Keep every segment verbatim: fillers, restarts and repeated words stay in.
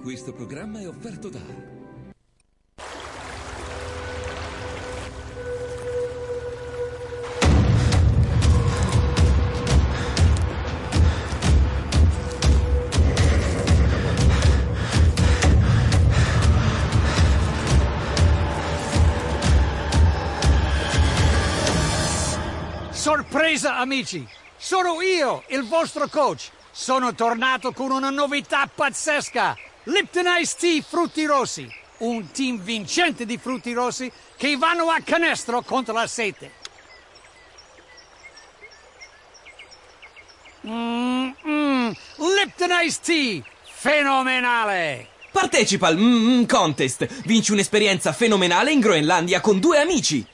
Questo programma è offerto da... Sorpresa, amici! Sono io, il vostro coach. Sono tornato con una novità pazzesca. Lipton Ice Tea Frutti Rossi. Un team vincente di frutti rossi che vanno a canestro contro la sete. Mm-mm. Lipton Ice Tea. Fenomenale! Partecipa al Mm-mm Contest. Vinci un'esperienza fenomenale in Groenlandia con due amici.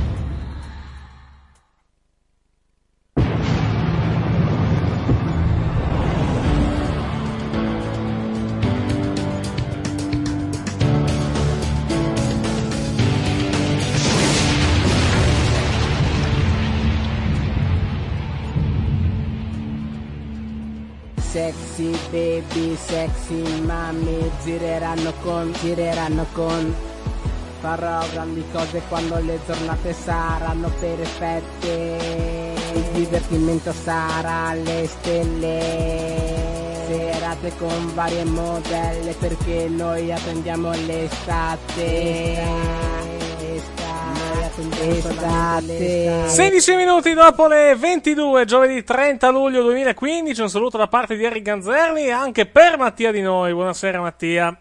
Sexy baby, sexy mami, gireranno con, gireranno con. Farò grandi cose quando le giornate saranno perfette. Il divertimento sarà alle stelle. Serate con varie modelle perché noi attendiamo l'estate. Estate. sedici minuti dopo le ventidue, giovedì trenta luglio duemilaquindici. Un saluto da parte di Eric Ganzerli anche per Mattia Di Noi. Buonasera Mattia.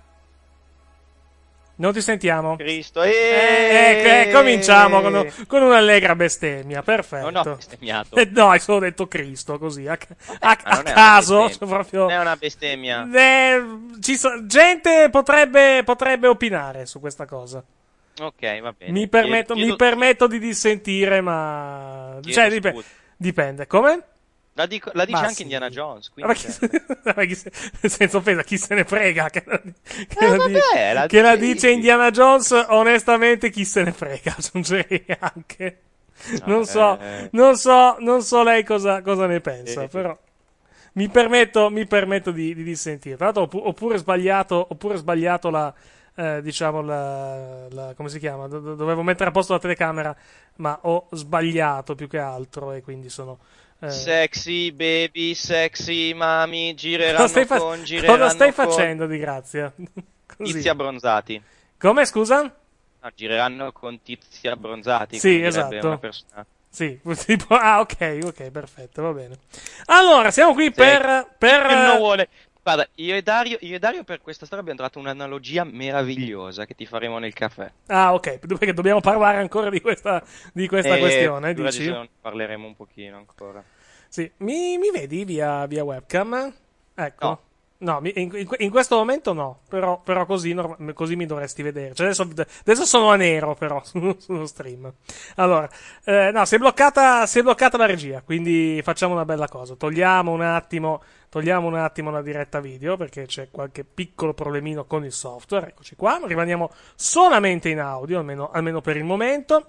Non ti sentiamo. Cristo. Eh, eh, eh, cominciamo con, con un'allegra bestemmia. Perfetto. Non ho bestemmiato. Eh, no, hai solo detto Cristo così a, a, Ma a caso. Cioè proprio, non è una bestemmia. Eh, ci so, gente potrebbe, potrebbe opinare su questa cosa. Ok, va bene. Mi permetto, Chiedo, mi permetto di dissentire, ma chiedo cioè dip- dipende. Come? La, dico, la dice Ma anche sì. Indiana Jones. Ma chi, Cioè. chi se, senza offesa, chi se ne frega che la, che Eh, la, vabbè, di- la che la dici. dice Indiana Jones. Onestamente, chi se ne frega? Aggiungerei anche. Non so, eh. non so, non so lei cosa, cosa ne pensa, Eh. però. Mi permetto, mi permetto di, di dissentire. Tra l'altro, ho, pu- ho pure sbagliato, ho pure sbagliato la. Eh, diciamo la, la come si chiama? Do- dovevo mettere a posto la telecamera, ma ho sbagliato più che altro e quindi sono eh... Sexy baby, sexy mami, gireranno cosa stai, fa- con, gireranno cosa stai con facendo di grazia? Così. tizi abbronzati. Come, scusa? No, gireranno con tizi abbronzati. Sì, come direbbe esatto. una persona. Sì, tipo, ah, ok, ok, perfetto, va bene. Allora, siamo qui per per Chi non vuole. Guarda, io e, Dario, io e Dario per questa storia abbiamo trovato un'analogia meravigliosa che ti faremo nel caffè. Ah, ok, perché dobbiamo parlare ancora di questa di questa Eh, questione, dura dici? di se- parleremo un pochino ancora. Sì, mi, mi vedi via, via webcam? Ecco. No. No, mi- in, in- in questo momento no, però, però così, norm- così mi dovresti vedere. Cioè adesso, adesso sono a nero, però, su- sullo stream. Allora, eh, no, si è bloccata, si è bloccata la regia, quindi facciamo una bella cosa. Togliamo un attimo, togliamo un attimo la diretta video, perché c'è qualche piccolo problemino con il software. Eccoci qua, rimaniamo solamente in audio, almeno, almeno per il momento.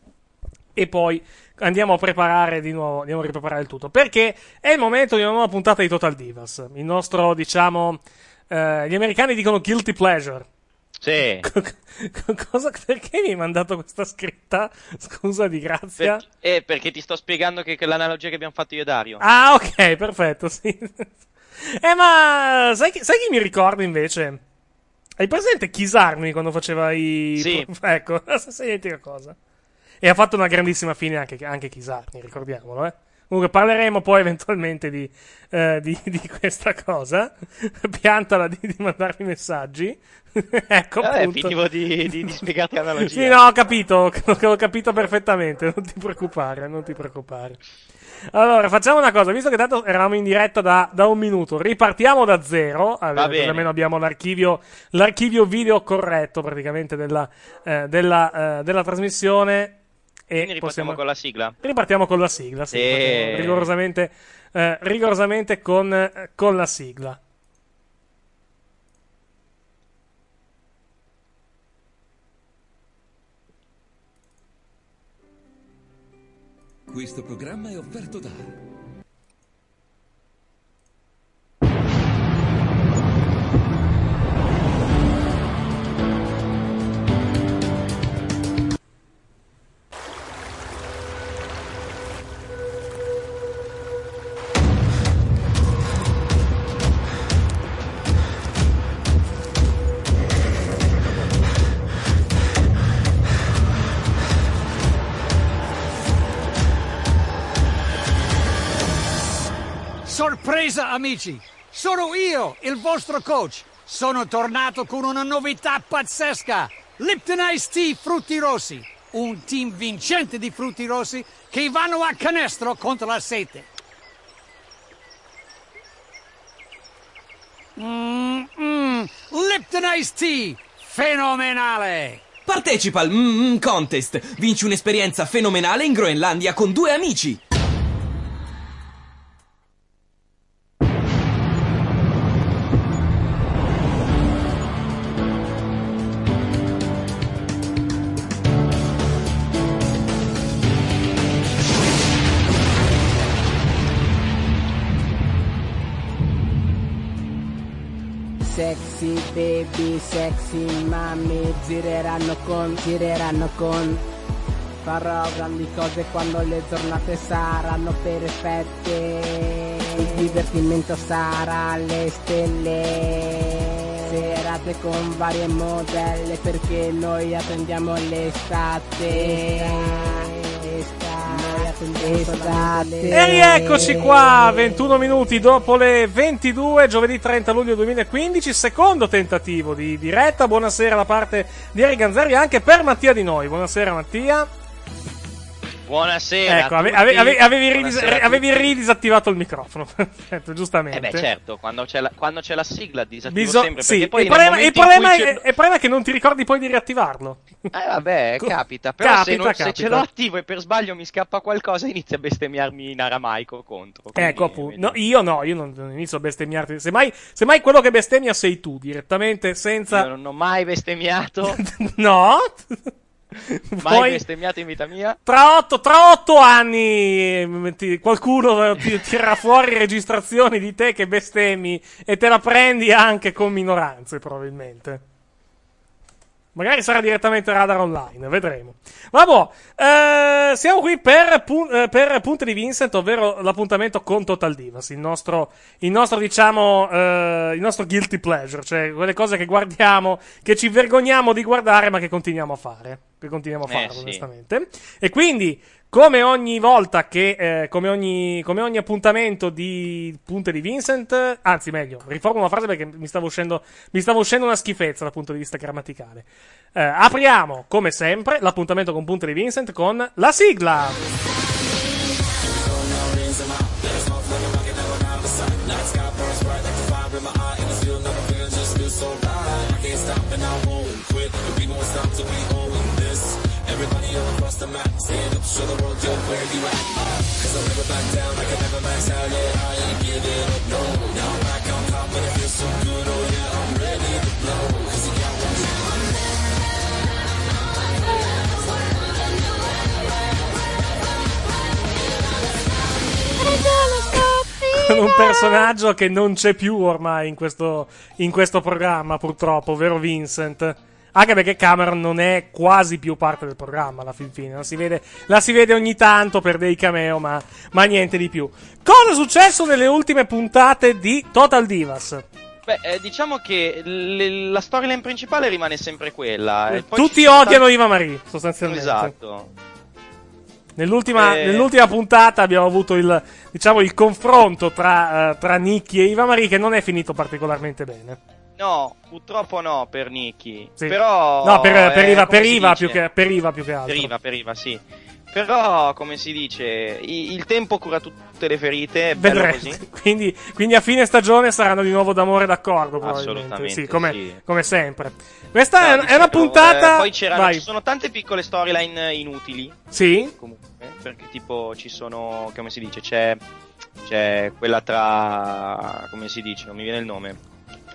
E poi andiamo a preparare di nuovo, andiamo a ripreparare il tutto, perché è il momento di una nuova puntata di Total Divas, il nostro, diciamo, eh, gli americani dicono guilty pleasure. Sì. Cosa, perché mi hai mandato questa scritta? Scusa, di grazia. Per, eh, perché ti sto spiegando che, che l'analogia che abbiamo fatto io e Dario. Ah, ok, perfetto, sì. Eh, ma sai chi, sai chi mi ricorda invece? Hai presente Kisarmi quando faceva i... Sì. Ecco, la stessa identica cosa. E ha fatto una grandissima fine anche, anche Kisarmi, ricordiamolo, eh. Comunque parleremo poi eventualmente di, eh, di, di questa cosa. Piantala di, di mandarmi messaggi. Ecco, Eh, appunto. finivo di, di, di spiegarti l'analogia. Sì, no, ho capito, ho capito perfettamente, non ti preoccupare, non ti preoccupare. Allora, facciamo una cosa, visto che tanto eravamo in diretta da, da un minuto, ripartiamo da zero, allora, così almeno abbiamo l'archivio, l'archivio video corretto praticamente della, eh, della, eh, della trasmissione. E Quindi ripartiamo possiamo... con la sigla? Ripartiamo con la sigla, sì, E... rigorosamente, eh, rigorosamente con, eh, con la sigla. Questo programma è offerto da... Sorpresa, amici! Sono io, il vostro coach! Sono tornato con una novità pazzesca! Lipton Ice Tea Frutti Rossi! Un team vincente di frutti rossi che vanno a canestro contro la sete! Mmm, Lipton Ice Tea! Fenomenale! Partecipa al Mmm Contest! Vinci un'esperienza fenomenale in Groenlandia con due amici! Sexy baby, sexy mami, gireranno con, gireranno con. Farò grandi cose quando le giornate saranno perfette. Il divertimento sarà alle stelle. Serate con varie modelle perché noi attendiamo l'estate. Estate. E rieccoci qua, ventuno minuti dopo le ventidue, giovedì trenta luglio duemilaquindici, secondo tentativo di diretta. Buonasera da parte di Eric Ganzeri anche per Mattia Di Noi. Buonasera Mattia. Buonasera. Ecco, ave, ave, ave, avevi, ridis- avevi ridisattivato il microfono, perfetto, giustamente. Eh beh, certo, quando c'è la, quando c'è la sigla disattivo Biso- sempre, sì, perché poi il problema, il, problema c'è... è, il problema è che non ti ricordi poi di riattivarlo. Eh vabbè, Co- capita, però capita, se, non, capita. se ce l'ho attivo e per sbaglio mi scappa qualcosa inizia a bestemmiarmi in aramaico contro. Ecco appunto, no, io no, io non, non inizio a bestemmiarti, semmai, semmai quello che bestemmia sei tu direttamente, senza... Io non ho mai bestemmiato. No? Mai Poi, bestemmiato in vita mia. Tra otto, tra otto anni ti, qualcuno ti tirerà fuori registrazioni di te che bestemmi e te la prendi anche con minoranze, probabilmente. Magari sarà direttamente Radar Online, vedremo. Vabbè, eh, siamo qui per, pun- eh, per Punte di Vincent, ovvero l'appuntamento con Total Divas, il nostro, il nostro diciamo, eh, il nostro guilty pleasure, cioè quelle cose che guardiamo, che ci vergogniamo di guardare, ma che continuiamo a fare, che continuiamo a Eh, farlo, sì. onestamente. E quindi, come ogni volta che, eh, come ogni, come ogni appuntamento di Punte di Vincent, anzi meglio, riformulo la frase perché mi stava uscendo, mi stava uscendo una schifezza dal punto di vista grammaticale. Eh, apriamo, come sempre, l'appuntamento con Punte di Vincent con la sigla! Con un personaggio che non c'è più ormai in questo, in questo programma, purtroppo, ovvero Vincent. Anche perché Cameron non è quasi più parte del programma alla fin fine. La si vede, la si vede ogni tanto per dei cameo, ma, ma niente di più. Cosa è successo nelle ultime puntate di Total Divas? Beh, eh, diciamo che le- la storyline principale rimane sempre quella. E poi Tutti ci sono odiano tanti- Eva Marie, sostanzialmente. Esatto. Nell'ultima, Eh. nell'ultima puntata abbiamo avuto il, diciamo, il confronto tra, eh, tra Nikki e Eva Marie, che non è finito particolarmente bene. No, purtroppo no per Nikki. Sì. Però No, per, per eh, Iva, come per si Iva dice? più che, per Iva più che altro. Per Iva, per Iva, sì. Però, come si dice, i- il tempo cura tutte le ferite, è bello Vedrete. così. Quindi, quindi a fine stagione saranno di nuovo d'amore d'accordo, probabilmente. Assolutamente, Sì, come, sì. come sempre. Questa No, è, è una dicevo, puntata. eh, poi c'erano, Vai. ci sono tante piccole storyline inutili. Sì? Comunque, perché tipo ci sono, come si dice, c'è, c'è quella tra, come si dice, non mi viene il nome.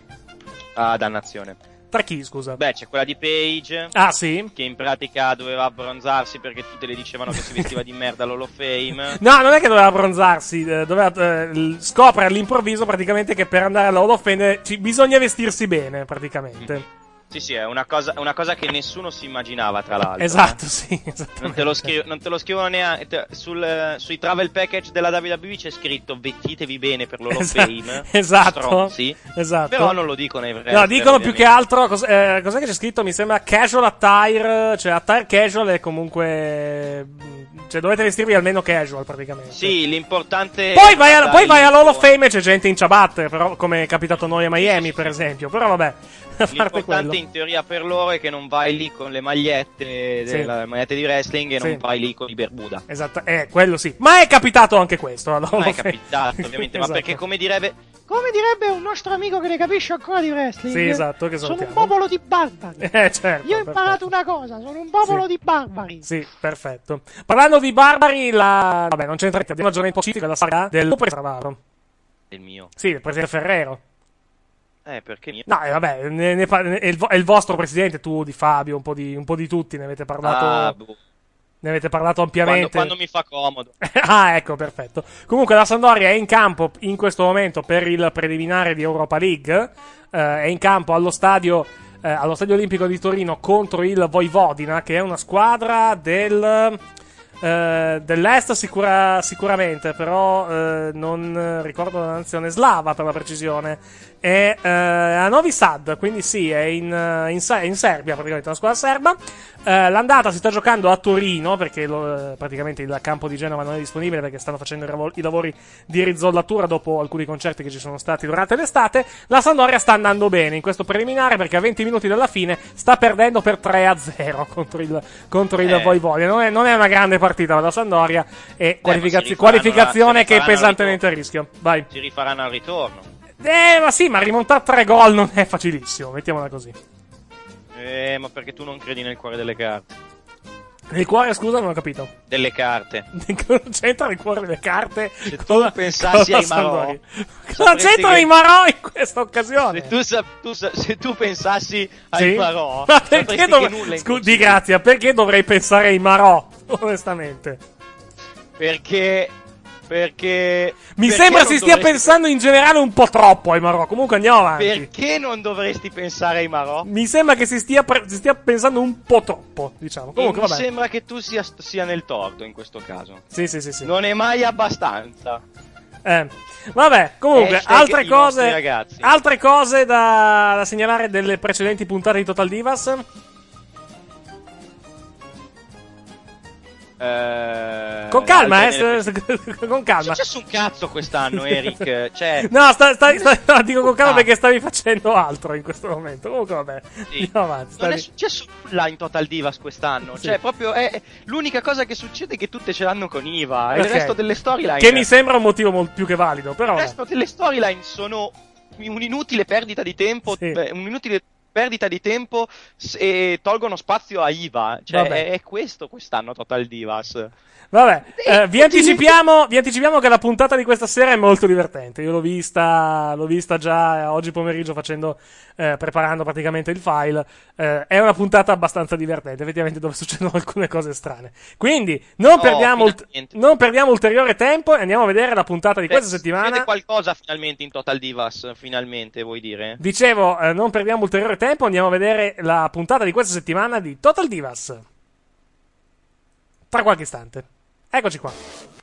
Ah, dannazione. Tra chi, scusa? Beh, c'è quella di Paige. Ah, sì? Che in pratica doveva abbronzarsi perché tutte le dicevano che si vestiva di merda all'Hall of Fame. No, non è che doveva abbronzarsi, eh, doveva, eh, l- scopre all'improvviso praticamente che per andare alla Hall of Fame ci- bisogna vestirsi bene, praticamente. Sì, sì, è una cosa, una cosa che nessuno si immaginava, tra l'altro. Esatto, eh. sì, esattamente. Non te lo, scri- non te lo scrivono neanche. Sul, eh, sui travel package della W W E c'è scritto vestitevi bene per l'Hall of Esa- Fame. esatto, Stronzi. esatto. Però non lo dicono ai wrestler, No, dicono più ovviamente. che altro, cos- eh, cos'è che c'è scritto? Mi sembra casual attire, cioè attire casual è comunque, mh, Cioè, dovete vestirvi almeno casual, praticamente. Sì, l'importante... Poi vai, a, poi vai all'Hall of Fame. Fame e c'è gente in ciabatte, però, come è capitato a noi a Miami, per esempio. Però vabbè, a parte quello. L'importante in teoria per loro è che non vai lì con le magliette, Sì. le magliette di wrestling e Sì. non vai lì con i Bermuda. Esatto, eh, quello sì. Ma è capitato anche questo. all'Hall Non è of Fame. capitato, ovviamente, Esatto. ma perché come direbbe... Come direbbe un nostro amico che ne capisce ancora di wrestling. Sì, esatto, che sono un salutiamo. popolo di barbari. Eh, certo. Io ho imparato perfetto. una cosa, sono un popolo Sì. di barbari. Sì, perfetto. Parlando di barbari, la... Vabbè, non c'entra niente. Abbiamo aggiornamento specifico della saga del Super Il mio. Sì, il presidente Ferrero. Eh, perché mio? No, eh, vabbè, ne, ne pa- ne- è, il, vo- è il vostro presidente, tu di Fabio, un po' di, un po' di tutti, ne avete parlato. Ah, boh. Ne avete parlato Quando, ampiamente. quando mi fa comodo. Ah, ecco, perfetto. Comunque la Sampdoria è in campo in questo momento per il preliminare di Europa League. Eh, è in campo allo stadio, eh, allo stadio olimpico di Torino contro il Vojvodina, che è una squadra del, eh, dell'est sicura, sicuramente, però eh, non ricordo la nazione slava per la precisione. È eh, a Novi Sad, quindi sì, è in, eh, in, Se- in Serbia, praticamente una squadra serba. Eh, l'andata si sta giocando a Torino, perché lo, eh, praticamente il campo di Genova non è disponibile perché stanno facendo i, ravo- i lavori di rizzollatura dopo alcuni concerti che ci sono stati durante l'estate. La Sampdoria sta andando bene in questo preliminare perché a venti minuti dalla fine sta perdendo per tre a zero contro il, contro il Eh. Vojvodina. Non è, non è una grande partita per la Sampdoria e qualificaz- si rifaranno qualificazione la- si che è rifaranno pesantemente a rischio. Vai. Si rifaranno al ritorno. Eh, ma sì, ma rimontare tre gol non è facilissimo, mettiamola così. Eh, ma perché tu non credi nel cuore delle carte? Nel cuore, scusa, non ho capito. Delle carte. Cosa c'entra nel cuore delle carte? Se tu Cosa- pensassi cosa ai Marò, Sampdoria? Cosa sapresti c'entrano che- i Marò in questa occasione? Se tu, sa- tu sa- se tu pensassi ai Sì? Marò, Ma sapresti perché che dov- nulla è Scu- di impossibile. grazia, perché dovrei pensare ai Marò? Onestamente. Perché... Perché... Mi perché sembra non si stia dovresti- pensando in generale un po' troppo ai Marò. Comunque andiamo avanti. Perché non dovresti pensare ai Marò? Mi sembra che si stia, pre- si stia pensando un po' troppo, diciamo. Comunque, E mi vabbè. sembra che tu sia, sia nel torto in questo caso. Sì, sì, sì, sì. Non è mai abbastanza. Eh, vabbè, comunque, Hashtag altre i nostri cose, ragazzi. altre cose da, da segnalare delle precedenti puntate di Total Divas. Eh, Con calma, eh, altre s- nelle- s- con Non è calma. successo un cazzo quest'anno, Eric. Cioè, No, sta, sta, sta- no, dico con calma Ah. perché stavi facendo altro in questo momento. Comunque, vabbè, sì. andiamo avanti. Non è stavi- successo nulla in Total Divas quest'anno. Sì. Cioè, proprio è, è- l'unica cosa che succede è che tutte ce l'hanno con Iva. E Ok. il resto delle storyline. Che mi sembra un motivo molto più che valido, però. Il vabbè. resto delle storyline sono un'inutile perdita di tempo. Sì. beh, un'inutile perdita di tempo s- e tolgono spazio a Iva. Cioè, Vabbè. è, è questo quest'anno Total Divas. Vabbè, eh, vi, anticipiamo, vi anticipiamo che la puntata di questa sera è molto divertente. Io l'ho vista, l'ho vista già eh, oggi pomeriggio facendo, eh, preparando praticamente il file. Eh, è una puntata abbastanza divertente, effettivamente, dove succedono alcune cose strane. Quindi non, Oh, perdiamo, ult- finalmente. non perdiamo ulteriore tempo e andiamo a vedere la puntata di Cioè, questa succede settimana. qualcosa finalmente in Total Divas, finalmente, vuoi dire? Dicevo, eh, non perdiamo ulteriore tempo, andiamo a vedere la puntata di questa settimana di Total Divas. Tra qualche istante. Eccoci qua.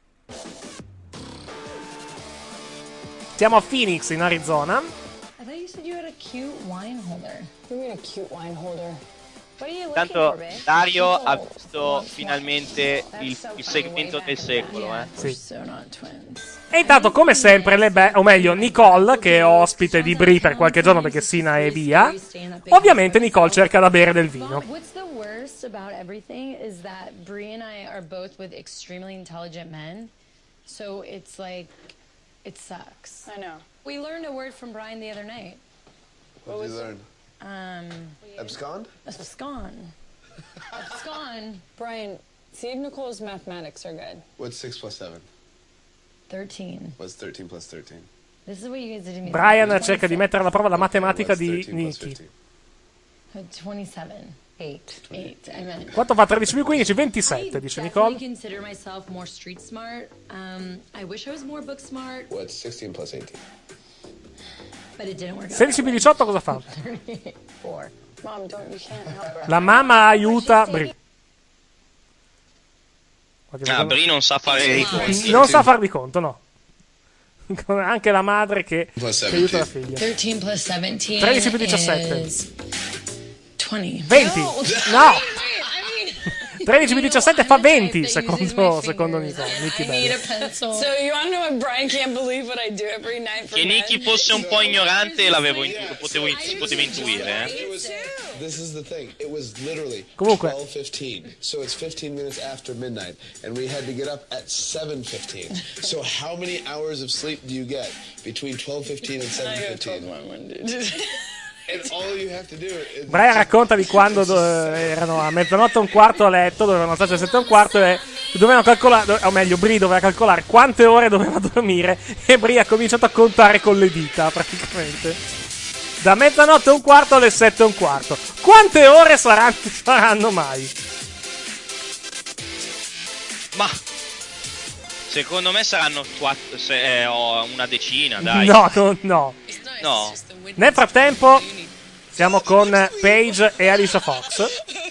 Siamo a Phoenix, in Arizona. I thought you said you had a cute wine holder. You mean a cute wine holder? What are you looking Tanto for, babe? Dario Oh, ha visto one finalmente That's il, so il funny, segmento way del back in the- secolo, yeah, eh. Sì. we're so not twins. E intanto, come sempre, le be- o meglio, Nicole, che è ospite di Brie per qualche giorno perché Sina è via. Ovviamente Nicole cerca da bere del vino. What's the worst about everything is that Brie and I are both with extremely intelligent men. So it's like, it sucks. I know. We learned a word from Brian the other night. What did you learn? Um, Abscond? abscon. Abscon. Brian, see if Nicole's mathematics are good. What's six plus seven? thirteen. What's thirteen plus thirteen? This is what you guys did to me. Brian cerca di mettere alla prova la matematica What's di thirteen plus Nicky. fifteen? twenty-seven. Eight. Eight. I meant. Quanto fa tredici più quindici? ventisette, I dice definitely Nicole. consider myself more street smart. Um, I wish I was more book smart, What's sixteen plus eighteen? but it didn't work out. sedici più diciotto cosa fa? Four. Mom, don't you can't help her. La mamma aiuta Brie. Ah, Brie non sa fare i conti. Non sa far di conto, no. Anche la madre che, Plus che aiuta la seventeen. figlia. thirteen plus seventeen tredici più diciassette. is twenty. venti. No! No! I mean, tredici diciassette fa venti secondo, secondo Nico. Nicky Bello. So you want to know why Brian can't believe what I do every night for Che Nicky bed? fosse un po' ignorante l'avevo intu- lo potevo, si poteva intuire, eh. It was, this is the thing. It was literally Comunque. twelve fifteen. So it's fifteen minutes after midnight. And we had to get up at seven fifteen. So how many hours of sleep do you get between twelve fifteen and seven fifteen? And all you have to do is... Brian racconta di quando do- erano a mezzanotte e un quarto a letto, dovevano alzarsi alle sette e un quarto e dovevano calcolare, o meglio, Bri doveva calcolare quante ore doveva dormire e Bri ha cominciato a contare con le dita, praticamente. Da mezzanotte e un quarto alle sette e un quarto. Quante ore saranno, saranno mai? Ma secondo me saranno quattro, se, eh, o una decina, dai. No, no, no. No. Nel frattempo siamo con Paige e Alicia Fox.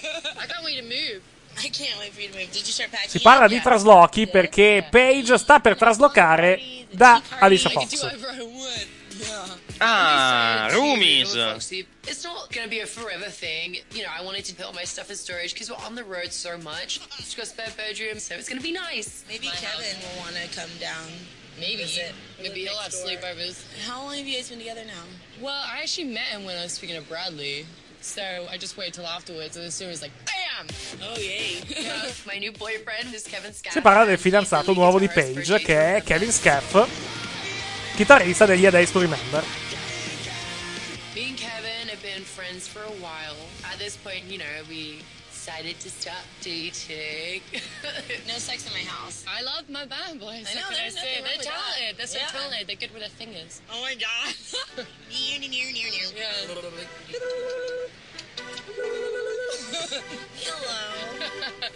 Si parla di traslochi perché Paige sta per traslocare da Alicia Fox. Ah, roomies. It's not going to be a forever thing. You know, I wanted to put all my stuff in storage because we're on the road so much. She's got a spare bedroom, so it's going to be nice. Maybe My Kevin house. will want to come down. Maybe. Visit. Maybe he'll have Next door. sleepovers. How long have you guys been together now? Well, I actually met him when I was speaking to Bradley. So I just waited till afterwards, and as soon as like, bam! Oh, yay. Yeah, my new boyfriend is Kevin Scaff. Si parla del fidanzato nuovo di Paige, che è Kevin Scaff, chitarrista degli A Days to Remember. Me and Kevin have been friends for a while. At this point, you know, we decided to stop dating. No sex in my house. I love my band boys. I know, What can there's I say? nothing wrong They're with that. talented. They're so Yeah. talented. They're good with their fingers. Oh my god. Near, near, near, near. Hello.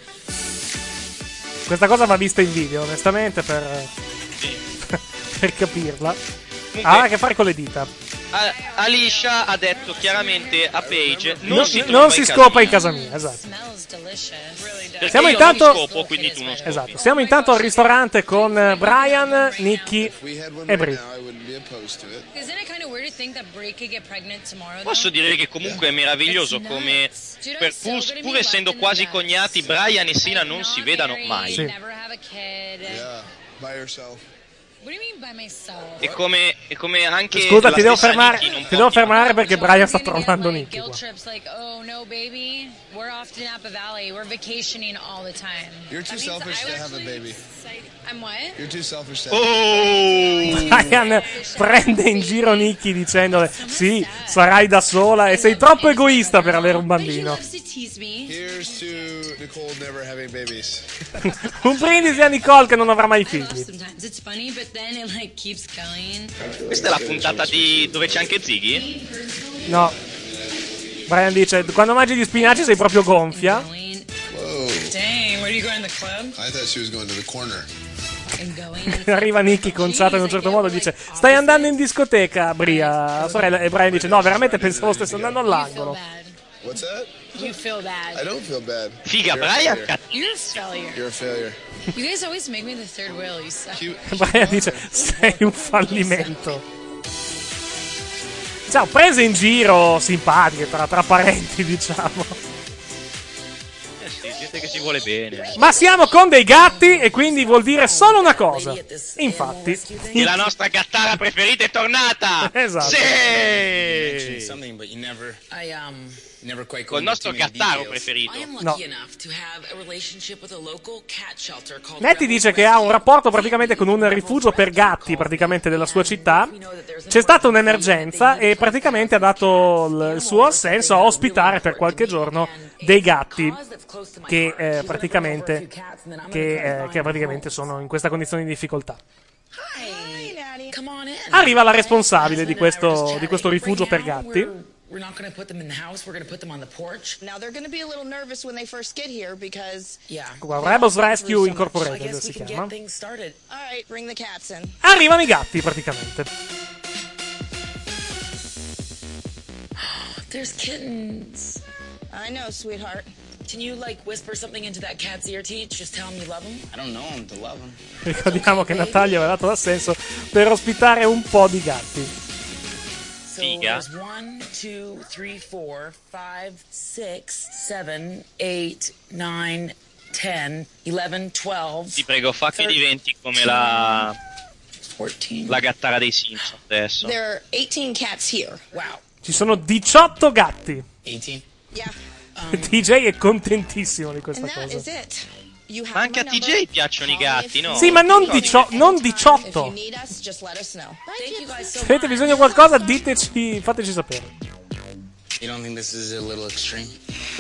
Questa cosa va vista in video, onestamente, per, per capirla. Ha a che fare con le dita. A- Alicia ha detto chiaramente a Paige non No- si, non trova si in casa scopa mia. in casa mia, esatto. Smells delicious. Really Perché Siamo io intanto- non mi scopo, quindi tu non scopi. Esatto, siamo intanto al ristorante con eh, Brian, Nicky We had one e right Bri. now, I wouldn't be opposed to it. Isn't it kind of weird to think that Brie could get pregnant tomorrow? Posso dire che comunque è meraviglioso come, per- pur, pur essendo quasi cognati, Brian e Sina non si vedano mai. Sì. Never have a kid. Yeah, by yourself. What do you mean by myself? E come, e come anche Scusa, la ti devo stessa fermare, Nicky non ti può- devo fermare perché Brian sta We're gonna get, trovando like, Nicky qua. guilt trips like, oh no, baby, we're off to Napa Valley. We're vacationing all the time. You're too selfish to have a baby. I'm what? You're too selfish to have Oh! Brian prende in giro Nicky dicendole sì, sarai da sola e sei troppo egoista per avere un bambino. Loves to tease me. Here's to Nicole never having babies. Un brindisi a Nicole che non avrà mai figli. Sometimes it's funny, but then it like keeps going. Questa è la puntata di dove c'è anche Ziggy? No. Brian dice, quando mangi gli spinaci sei proprio gonfia. Whoa. Dang, where do you go in the club? I thought she was going to the corner. And going. Arriva Nicky conciato in un certo modo e dice, stai andando in discoteca, Bria, la sorella. E Brian dice, no, veramente pensavo stessi andando all'angolo. What's that? You feel I bad. don't feel bad. Figa, You're a Brian, failure. cazzo. You're a failure. You're a failure. You guys always make me the third wheel. You suck. Cute. Brian dice, sei un fallimento. Diciamo, prese in giro simpatiche tra, tra parenti, diciamo. Eh sì, gente che si vuole bene. Ma siamo con dei gatti e quindi vuol dire solo una cosa. Infatti, Che la nostra gattara preferita è tornata! Esatto. Sì! Something, but you never, I, um, never quite go Col into nostro too many gattaro details. preferito. I am lucky No. enough to have a relationship with a local cat shelter called Nettie dice che ha un rapporto praticamente con un rifugio per gatti praticamente della sua città. C'è stata un'emergenza e praticamente ha dato il il suo assenso a ospitare per qualche giorno dei gatti che eh, praticamente che, eh, che praticamente sono in questa condizione di difficoltà. Hi, Daddy. Come on in. Arriva la responsabile di questo, di questo rifugio per gatti. We're not going to put them in the house. We're going to put them on the porch. Now they're going to be a little nervous when they first get here because. Yeah. Qua, Rebels Rescue I Incorporated guess si we can chiama. get things started. All right, bring the cats in. Arrivano i gatti praticamente. There's kittens. I know, sweetheart. Can you like whisper something into that cat's ear, Teach? Just tell him you love him. I don't know him to love him. Ricordiamo che Natalia aveva dato l'assenso per ospitare un po' di gatti. So Figa. there's one, two, three, four, five, six, seven, eight, nine, ten, eleven, twelve. Ti prego, fa che diventi come la la gattara dei Simpson adesso. There are eighteen cats here. Wow. Ci sono diciotto gatti. eighteen? Yeah. D J è contentissimo di questa And that cosa. is it. You have Ma anche a my T J number. piacciono i gatti, no? Sì, ma non, dicio- non If diciotto. you need us, just let us know. Thank you guys so Se avete bisogno di qualcosa, diteci, fateci sapere. You don't think this is a little extreme?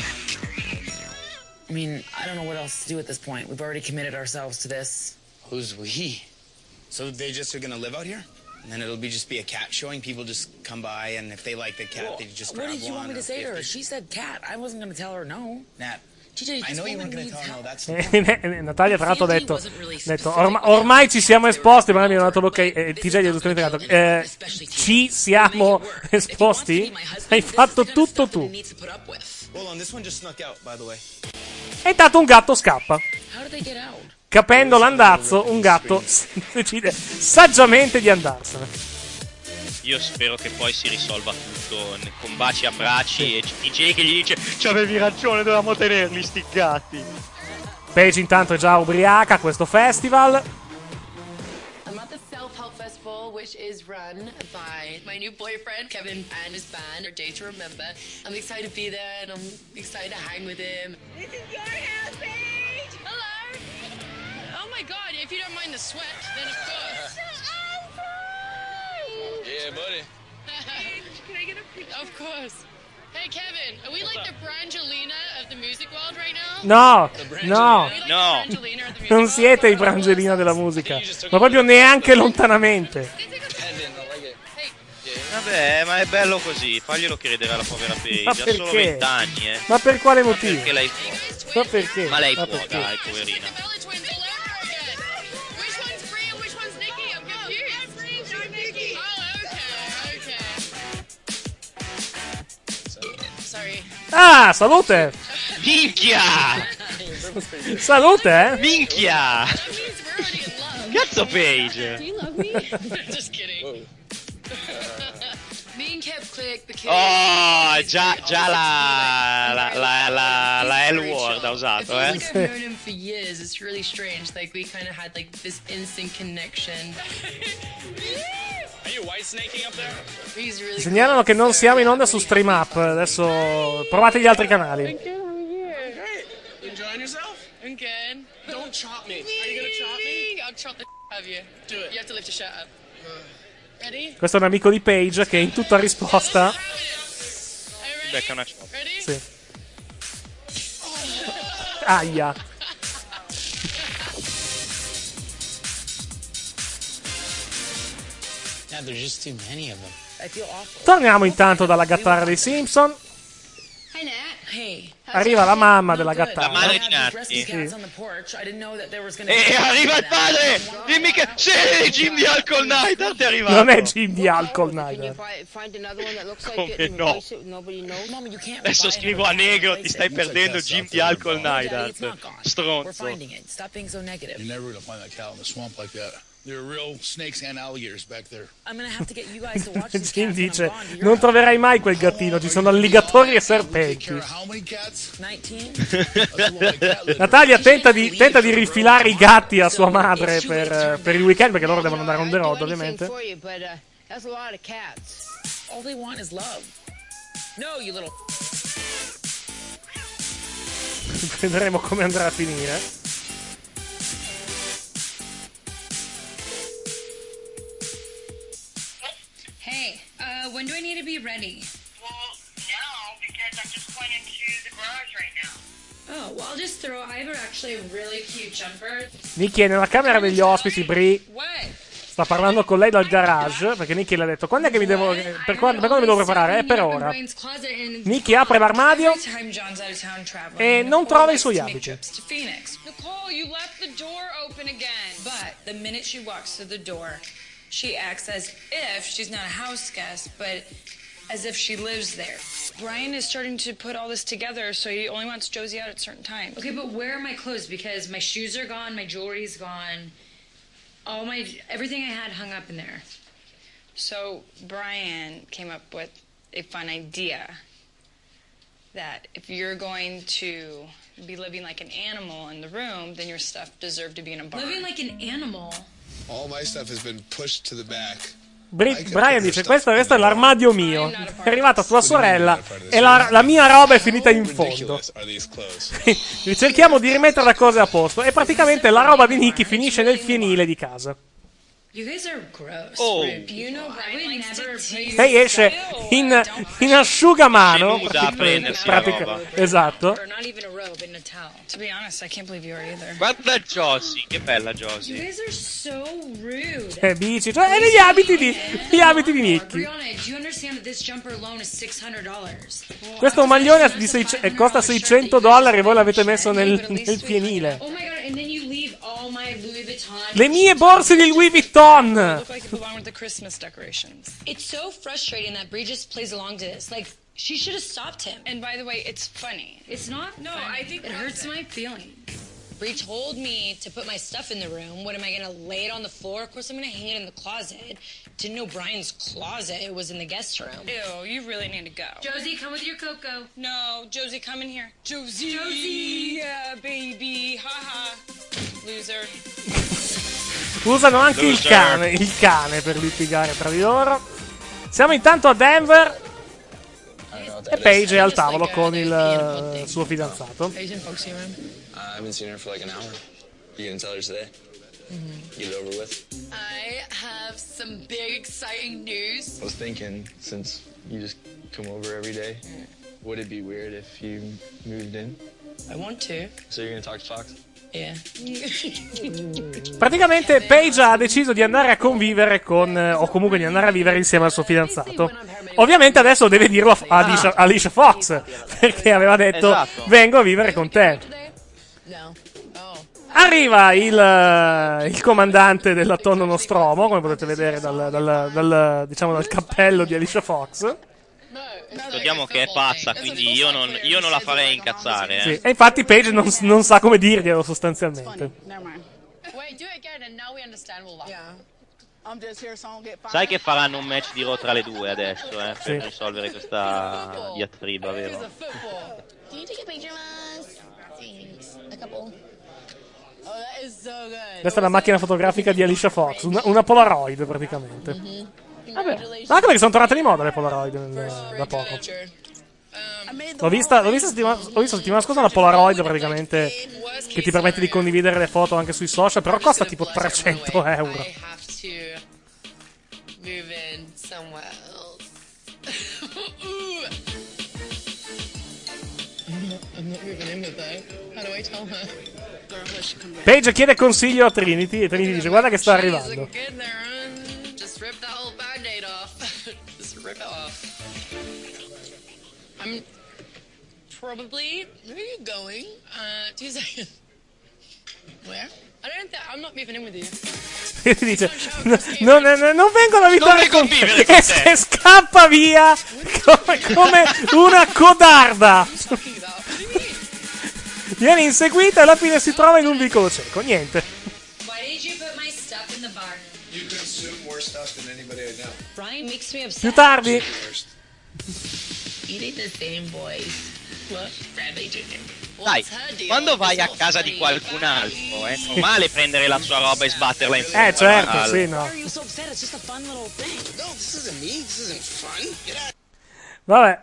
I mean, I don't know what else to do at this point. We've already committed ourselves to this. Who's we? So they just are gonna live out here? And then it'll be just be a cat showing. People just come by, and if they like the cat, Well, they just what grab did you one. want me to or say to her? fifty. She said cat. I wasn't going to tell her no. Nat, T J, I this know you woman weren't gonna needs tell her no. help. That's the Eh, Natalia tra l'altro ha detto, detto orma- ormai ci siamo esposti, ma mi hanno dato l'ok e T J gli ha giustamente dato eh, ci siamo esposti? Hai fatto tutto tu. Hold on, this one just snuck out, by the way. E intanto un gatto scappa. How did they get out? Capendo l'andazzo, un gatto decide saggiamente di andarsene. Io spero che poi si risolva tutto n- con baci e abbracci e T J che gli dice c'avevi ragione, dovevamo tenerli sti gatti. Paige intanto è già ubriaca a questo festival. I'm at the Self-Help Festival, which is run by my new boyfriend, Kevin, and his band, A Day to Remember. I'm excited to be there, and I'm excited to hang with him. This is your house, Paige! Hello! Oh my god, if you don't mind the sweat, then of course. Yeah, buddy. Can I get a picture? Of course. Hey, Kevin, are we like the Brangelina of the music world right now? No, no, No. non siete i Brangelina della musica, ma proprio neanche lontanamente. Vabbè, ma è bello così, faglielo credere alla povera Paige, Ma ha solo perché? venti anni, eh. Ma per quale motivo? Perché lei può. Ma perché? Ma lei Ma può, perché? dai, poverina. Which one's Brie and which one's Nikki? I'm confused. Brie's not Nikki. Oh, okay, okay. Sorry. Ah, salute! Minchia! Salute, eh? Minchia! Cazzo Paige! Do you love me? Just kidding. Me and Kev click the kids. Oh, già, già la, la, la, la, la L-word ha usato, I eh? feel like I've known him for years. It's really strange. Like we kind of had like this instant connection. Are you white snaking up there? He's really Segnalano che non siamo in onda su Stream Up. Adesso provate gli altri canali. good. How are you? Great. You enjoying yourself? I'm good. Don't chop me. Are you gonna chop me? I'll chop the out of you. Do it. You have to lift your shirt up. Ready? Questo è un amico di Paige che in tutta risposta. Becca una chop. Ready? Sì. Aia. Yeah, there's just too many of them. I feel awful. Torniamo intanto dalla gattara dei Simpson. Hi, Nat. Hey. Arriva la mamma della Good. gattara. La madre I di had Natti. these rescue cats on the porch. I didn't know that there was gonna E be- arriva il padre! Dimmi che... Sì, Jim di Alcohol Night è arrivato! Non è Jim di Alcohol Night. Come no? Adesso scrivo a negro, ti stai perdendo Jim di Alcohol Night. Stronzo. We're finding it. Stop being so negative. You're never gonna find that cow in the swamp like that. There are real snakes and alligators back there. I'm gonna have to get you guys to watch these Jim cats when I'm dice: gone to your non house. troverai mai quel gattino, ci sono alligatori e serpenti. How many cats? nineteen? Natalia tenta di, tenta di rifilare i gatti a sua madre per, per il weekend, perché loro devono andare on the road, ovviamente. All they want is love. No, you little. Vedremo come andrà a finire. Hey, uh, when do I need to be ready? Well, now, because I'm just going into the garage right now. Oh, well, I'll just throw. I have actually a really cute jumper. Nicky è nella camera degli ospiti, Brie What? sta parlando con lei dal garage, perché Nicky le ha detto: quando è che mi devo, per quando, per quando mi devo preparare? È per ora. Nicky apre l'armadio Every time John's out of town traveling, e non Nicole trova i likes suoi to make abiti. trips to Phoenix. Nicole, you left the door open again. But the minute she walks through the door, she acts as if she's not a house guest, but as if she lives there. Brian is starting to put all this together, so he only wants Josie out at certain times. Okay, but where are my clothes? Because my shoes are gone, my jewelry's gone, all my everything I had hung up in there. So Brian came up with a fun idea that if you're going to be living like an animal in the room, then your stuff deserved to be in a barn. Living like an animal. All my stuff has been pushed to the back. Bri- Brian dice: questo, questo è l'armadio mio. È arrivata tua sorella e la, la mia roba è finita in fondo. Cerchiamo di rimettere le cose a posto. E praticamente la roba di Nicky finisce nel fienile di casa. You guys are gross. Oh. You know, I would never put Lei esce in, in asciugamano. Nuda a prendersi la pratica- roba. Esatto. Or not even a robe in a towel. To be honest, I can't believe you are either. Guarda Josie, che bella You Josie. guys are so rude. E bici, cioè, e gli abiti di, gli abiti di Nicky. Brianna, do you understand that this jumper alone is six hundred dollars? Questo maglione di seicento eh, costa seicento dollari e voi l'avete messo nel, nel fienile. Oh my god, and then you leave all my Louis Vuitton. Le mie borse di Louis Vuitton. Look like it belonged with the Christmas decorations. It's so frustrating that Brie just plays along to this. Like, she should have stopped him. And by the way, it's funny. It's not No, funny. I think it hurts my feelings. Brie told me to put my stuff in the room. What am I gonna lay it on the floor? Of course I'm gonna hang it in the closet. Didn't know Brian's closet. It was in the guest room. Ew, you really need to go. Josie, come with your cocoa. No, Josie, come in here. Josie. Josie. Yeah, baby. Haha. Loser. Usano anche il Loser. cane, il cane per litigare tra di loro. Siamo intanto a Denver e Paige è al tavolo con il eh, suo fidanzato. Are you in folks room? Uh, I haven't seen her for like an hour. You gonna tell her today? Mm-hmm. Get it over with? I have some big exciting news. I was thinking, since you just come over every day, would it be weird if you moved in? I want to. So you're gonna talk to Fox? Yeah. Praticamente Paige ha deciso di andare a convivere con, eh, o comunque di andare a vivere insieme al suo fidanzato. Ovviamente adesso deve dirlo a a Alicia, Alicia Fox, perché aveva detto Esatto. vengo a vivere con te. No. Oh. Arriva il, eh, il comandante della Tonno Nostromo, come potete vedere dal, dal, dal, diciamo, dal cappello di Alicia Fox. Ricordiamo che è pazza, quindi io non, io non la farei incazzare. Sì, Eh. e infatti Paige non, non sa come dirglielo sostanzialmente. Never mind. Wait, do it again and now we understand we'll laugh. Yeah. I'm just here so I don't get fired. Sai che faranno un match di Raw tra le due adesso, eh, per Sì. risolvere questa diatriba, Here's vero? a football. Can you take a picture of us? Thanks. A couple. Oh, that is so good. Questa è la macchina fotografica di Alicia Fox, una, una Polaroid praticamente. Mm-hmm. Vabbè, anche perché sono tornate di moda le Polaroid nel- da poco. L'ho vista, l'ho vista settimana, ho visto settimana scorsa una Polaroid praticamente che ti permette di condividere le foto anche sui social, però costa tipo trecento euro. I have to move in somewhere else. Ooh. I'm not moving in with her. How do I tell her? Girl, let she come back. Paige chiede consiglio a Trinity e Trinity dice guarda che sta She's arrivando. looking good there, huh? Just rip that whole band-aid off. Just rip it off. I'm probably. Where are you going? Uh, two seconds. Where? I don't think I'm not moving in with you. E ti dice "No, non, non, non vengo ad abitare vengo a con vivere te", con e te. se scappa via come, come una codarda. Viene inseguita e alla fine si trova in un vicolo cieco. Niente. Why did you put my stuff in the barn? You consume more stuff than anybody I know. Brian makes me upset. Più tardi. Eating the same boys. What? Bradley Junior Dai, quando vai a casa di qualcun altro, è normale prendere la sua roba e sbatterla in Eh certo, al- sì, no. Why are you so upset? It's just a fun little thing. No, this isn't me. This isn't fun. Get out. Vabbè.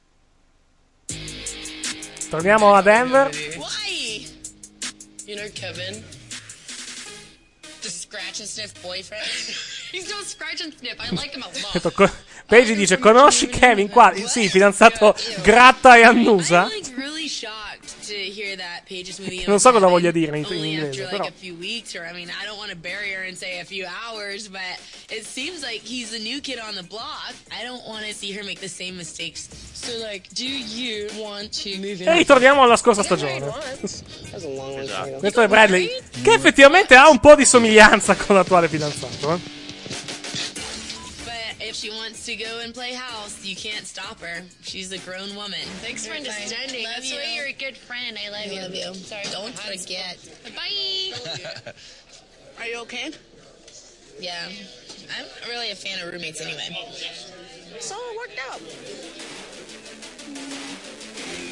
Torniamo a Denver. Why? You know Kevin? The scratch and sniff boyfriend? He's no scratch and sniff. I like him a lot. Detto, co- Paige dice conosci Kevin qua? Sì, il fidanzato gratta e annusa. I'm like really shocked to hear that Paige is moving in. Non so cosa voglia dire in, in Only inglese, after però. like a few weeks, or I mean, I don't want to bury her and say a few hours, but it seems like he's the new kid on the block. I don't want to see her make the same mistakes. So, like, do you want to move in? E ritorniamo alla scorsa stagione. That's a long way to go. Questo è Bradley, che effettivamente ha un po' di somiglianza con l'attuale fidanzato. Eh? But if she wants to go and play house, you can't stop her. She's a grown woman. Thanks for understanding. Love That's you. why you're a good friend. I love I you. love you. Sorry, Don't forget. Bye. Are you okay? Yeah. I'm not really a fan of roommates anyway. So it worked out.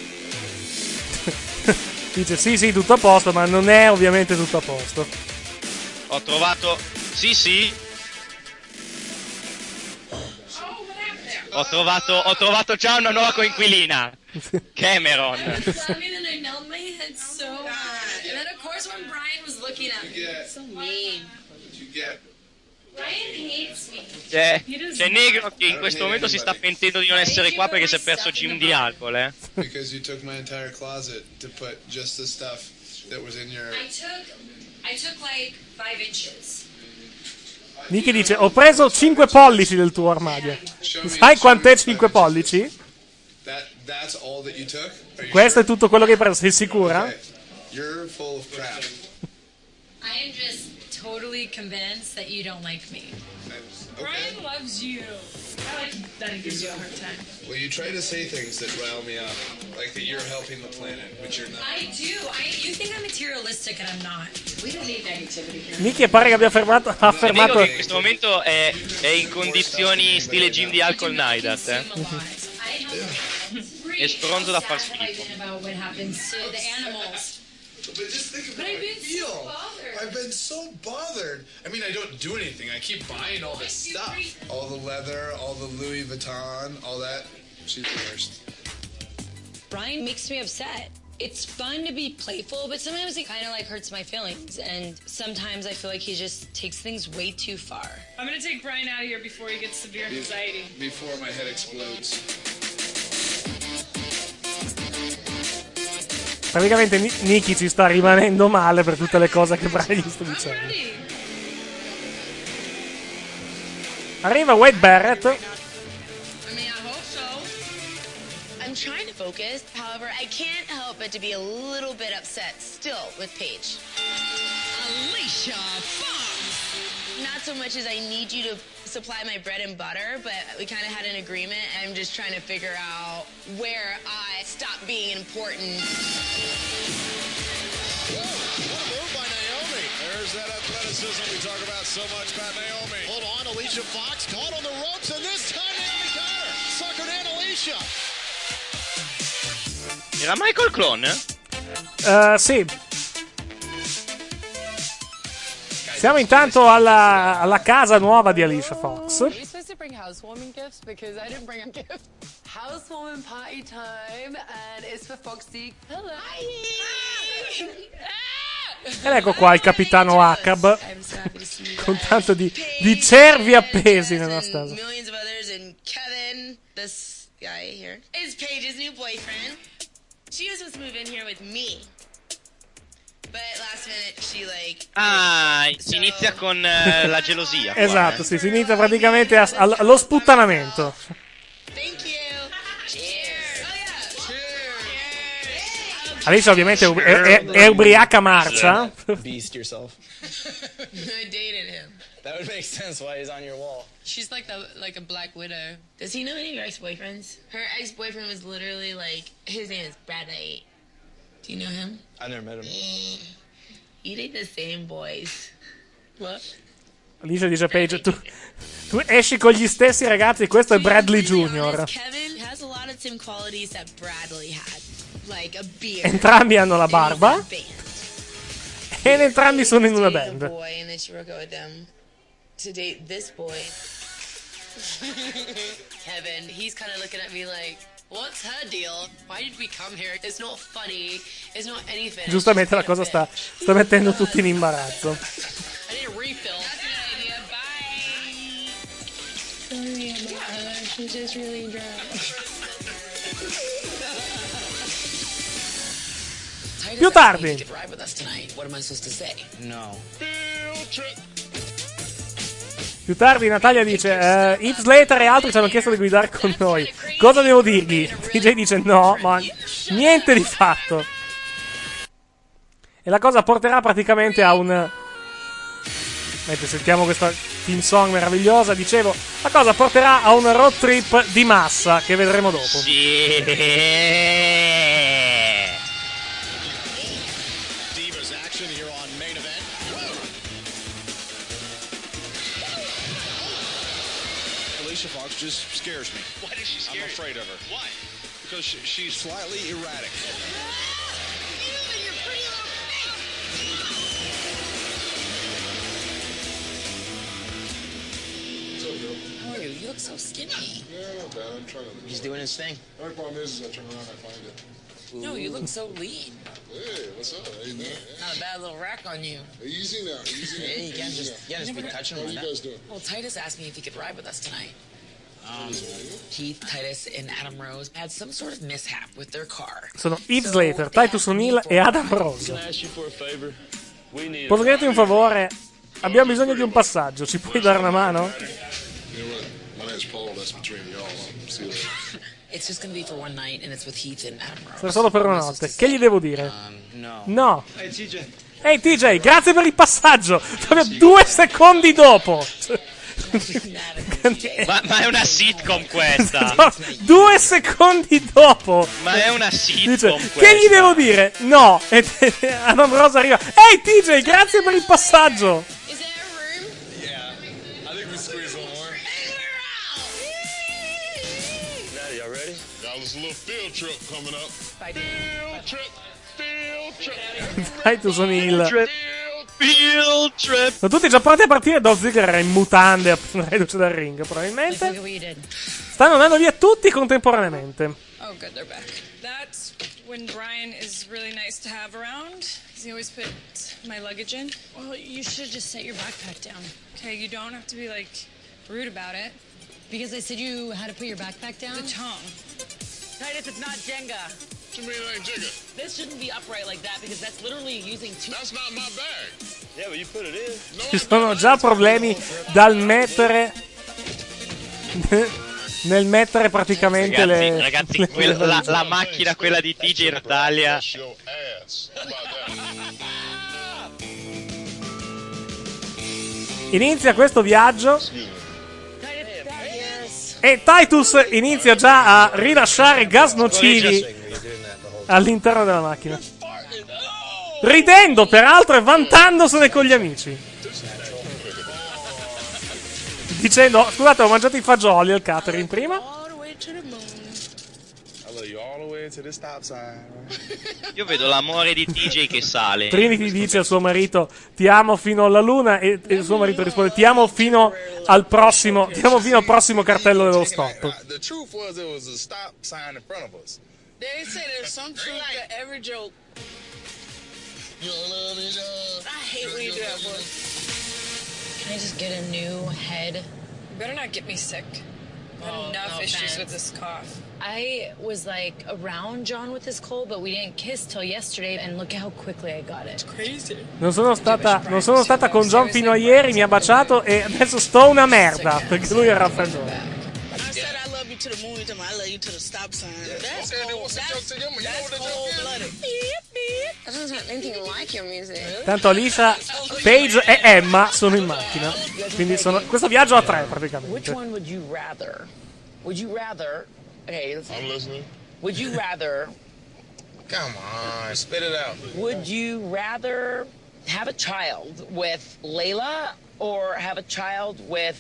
Dice sì sì tutto a posto, ma non è ovviamente tutto a posto. Ho trovato... Sì, sì. Ho trovato, ho trovato già una nuova coinquilina. Cameron. C'è, c'è Negro che in questo momento si sta pentendo di non essere qua perché si è perso Jim di alcol, eh. Because you took my entire closet to put just the stuff that was in your... I took, I took like five inches. Nicky dice ho preso cinque pollici del tuo armadio. Sai quant'è cinque pollici? That, that's all that you took? Are you Questo sure? è tutto quello che hai preso, sei sicura? Okay. You're full of crap. I am just totally convinced that you don't like me. Brian loves you. I like that he gives you a hard time. Well, you try to say things that rile me up, like that you're helping the planet, which you're not. I do. I, you think I'm materialistic and I'm not. We don't need negativity here. Nicky pare che abbia affermato, ha affermato... Negro che in questo momento è, è in condizioni stile Jim di alcol Night, eh. È stronzo da far schifo. About what happens to the animals. But just think about But I've how I been so feel. bothered. I've been so bothered. I mean, I don't do anything. I keep buying all this stuff. All the leather, all the Louis Vuitton, all that. She's the worst. Brian makes me upset. It's fun to be playful, but sometimes it kind of like hurts my feelings. And sometimes I feel like he just takes things way too far. I'm gonna take Brian out of here before he gets severe anxiety. Before my head explodes. Praticamente Ni- Nicky ci sta rimanendo male per tutte le cose che Brian gli sta dicendo. Arriva Wade Barrett. I'm trying to focus. However, I can't help but to be a little bit upset still with Paige. Alicia Fox! Not so much as I need you to supply my bread and butter, but we kind of had an agreement. I'm just trying to figure out where I stop being important. There's that athleticism we talk about so much about Naomi. Hold on, Alicia Fox caught on the ropes, and this time Naomi got her. Suckered in Alicia. Era Michael Clone? Uh, sì. Siamo intanto alla, alla casa nuova di Alicia Fox. Are you supposed to bring housewarming gifts? Because I didn't bring a gift. Housewarming party time, and it's for Foxy. Hello. Hi. Ed ecco qua il capitano Acab con tanto di, di cervi appesi nella stanza. Millions of others, and Kevin, this guy here, is Paige's new boyfriend. She was supposed to move in here with me, but last minute she like. Ah, si inizia con eh, la gelosia. Qua, Esatto, eh. sì, si inizia praticamente a- all- allo sputtanamento. Thank you. Cheers. Oh yeah. Alicia ovviamente è, è- è ubriaca marcia. Beast yourself. I dated him. That would make sense why he's on your wall. She's like the like a black widow. Does he know any of your ex-boyfriends? Her ex-boyfriend was literally like, his name is Bradley. Do you know him? I've never met him. You date the same boys. What? Alicia dice a Paige, tu, tu esci con gli stessi ragazzi, questo è Bradley Junior Kevin has a lot of same qualities that Bradley had, like a beard. Entrambi hanno la barba ed entrambi sono in una Dating a band. boy, and then she broke up with him to date this boy. Kevin, he's kind of looking at me like, what's her deal? Why did we come here? It's not funny. It's not anything. Giustamente la cosa sta, sta mettendo tutti in imbarazzo. I need a refill. That's a good idea. Bye. Sorry about her. She's just really drunk. Più tardi. You could ride with us tonight. What am I supposed to say? No. Più tardi Natalia dice eh, Heath Slater e altri ci hanno chiesto di guidare con noi. Cosa devo dirgli? D J dice no, ma niente di fatto. E la cosa porterà praticamente a un... Mentre sentiamo questa theme song meravigliosa, dicevo, la cosa porterà a un road trip di massa che vedremo dopo. Sì. Divas action here on main event. Alicia Fox just scares me. Why does she scare I'm you? afraid of her. Why? Because she, she's slightly erratic. How are you? You look so skinny. Yeah, not bad. I'm trying to. He's doing his thing. The only problem is, is I turn around and I find it. No, you look so lean. Hey, what's up? How you doing? Not a bad little rack on you. Easy now, easy now. Yeah, you can't just, you can't just be touching him How like you that. guys doing? Well, Titus asked me if he could ride with us tonight. Um, Keith, Titus, and Adam Rose had some sort of mishap with their car. Sono Heath Slater, Titus O'Neil e Adam Rose. Can I ask you for a favor? We need Posso chiederti un favore? Abbiamo bisogno di un passaggio, ci puoi dare una mano? You know what? My name's Paul. That's between y'all. See you later. It's just going to be for one night, and it's with Heath and Adam Rose. Sarà solo per una notte. Che gli devo dire? No. No. Hey, T J. Ehi T J, grazie per il passaggio. Proprio due secondi dopo. ma, ma è una sitcom questa. No, due secondi dopo. Ma è una sitcom Dice, questa. che gli devo dire? No. E Adam Rose arriva. Ehi T J, grazie per il passaggio. Yeah, I think we squeeze one more. Natty, y'all ready? Got this little field trip coming up. Field trip, field trip. Titus O'Neil. Field trip. Sono tutti già pronti a partire. Dolph Ziggler era in mutande appena reduce dal ring, probabilmente. Look what you did. Stanno andando via tutti contemporaneamente. Oh, good, they're back. That's when Brian is really nice to have around. He always put my luggage in. Well, you should just set your backpack down. Okay, you don't have to be, like, rude about it. Because I said you had to put your backpack down? The tone. Titus, it's not Jenga. What you mean it ain't Jigga? This shouldn't be upright like that because that's literally using two. That's not my bag. Yeah, but you put it in. Ci sono già problemi dal mettere nel mettere praticamente Ragazzi, le ragazzi le- quella- la, la macchina, quella di T J in Italia. Inizia questo viaggio e Titus inizia già a rilasciare gas nocivi all'interno della macchina, ridendo peraltro e vantandosene con gli amici, dicendo: scusate, ho mangiato i fagioli al catering prima. Io vedo l'amore di T J che sale. Trinity dice al suo marito: ti amo fino alla luna, e, e il suo marito risponde: ti amo fino al prossimo ti amo fino al prossimo cartello dello stop. The truth was it was a stop sign in front of us. They say there's some truth to every joke. I hate when you do that, boy. Can I just get a new head? You better not get me sick. I've had Oh, enough no issues offense. with this cough. I was like around John with his cold, but we didn't kiss till yesterday, and look how quickly I got it. It's crazy. Non sono stata non sono stata con John fino a ieri, mi ha baciato e adesso sto una merda perché lui ha raffreddore. I said I love you to the moon, you told me I love you to the stop sign. That's cold. That's, that's cold-blooded. That doesn't have anything like your music. Tanto Alicia, Paige e Emma sono in macchina, quindi sono questo viaggio a tre Which praticamente. one would you rather? Would you rather? Okay, let's, I'm listening. would you rather? Come on, spit it out. Would you rather have a child with Layla or have a child with?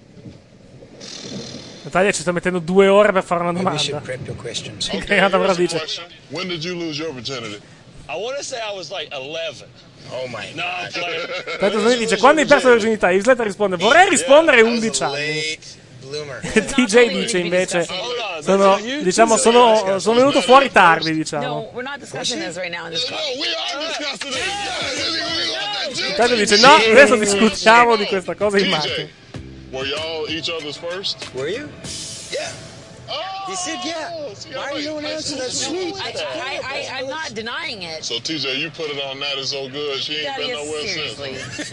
Natalia ci sta mettendo due ore per fare una domanda. Prep your questions. Ok, Adam dice: When did you lose your virginity? I want to say I was like eleven. Oh my No, I'm playing. Tanto lui dice: quando hai perso la virginità? Islet risponde: vorrei rispondere undici anni. E T J dice invece: sono, diciamo, sono, sono venuto fuori tardi, diciamo. No, we're not discussing this right now in this car. We are discussing it. Tanto dice: no, adesso discutiamo di questa cosa in macchina. Were y'all each other's first? Were you? Yeah. Oh, He said, yeah. so Why are you don't answer that sweet? I, I, I, I'm not denying it. So T J, you put it on that is so good. She ain't Daddy, been nowhere seriously. since.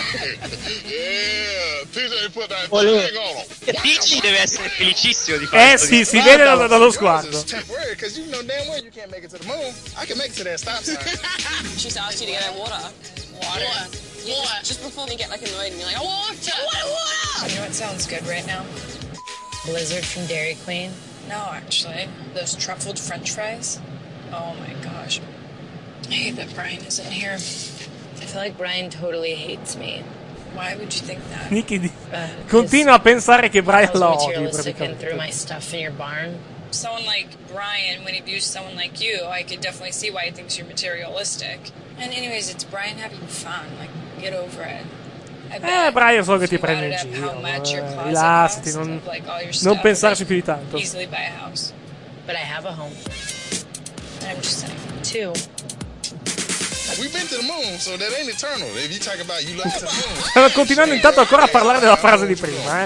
Yeah, T J put that thing on him. T J deve essere felicissimo di Eh questo. sì, si vede da- dallo sguardo. It's temporary because you know damn well you can't make it to the moon. I can make it to that stop sign. She's asked you to get her water. Water. Water. Just before they get like annoyed and you're like, I want water. I want water. You know what sounds good right now? Blizzard from Dairy Queen. No, actually. Those truffled french fries. Oh my gosh. I hate that Brian isn't here. I feel like Brian totally hates me. Why would you think that? Nicky di- continua a pensare che Brian I was la odi materialistic and threw my praticamente. stuff in your barn. Someone like Brian, when he views someone like you, I could definitely see why he thinks you're materialistic. And anyways, it's Brian having fun. Like, get over it. Eh, Brian, solo che ti prende in giro. Eh, rilassati, non, non pensarci più di tanto. Easily buy a house. But I have a home. And I'm just saying, too. We've been to the moon, so that ain't eternal. If you talk about you like to the moon. Stanno continuando intanto ancora a parlare della frase di prima, eh.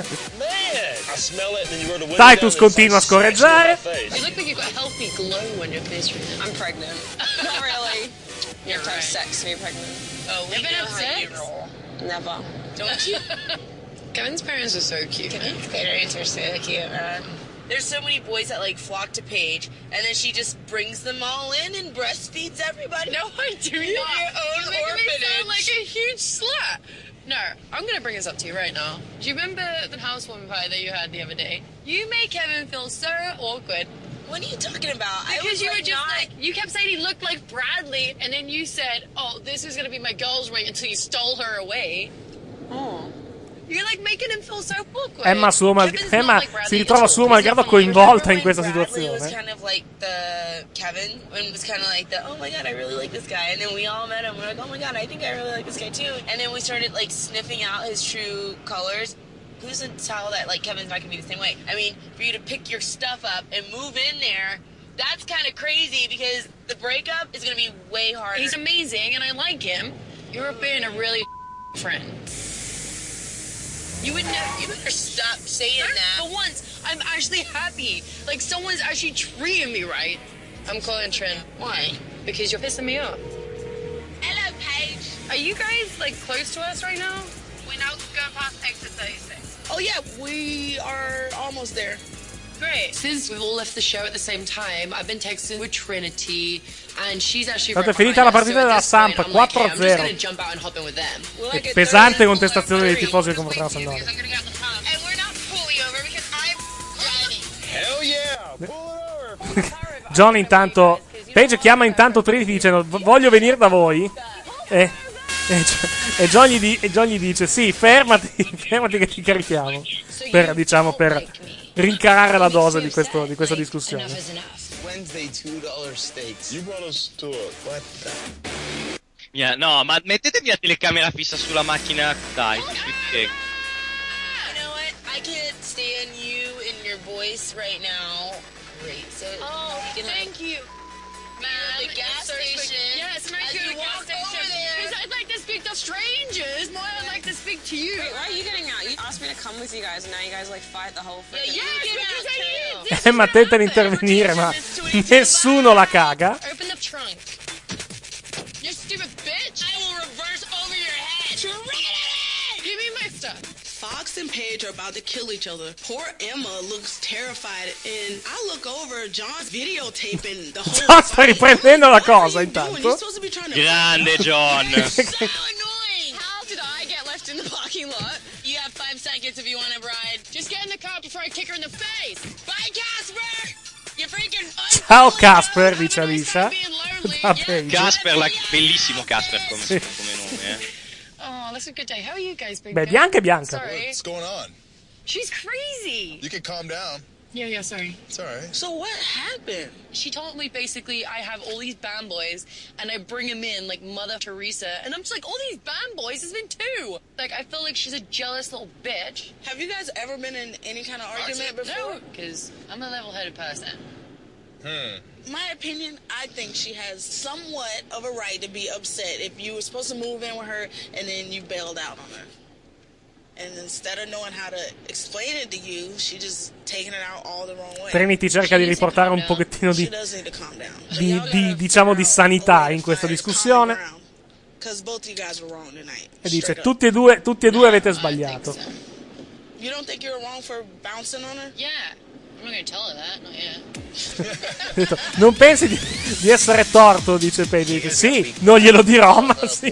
Titus continua a scorreggiare. You look like you've got a healthy glow on your face right now. I'm pregnant. Not really. You have to have sex to be pregnant. Oh, we Never know had how sex? you roll. Never. Don't you? Kevin's parents are so cute. Kevin's parents are so cute, man. There's so many boys that like flock to Paige, and then she just brings them all in and breastfeeds everybody. No, I do In not. your own You're making me orphanage. sound like a huge slut. No, I'm gonna bring this up to you right now. Do you remember the housewarming party that you had the other day? You made Kevin feel so awkward. What are you talking about? I Because was, you like, were just not- like, you kept saying he looked like Bradley, and then you said, oh, this is gonna be my girl's ring until you stole her away. Oh. You're like making him feel so awkward. Emma, suo mal- Kevin's Emma not like Bradley. si ritrova suo malgrado coinvolta in questa Bradley was situazione. kind of like the Kevin, and was kind of like the, oh my god, I really like this guy. And then we all met him. We're like, oh my god, I think I really like this guy too. And then we started like sniffing out his true colors. Who's to tell that like Kevin's not gonna be the same way? I mean, for you to pick your stuff up and move in there, that's kind of crazy because the breakup is gonna be way harder. He's amazing, and I like him. You're being a really friend. You would never, you better stop saying that. For once, I'm actually happy. Like, someone's actually treating me right. I'm calling Trin. Why? Because you're pissing me off. Hello, Paige. Are you guys, like, close to us right now? We now go past exit thirty-six. Oh yeah, we are almost there. Great. Since we've all left the show at the same time, I've been texting with Trinity, and she's actually State right finita la behind us, partita so at della this point, Samp I'm like, quattro hey, a I'm just zero. gonna jump out and hop in with them. We're E like, pesante contestazione dei tifosi del Conferenza Nord. And we're not pulling over because I'm driving. Hell yeah! John intanto Paige chiama intanto Trinity dicendo "V- voglio venire da voi e, e, e, John gli di- e John gli dice sì fermati fermati che ti carichiamo per diciamo per rincarare la dose di, questo, di questa discussione. Wednesday two dollar steaks. You brought us to a what? Mia- no, ma mettetevi la telecamera fissa sulla macchina. Dai, perché? You know what? I can't stand you and your voice right now. Great. So Oh, you can, thank you. Man, the gas it's so sweet. station. Yes, nice As to you the gas walk station. over there. Because I'd like to speak to strangers more than I'd like to speak to you. Wait, why are you getting out? You asked me to come with you guys, and now you guys like fight the whole freaking. Yes, because I need this. Emma tenta di intervenire ma nessuno la caga. Open the trunk. You stupid bitch. I will reverse over your head. Trinity! Give me my stuff. Fox and Paige are about to kill each other. Poor Emma looks terrified, and I look over, John's videotaping the whole John sta riprendendo la cosa intanto. Grande John. How did I get left in the parking lot? You have five seconds if you want to ride. Just get in the car before I kick her in the face. Bye, Casper. You freaking. Ciao Casper, dice Alicia. Da Paige. Casper, la- bellissimo Casper come, come nome, eh. Oh, that's a good day. How are you guys, big Beh, girl? bianca è bianca. Sorry. What's going on? She's crazy. You can calm down. Yeah, yeah, sorry. It's all right. So what happened? She told me basically I have all these band boys and I bring them in like Mother Teresa, and I'm just like, all these band boys has been two. Like, I feel like she's a jealous little bitch. Have you guys ever been in any kind of argument before? No, because I'm a level-headed person. Hmm. My opinion, I think she has somewhat of a right to be upset if you were supposed to move in with her and then you bailed out on her. And instead of knowing how to explain it to you, she just taking it out all the wrong way. Trinity cerca di riportare un pochettino di, di, di diciamo di sanità in questa discussione Because both of you guys were wrong tonight. e dice Straight up. tutti e due, tutti e due avete sbagliato. You don't think you're wrong for bouncing on her? Yeah. I'm not gonna tell her that, not yet. Ha detto, non pensi di, di essere torto, dice Paige. Dice, sì, non glielo dirò, ma sì.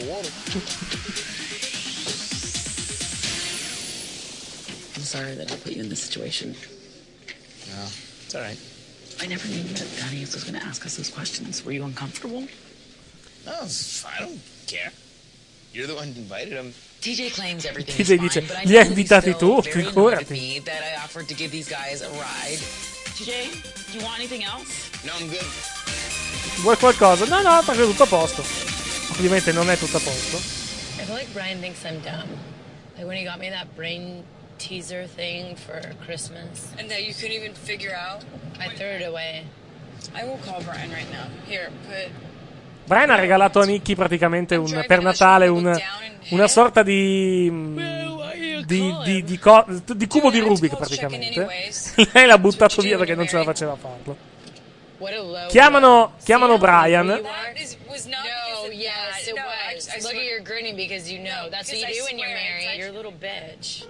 I'm sorry that I put you in this situation. No, it's all right. I never knew that Thaddeus was going to ask us those questions. Were you uncomfortable? No, it's, I don't care. You're the one who invited him. T J claims everything T is J fine, dice, but I li know hai that he's invitati still tu, very annoyed with figurati. me that I offered to give these guys a ride. T J, do you want anything else? No, I'm good. Vuoi qualcosa? No, no, perché è tutto a posto. Ovviamente non è tutto a posto. If feel like Brian thinks I'm dumb. Like when he got me that brain teaser thing for Christmas. And that you couldn't even figure out? I threw it away. I will call Brian right now. Here, put... Brian ha regalato a Nicky praticamente un, per Natale un, una sorta di di, di, di, co, di cubo di Rubik praticamente. Lei l'ha buttato via perché non ce la faceva a farlo. Chiamano, chiamano Brian. No, yes, it was. Look at your grinning because you know. That's what you do when you're married. You're a little bitch.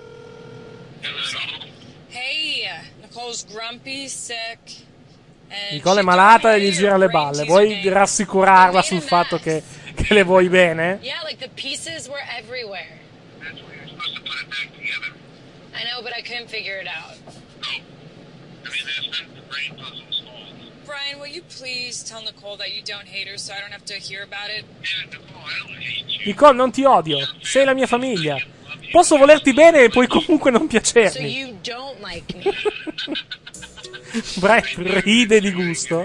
Hey, Nicole's grumpy, sick. Nicole è malata e gli gira le balle. Vuoi rassicurarla sul fatto che, che le vuoi bene? Yeah, like the pieces were everywhere. That's where you're supposed to put it back together. I know, but I couldn't figure it out. No. I mean, that's been the brain puzzle's fault. Brian, will you please tell Nicole that you don't hate her so I don't have to hear about it? Yeah, Nicole, I don't hate you. Nicole, non ti odio. Sei la mia famiglia. Posso volerti bene e puoi comunque non piacermi. So you don't like me. Brian ride di gusto.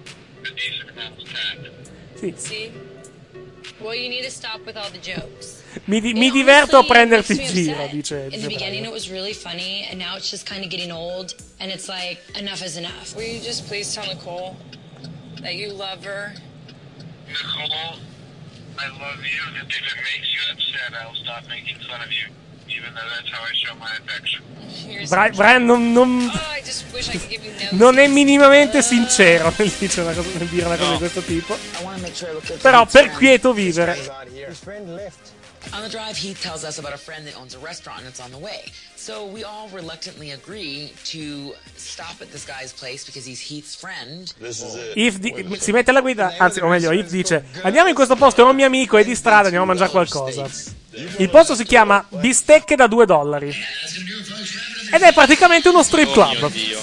Sì. Well, you need to stop with all the jokes. Mi, di- mi diverto a prenderti in giro, dice. In the beginning it was really funny, and now it's just kind of getting old, and it's like, enough is enough. Will you just please tell Nicole that you love her? Nicole, I love you, and if it makes you upset, I'll stop making fun of you, even though that's how I show my affection. Bra- Brian non, non, non è minimamente sincero nel, dice una cosa, nel dire una cosa di questo tipo. Però per quieto vivere. On the drive, Heath tells us about a friend that owns a restaurant and it's on the way. So we all reluctantly agree to stop at this guy's place because he's Heath's friend. Heath di- si mette alla guida, anzi, o meglio, Heath dice: andiamo in questo posto, è un mio amico, è di strada, andiamo a mangiare qualcosa. Il posto si chiama Bistecche da due dollari. Ed è praticamente uno strip club. Oh, Dio.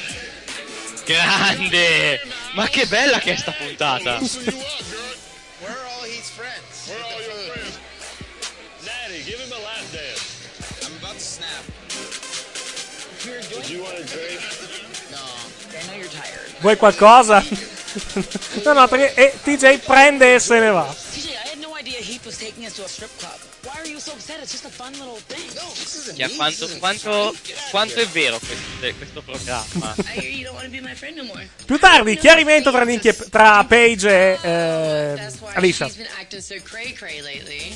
Grande! Ma che bella che è sta puntata! Give him a lap dance. I'm about to snap. Do you want a drink? No, I know you're tired. Vuoi qualcosa? No, no, perché eh, T J prende e se ne va. T J, I had no idea Heath was taking us to a strip club. Why are you so upset? It's just a fun little thing. No, this isn't Yeah, quanto, quanto, quanto è vero questo, questo programma? I hear you don't want to be my friend no more. Più tardi, chiarimento tra, Nicky e, tra Paige e eh, Alicia. She's been acting so cray cray lately.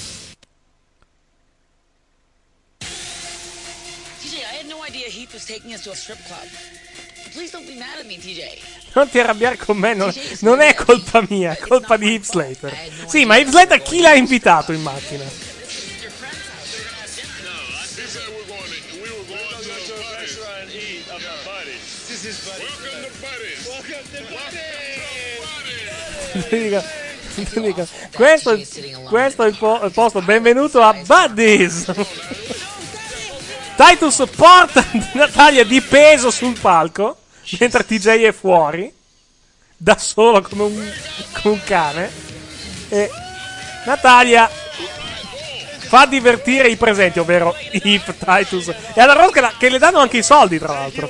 T J, I had no idea Heath was taking us to a strip club. Please don't be mad at me, T J. Non ti arrabbiare con me, non, non è colpa mia, è colpa di Heath Slater. Sì, ma Heath Slater chi l'ha invitato in macchina? Dico, dico, questo, questo è il, po- il posto, benvenuto a Buddies. Titus porta Natalia di peso sul palco mentre T J è fuori da solo come un, come un cane, e Natalia fa divertire i presenti, ovvero Heath, Titus e alla Rose, che, la, che le danno anche i soldi, tra l'altro.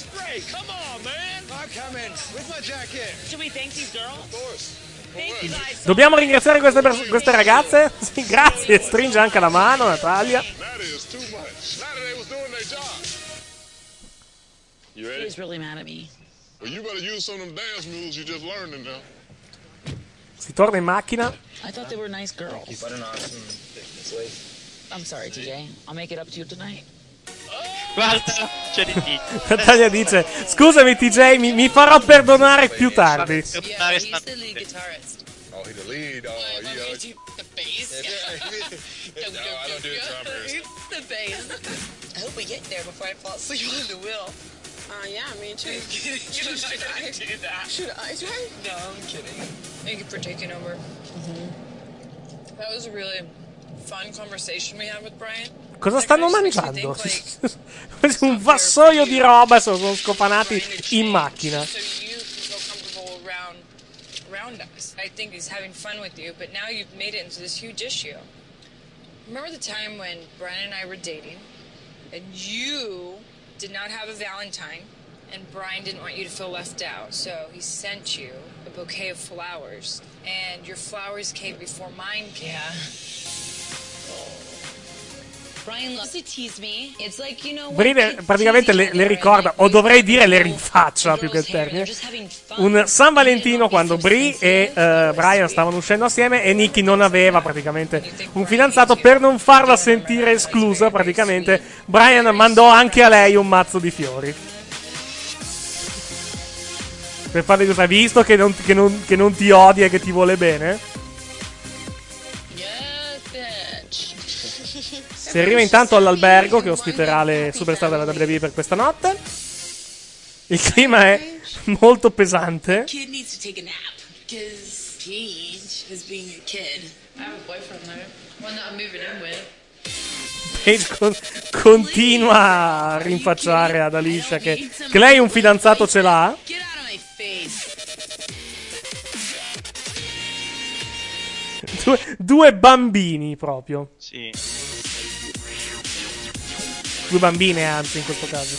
Dobbiamo ringraziare queste, pers- queste ragazze? Sì, grazie. Stringe anche la mano Natalia. You ready? He's really mad at me. Well, you better use some of them dance moves you just learned now. Si torna in macchina. I thought they were nice girls. I'm sorry, T J. I'll make it up to you tonight. Guarda, c'è di T. Natalia dice: scusami T J, mi, mi farò perdonare più tardi. Perdonare He's the lead guitarist. Oh, he the lead. Oh, Well, yeah. you do the bass. No, I don't do the drummers. The bass. I hope we get there before I fall asleep on the wheel. Uh, yeah, me too. Should I do that? Should I try? No, I'm kidding. Thank you for taking over. Mm-hmm. That was a really fun conversation we had with Brian. Cosa stanno mangiando? Un vassoio di roba, sono scopanati in macchina. So you feel comfortable around around us. I think he's having fun with you, but now you've made it into this huge issue. Remember the time when Brian and I were dating, and you did not have a Valentine, and Brian didn't want you to feel left out, so he sent you a bouquet of flowers, and your flowers came before mine came. Yeah. Brian loves to tease me. It's like, you know, Brie le- praticamente le, le ricorda, o dovrei dire le rinfaccia più che il termine, un San Valentino quando Brie e uh, Brian stavano uscendo assieme e Nikki non aveva praticamente un fidanzato. Per non farla sentire esclusa, praticamente Brian mandò anche a lei un mazzo di fiori. Per farle cosa, hai visto che non, che, non, che non ti odia e che ti vuole bene? Si arriva intanto all'albergo che ospiterà le superstar della W W E per questa notte. Il clima è molto pesante. Kid needs to take a nap because Paige is being a kid. I have a boyfriend there. One that I'm moving in with. Paige con- continua a rinfacciare ad Alicia che, che lei un fidanzato ce l'ha. Get out of my face. Due, due bambini proprio. Sì. Due bambine anzi in questo caso.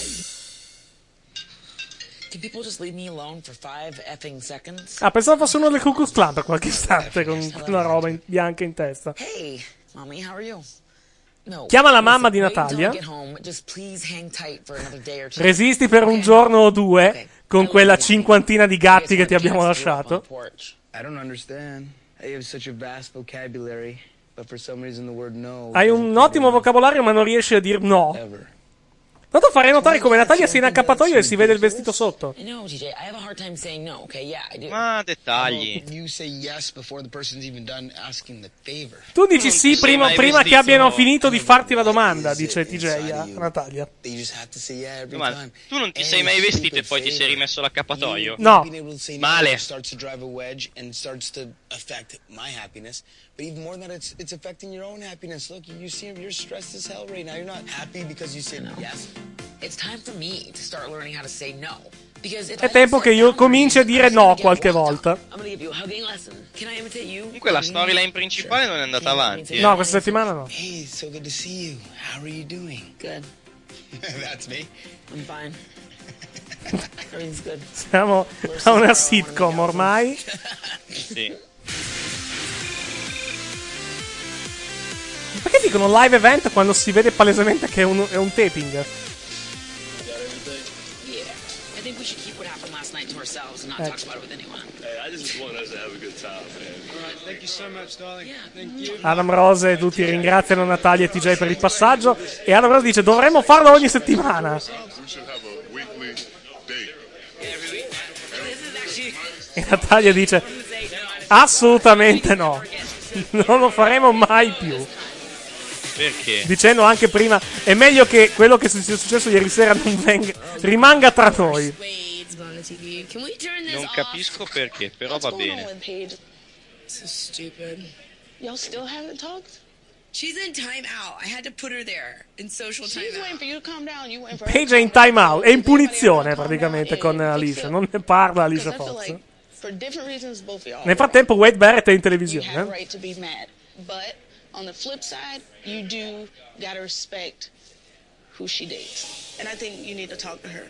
Can people just leave me alone for five effing seconds? Ah, pensavo fosse uno del Ku Klux Klan per qualche istante con una roba in- bianca in testa. Hey, mommy, how are you? No. Chiama la mamma di Listen, wait until I Natalia. get home. Just please hang tight for another day or two. Resisti per un giorno o due con quella cinquantina di gatti che ti abbiamo lasciato. I don't understand. I have such a vast vocabulary, but for some reason the word no. Hai un ottimo vocabolario ma non riesci a dir no. Tanto farei notare come Natalia sia in accappatoio e si vede il vestito sotto. I know, T J. I have a hard time saying no. Okay, yeah, I do. Ma dettagli. You say yes before the person's even done asking the favor. Tu dici sì prima, prima che abbiano finito di farti la domanda, dice T J a Natalia. Ma tu non ti sei mai vestito e poi ti sei rimesso l'accappatoio? No. Male. Starts to drive a wedge and starts to affect my happiness. But even more than that, it's it's affecting your own happiness. Look, you seem you're stressed as hell right now. You're not happy because you said yes. It's time for me to start learning how to say no. Because if È tempo che io cominci a dire no qualche volta. I'm gonna give you a hugging lesson. Can I imitate you? Comunque la storyline principale non è andata avanti. eh. No, questa settimana no. Hey, so good to see you. How are you doing? Good. That's me. I'm fine. Everything's good. Siamo a una sitcom ormai. Sì. Perché dicono live event quando si vede palesemente che è un, è un taping? Yeah. I think we should keep what happened last night to ourselves and not Eh. talk about it with anyone. Hey, I just want us to have a good time, man. All right, thank you so much, darling. Thank you. Adam Rose e tutti ringraziano Natalia e T J per il passaggio. E Adam Rose dice dovremmo farlo ogni settimana. We should have a weekly date. E Natalia dice assolutamente no. Non lo faremo mai più. Perché? Dicendo anche prima è meglio che quello che sia successo ieri sera non venga, rimanga tra noi. Non capisco perché, però va bene. So stupid. Y'all still haven't talked? She's in time out. I had to put her there in social time She's waiting for you to calm down. You waiting for her. Paige è in time out, è in punizione praticamente con Alicia, non ne parla Alicia Because I feel Fox. like for different reasons both of y'all. Nel frattempo Wade Barrett è in you have a televisione. right to be mad, but on the flip side, you do gotta respect who she dates, and I think you need to talk to her.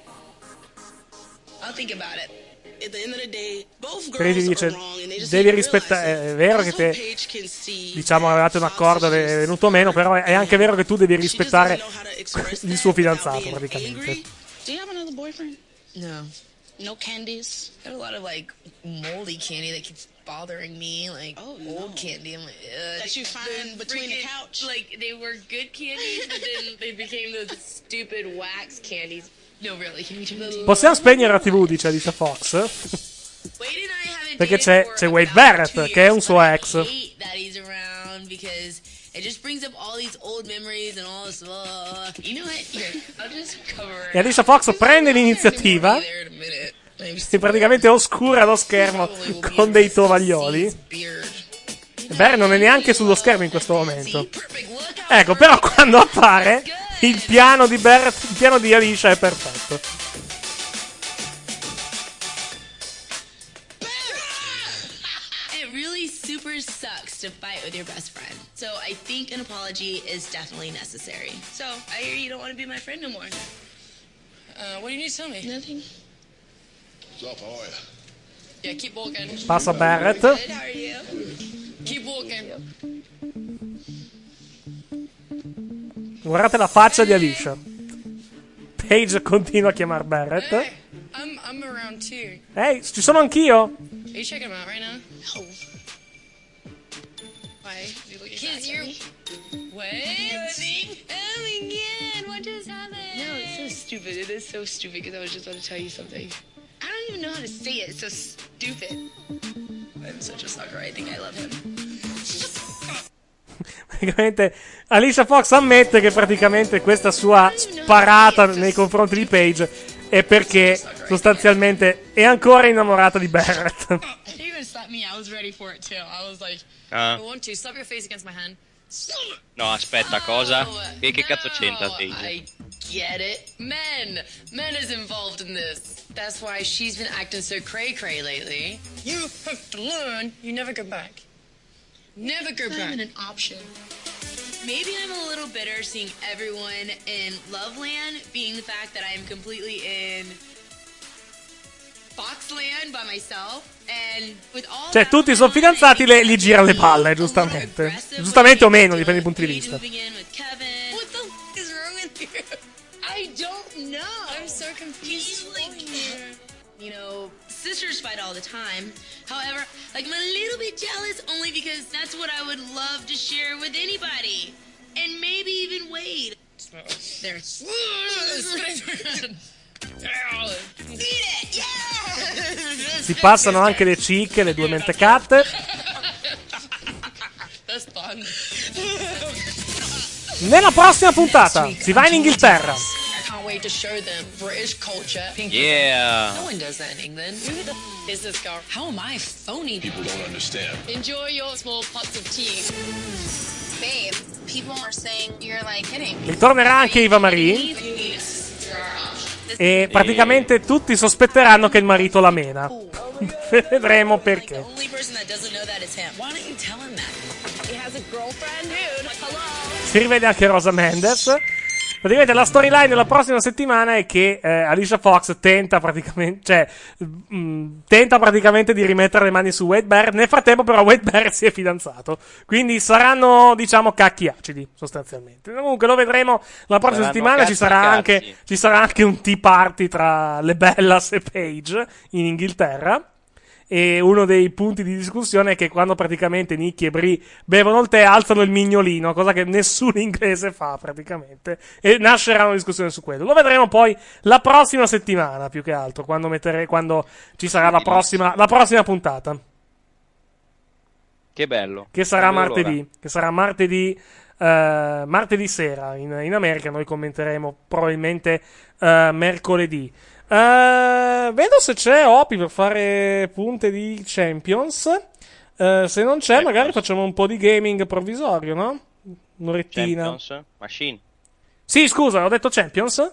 I'll think about it. At the end of the day, both Credi girls dice are wrong, and they just devi need to rispettare, realize è it. vero che That's te what Paige can see. diciamo avevate un accordo, è venuto meno, però è anche vero che tu devi rispettare il suo fidanzato praticamente. Do you have another boyfriend? No. No candies? I have a lot of like moldy candy that keeps bothering me, like old candy. I'm like, ugh. That you find The between the freaking- couch? Like they were good candies, but then they became those stupid wax candies. No, really, can we turn the Possiamo spegnere la tivù, dice Alicia Fox. Perché c'è, c'è Wade Barrett, che è un suo ex. hate that he's around because it just brings up all these old memories and all this. Uh, you know what? Here, I'll just cover. E Alicia Fox prende l'iniziativa e praticamente oscura lo schermo con dei tovaglioli. E Barrett non è neanche sullo schermo in questo momento. Ecco, però quando appare il piano di Barrett, il piano di Alicia è perfetto. It really super sucks to fight with your best friend. So I think an apology is definitely necessary. So I hear you don't want to be my friend no more. Uh, what do you need to tell me? Nothing. What's up, how are you? Yeah, keep walking. Passa Barrett. Good, how are you? Keep walking. Guardate la faccia di Alicia. Paige continua a chiamare Barrett. Hey, I'm, I'm around too. Ehi, ci sono anch'io. Are you checking him out right now? No. Why? You look Kids, you're... What? Oh my god, what just happened? No, it's so stupid. It is so stupid because I was just about to tell you something. I don't even know how to say it. It's so stupid. I'm such a sucker. I think I love him. Praticamente Alicia Fox ammette che praticamente questa sua sparata nei confronti di Paige è perché sostanzialmente è ancora innamorata di Barrett. He even slapped me. I was ready for it too. I was like, Ah. I want to slap your face against my hand. No, aspetta, cosa? Che, che cazzo c'entra, I Paige? get it. Men. Men is involved in this. That's why she's been acting so cray-cray lately. You have to learn. You never go back. Never go Not back. even an option. Maybe I'm a little bitter seeing everyone in Loveland, being the fact that I'm completely in Foxland by myself, and with all Cioè tutti sono fidanzati, le, gli gira le palle, giustamente. Giustamente o meno, dipende dai punti di vista. moving in with Kevin. What the f- is wrong with you? I don't know. I'm so confused. He's like, you know, sisters fight all the time. However, like I'm a little bit jealous only because that's what I would love to share with anybody. And maybe even Wade. There. Eat it! Yeah! Si passano anche le cicche, le due mentecatte. That's fun. Nella prossima puntata si va in Inghilterra. I can't wait to show them British culture. Yeah. No one does that in England. Who the f- is this girl? How am I phony? People don't understand. Enjoy your small pots of tea. Babe, people are saying you're like kidding. Ritornerà anche Eva Marie e praticamente tutti sospetteranno che il marito la mena. Vedremo perché. The only person that doesn't know that is him. Why don't you tell him that? He has a girlfriend, dude. Hello. Si rivede anche Rosa Mendes. Praticamente la storyline della prossima settimana è che eh, Alicia Fox tenta praticamente, cioè, mh, tenta praticamente di rimettere le mani su Wade Barrett. Nel frattempo, però, Wade Barrett si è fidanzato. Quindi saranno, diciamo, cacchi acidi, sostanzialmente. Comunque lo vedremo la prossima Saranno settimana. Ci sarà, cazzi anche, cazzi. ci sarà anche un tea party tra le Bellas e Paige in Inghilterra. E uno dei punti di discussione è che quando praticamente Nicky e Brie bevono il tè alzano il mignolino, cosa che nessun inglese fa praticamente, e nascerà una discussione su quello. Lo vedremo poi la prossima settimana, più che altro, quando, mettere, quando ci sarà la prossima, la prossima puntata, Che bello. che sarà Non vedo martedì, l'ora. che sarà martedì, eh, martedì sera in, in America. Noi commenteremo probabilmente eh, mercoledì. Uh, vedo se c'è Opi per fare punte di Champions. Uh, se non c'è, magari facciamo un po' di gaming provvisorio, no? Un'orettina. Champions? Machine? Sì, scusa, ho detto Champions?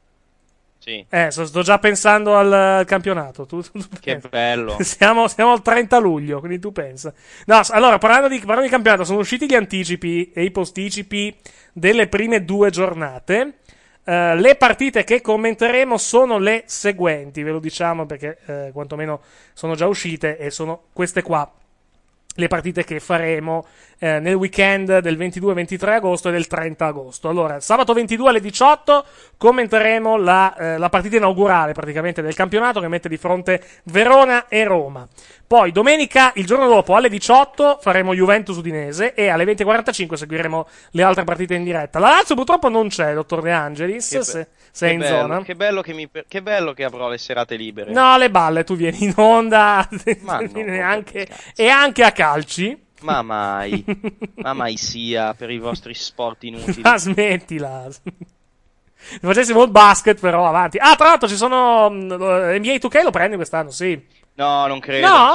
Sì. Eh, so- sto già pensando al, al campionato. Tu, tu, tu Che pensa. bello. Siamo, siamo al trenta luglio, quindi tu pensa. No, s- allora, parlando di, parlando di campionato, sono usciti gli anticipi e i posticipi delle prime due giornate. Uh, le partite che commenteremo sono le seguenti, ve lo diciamo perché uh, quantomeno sono già uscite e sono queste qua. Le partite che faremo eh, nel weekend del ventidue ventitré agosto e del trenta agosto. Allora, sabato ventidue alle diciotto commenteremo la, eh, la partita inaugurale praticamente del campionato che mette di fronte Verona e Roma. Poi domenica, il giorno dopo, alle diciotto faremo Juventus-Udinese e alle venti e quarantacinque seguiremo le altre partite in diretta. La Lazio purtroppo non c'è, dottor De Angelis, Che be- se, se è che in bello, zona. Che bello che, mi, che bello che avrò le serate libere. No, le balle, tu vieni in onda Ma no, e anche, e anche a calci. Ma mai, ma mai sia per i vostri sport inutili. Ma smettila. Se facessimo il basket, però, avanti. Ah, tra l'altro ci sono mm, N B A due K, lo prendi quest'anno, sì. No, non credo. No?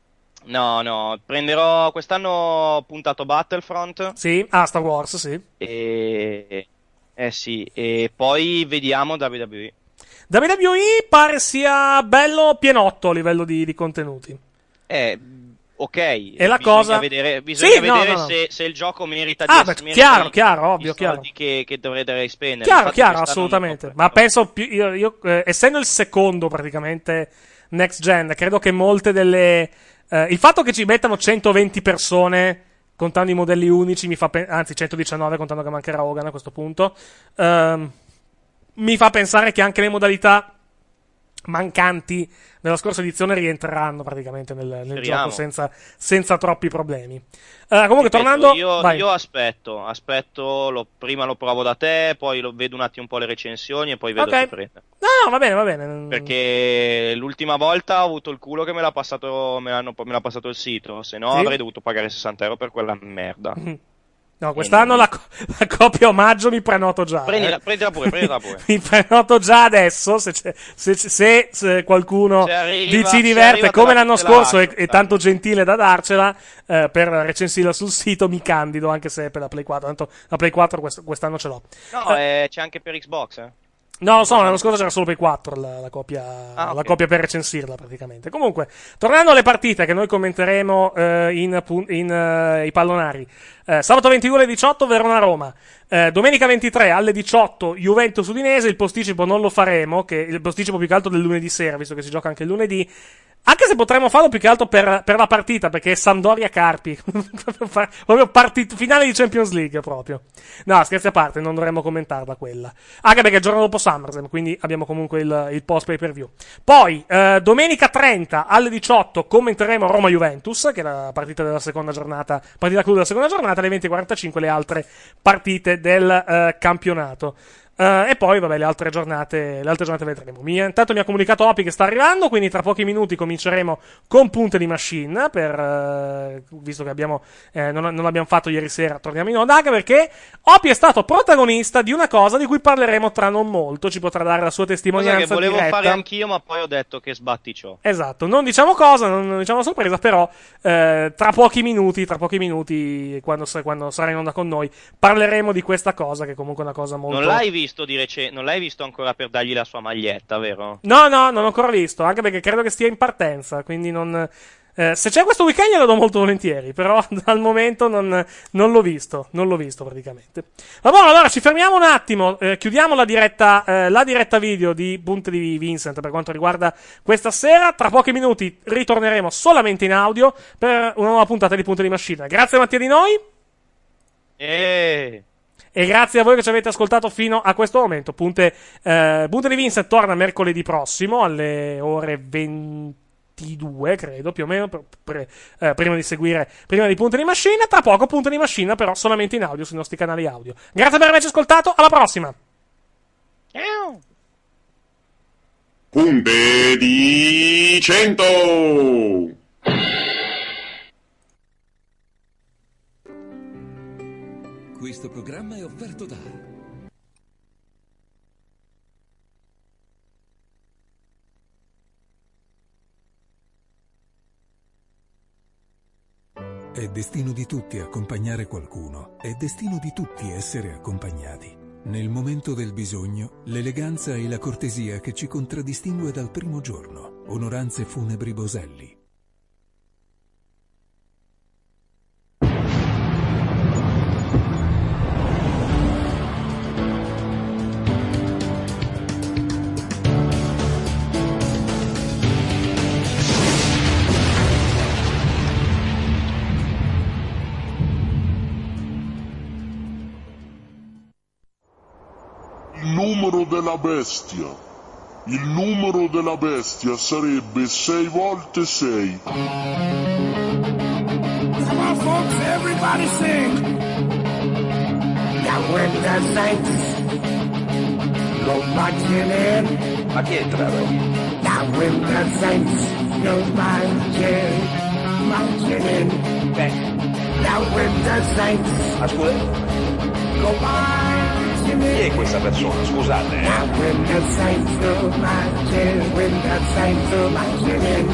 No, no, prenderò quest'anno ho puntato Battlefront. Sì, ah, Star Wars, sì. E eh sì, e poi vediamo W W E. W W E pare sia bello pienotto a livello di, di contenuti. Eh, ok. E la bisogna cosa- vedere, bisogna Sì, no, vedere no, no. Se, se il gioco merita Ah, di beh, merita chiaro, i- chiaro, ovvio, i chiaro. soldi che, che dovrete spendere. Chiaro, Infatti chiaro, quest'anno assolutamente. Ma penso più, io, io eh, essendo il secondo praticamente next gen, credo che molte delle... eh, il fatto che ci mettano centoventi persone contando i modelli unici, mi fa pe- anzi centodiciannove contando che mancherà Hogan a questo punto, ehm, mi fa pensare che anche le modalità mancanti nella scorsa edizione rientreranno praticamente nel, nel gioco senza, senza troppi problemi. Uh, comunque, Ripeto, tornando, io, vai. io aspetto, aspetto, lo, prima lo provo da te, poi lo vedo un attimo un po' le recensioni e poi vedo Ok. se prende. No, no, va bene, va bene. Perché l'ultima volta ho avuto il culo che me l'ha passato, me l'hanno, me l'ha passato il sito, se no Sì? avrei dovuto pagare sessanta euro per quella merda. No, quest'anno la, co- la copia omaggio mi prenoto già. Prendila, eh. prendila pure, prendila pure. Mi prenoto già adesso se, c'è- se, se, se qualcuno Se arriva- di ci se diverte arriva, te come la- l'anno te la scorso lascio, è, è tanto gentile da darcela eh, per recensirla sul sito, mi candido anche se è per la Play quattro. Tanto la Play quattro quest- quest'anno ce l'ho. No, eh, c'è anche per Xbox, eh. No, lo so, l'anno scorso c'era solo Play quattro la, la copia, Ah, ok. la copia per recensirla praticamente. Comunque, tornando alle partite che noi commenteremo eh, in, pun- in eh, i pallonari. Eh, sabato ventidue alle diciotto Verona-Roma. Eh, domenica ventitré alle diciotto Juventus-Udinese. Il posticipo non lo faremo, che il posticipo più che altro del lunedì sera, visto che si gioca anche il lunedì. Anche se potremmo farlo più che altro per, per la partita, perché è Sampdoria-Carpi. Proprio partit- finale di Champions League, proprio. No, scherzi a parte, non dovremmo commentarla quella. Anche perché è il giorno dopo SummerSlam, quindi abbiamo comunque il, il post pay per view. Poi, eh, domenica trenta alle diciotto commenteremo Roma-Juventus, che è la partita della seconda giornata, partita clou della seconda giornata, alle venti e quarantacinque le altre partite del eh, campionato. Uh, e poi, vabbè, le altre giornate, le altre giornate vedremo. Mi, intanto mi ha comunicato Opi che sta arrivando, quindi tra pochi minuti cominceremo con punte di machine, per, uh, visto che abbiamo, eh, non, non l'abbiamo fatto ieri sera, torniamo in onda, anche perché Opi è stato protagonista di una cosa di cui parleremo tra non molto, ci potrà dare la sua Cosa testimonianza che volevo diretta. fare anch'io, ma poi ho detto che sbatti ciò. Esatto, non diciamo cosa, non, non diciamo sorpresa, però eh, tra pochi minuti, tra pochi minuti, quando, quando sarà in onda con noi, parleremo di questa cosa, che comunque è una cosa molto... Non l'hai visto di rece- non l'hai visto ancora per dargli la sua maglietta, vero? No, no, non ho ancora visto, anche perché credo che stia in partenza, quindi non... Eh, se c'è questo weekend glielo do molto volentieri, però al momento non, non l'ho visto, non l'ho visto praticamente. Va buono, allora ci fermiamo un attimo, eh, chiudiamo la diretta, eh, la diretta video di Punte di Vincent per quanto riguarda questa sera. Tra pochi minuti ritorneremo solamente in audio per una nuova puntata di Punte di Machine. Grazie Mattia di noi. Eh. E grazie a voi che ci avete ascoltato fino a questo momento. Punte, eh, Punte di Vincent torna mercoledì prossimo alle ore ventidue, credo, più o meno, per, per, eh, prima di seguire, prima di Punte di Machine. Tra poco Punte di Machine, però solamente in audio sui nostri canali audio. Grazie per averci ascoltato, alla prossima! Punte di cento! Questo programma è offerto da È destino di tutti accompagnare qualcuno, è destino di tutti essere accompagnati. Nel momento del bisogno, l'eleganza e la cortesia che ci contraddistingue dal primo giorno. Onoranze Funebri Boselli. Il numero della bestia. Il numero della bestia sarebbe sei volte sei. Come on, folks, everybody sing. Now when the saints go marching in. Ma chi entra? Now when the saints go marching, marching in. Now when the saints Ah, scusa, go marching in. chi è questa persona? Scusate, eh. Now when the saints go marching, when the saints go marching in.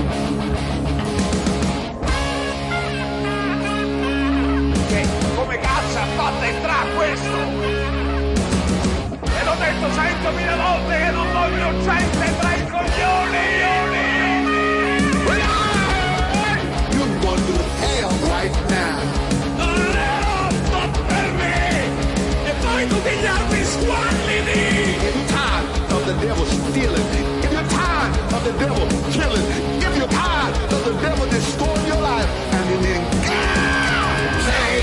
Che, come cazzo ha fatto entrare questo? Te l'ho detto centomila volte che non voglio gente tra i coglioni! You're going to hell right now. Tutti gli altri squallidi! If you're tired of the devil stealing, if you're tired of the devil killing, if you're tired of the devil destroying your life, and then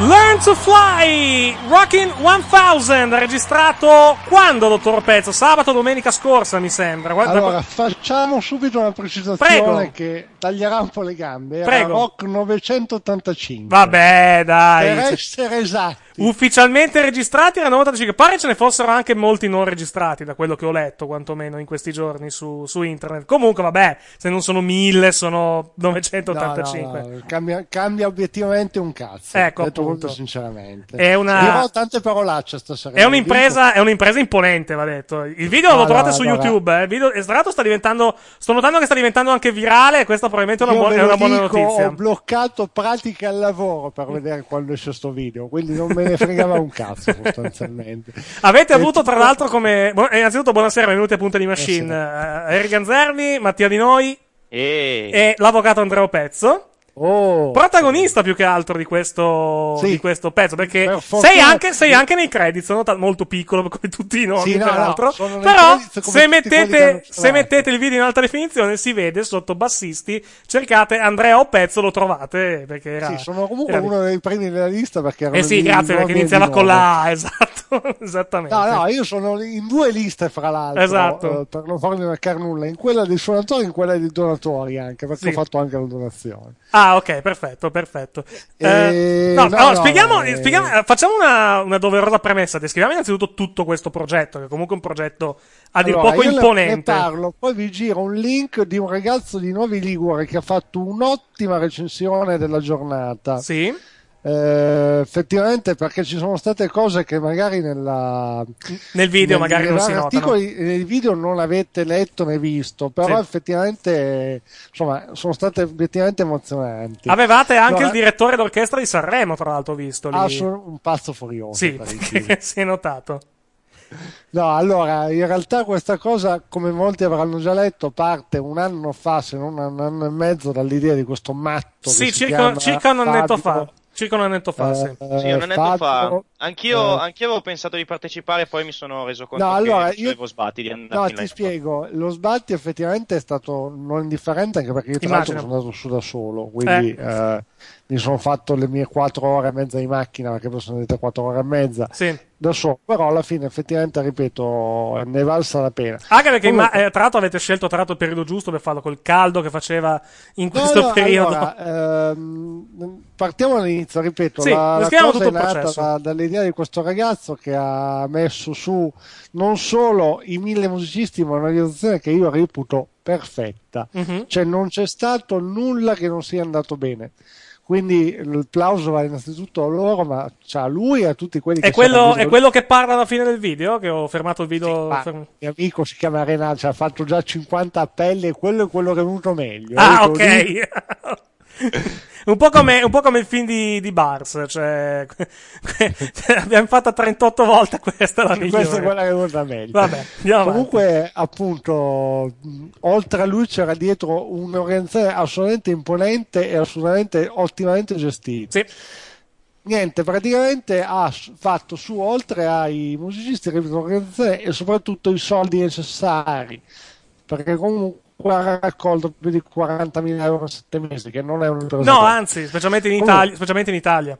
Learn to Fly, Rockin' mille, registrato quando, dottor Pezzo? Sabato o domenica scorsa, mi sembra. Guarda, allora, facciamo subito una precisazione. Prego. Che taglierà un po' le gambe. Era Prego. Rock novecentottantacinque. Vabbè, dai. Per essere esatti. Ufficialmente registrati erano novantacinque. Pare ce ne fossero anche molti non registrati, da quello che ho letto, quantomeno in questi giorni su, su internet. Comunque, vabbè, se non sono mille, sono novecentottantacinque. No, no, no. Cambia, cambia obiettivamente un cazzo. Ecco, detto appunto. molto sinceramente. È una... Dirò tante parolacce stasera. È un'impresa, è un'impresa imponente, va detto. Il video lo Allora, trovate su allora. YouTube. Eh. Il video, e tra l'altro sta diventando, sto notando che sta diventando anche virale, e questa probabilmente è una, Io buona, ve è lo una buona dico, notizia. Ho bloccato pratica al lavoro per vedere quando esce sto video, quindi non me ne fregava un cazzo sostanzialmente. Avete E avuto, tra tipo- l'altro, come. bu- eh, Innanzitutto, buonasera, benvenuti a Punta di Machine. Eh, Eric Ganzerni, Mattia Di Noi E... e l'avvocato Andrea Pezzo. Oh, Protagonista più che altro di questo, Sì. di questo pezzo, perché Per fortuna- sei anche, sei anche nei credits, sono notato, molto piccolo come tutti i nomi, Sì, no, no, peraltro. sono nei Però credits come se tutti quelli che hanno mettete, se suonato. mettete il video in alta definizione si vede sotto bassisti, cercate Andrea o Pezzo, lo trovate, perché era, Sì, sono comunque era lì. uno dei primi della lista perché erano Eh sì, i grazie, nomi perché di iniziava con nome. la A, esatto, esattamente. No, no, io sono in due liste fra l'altro, Esatto. eh, per non farmi mancare nulla, in quella dei suonatori e in quella dei donatori anche, perché Sì. ho fatto anche la donazione. Ah, ok, perfetto, perfetto. Eh, Eh, no, no, allora, no, spieghiamo, eh. spieghiamo- eh, facciamo una, una doverosa premessa. Descriviamo innanzitutto tutto questo progetto, che è comunque un progetto a dir Allora, poco io ne- imponente. Ne parlo, poi vi giro un link di un ragazzo di Novi Ligure che ha fatto un'ottima recensione della giornata. Sì. Eh, effettivamente, perché ci sono state cose che magari nella Nel video nel- magari non nei si vari notano. articoli, nei video non avete letto né visto, però Sì. effettivamente insomma sono state obiettivamente emozionanti. Avevate anche Allora, il direttore d'orchestra di Sanremo, tra l'altro, visto lì. ah, sono un pazzo furioso. Sì, parecchio. si è notato. No, allora, in realtà questa cosa, come molti avranno già letto, parte un anno fa, se non un anno e mezzo, dall'idea di questo matto. Sì, che si circa, chiama circa un annetto Fabio. fa. Circa un annetto fa, Eh, sì. Sì, un annetto fa. Fabio, Anch'io, eh, anch'io avevo pensato di partecipare, poi mi sono reso conto No, che allora, non io- avevo sbatti di andare No, in ti là. spiego, lo sbatti effettivamente è stato non indifferente, anche perché io tra l'altro Immagino. sono andato su da solo, quindi eh, mi sono fatto le mie quattro ore e mezza di macchina, perché poi sono andate quattro ore e mezza Sì. da solo, però alla fine effettivamente, ripeto, ne è valsa la pena. Anche perché, Comunque- imma- eh, tra l'altro, avete scelto tra l'altro il periodo giusto per farlo col caldo che faceva in No, questo no, periodo. allora, ehm, partiamo dall'inizio, ripeto, Sì, la, la descriviamo cosa tutto è il nata processo. da- dall'idea di questo ragazzo che ha messo su non solo i mille musicisti, ma un'organizzazione che io reputo perfetta. Mhm. Cioè non c'è stato nulla che non sia andato bene. Quindi il plauso va innanzitutto a loro, ma cioè, a lui e a tutti quelli che È quello, sono è quello che parla alla fine del video? Che ho fermato il video. Ma ferm- mio amico si chiama Renato, cioè, ha fatto già cinquanta appelli e quello è quello che è venuto meglio. Ah, Eh, te lo dico. ok. un, po come, un po' come il film di, di Bars. Cioè, abbiamo fatto trentotto volte questa è la Sì, migliore. questa è quella che è venuta meglio. Vabbè, andiamo avanti. Comunque, appunto, mh, oltre a lui c'era dietro un'organizzazione assolutamente imponente e assolutamente ottimamente gestita. Sì. Niente, praticamente ha s- fatto su, oltre ai musicisti, ripeto, l'organizzazione e soprattutto i soldi necessari, perché comunque ha raccolto più di quarantamila euro in sette mesi, che non è un No, anzi, specialmente in Comunque- Italia. Specialmente in Italia.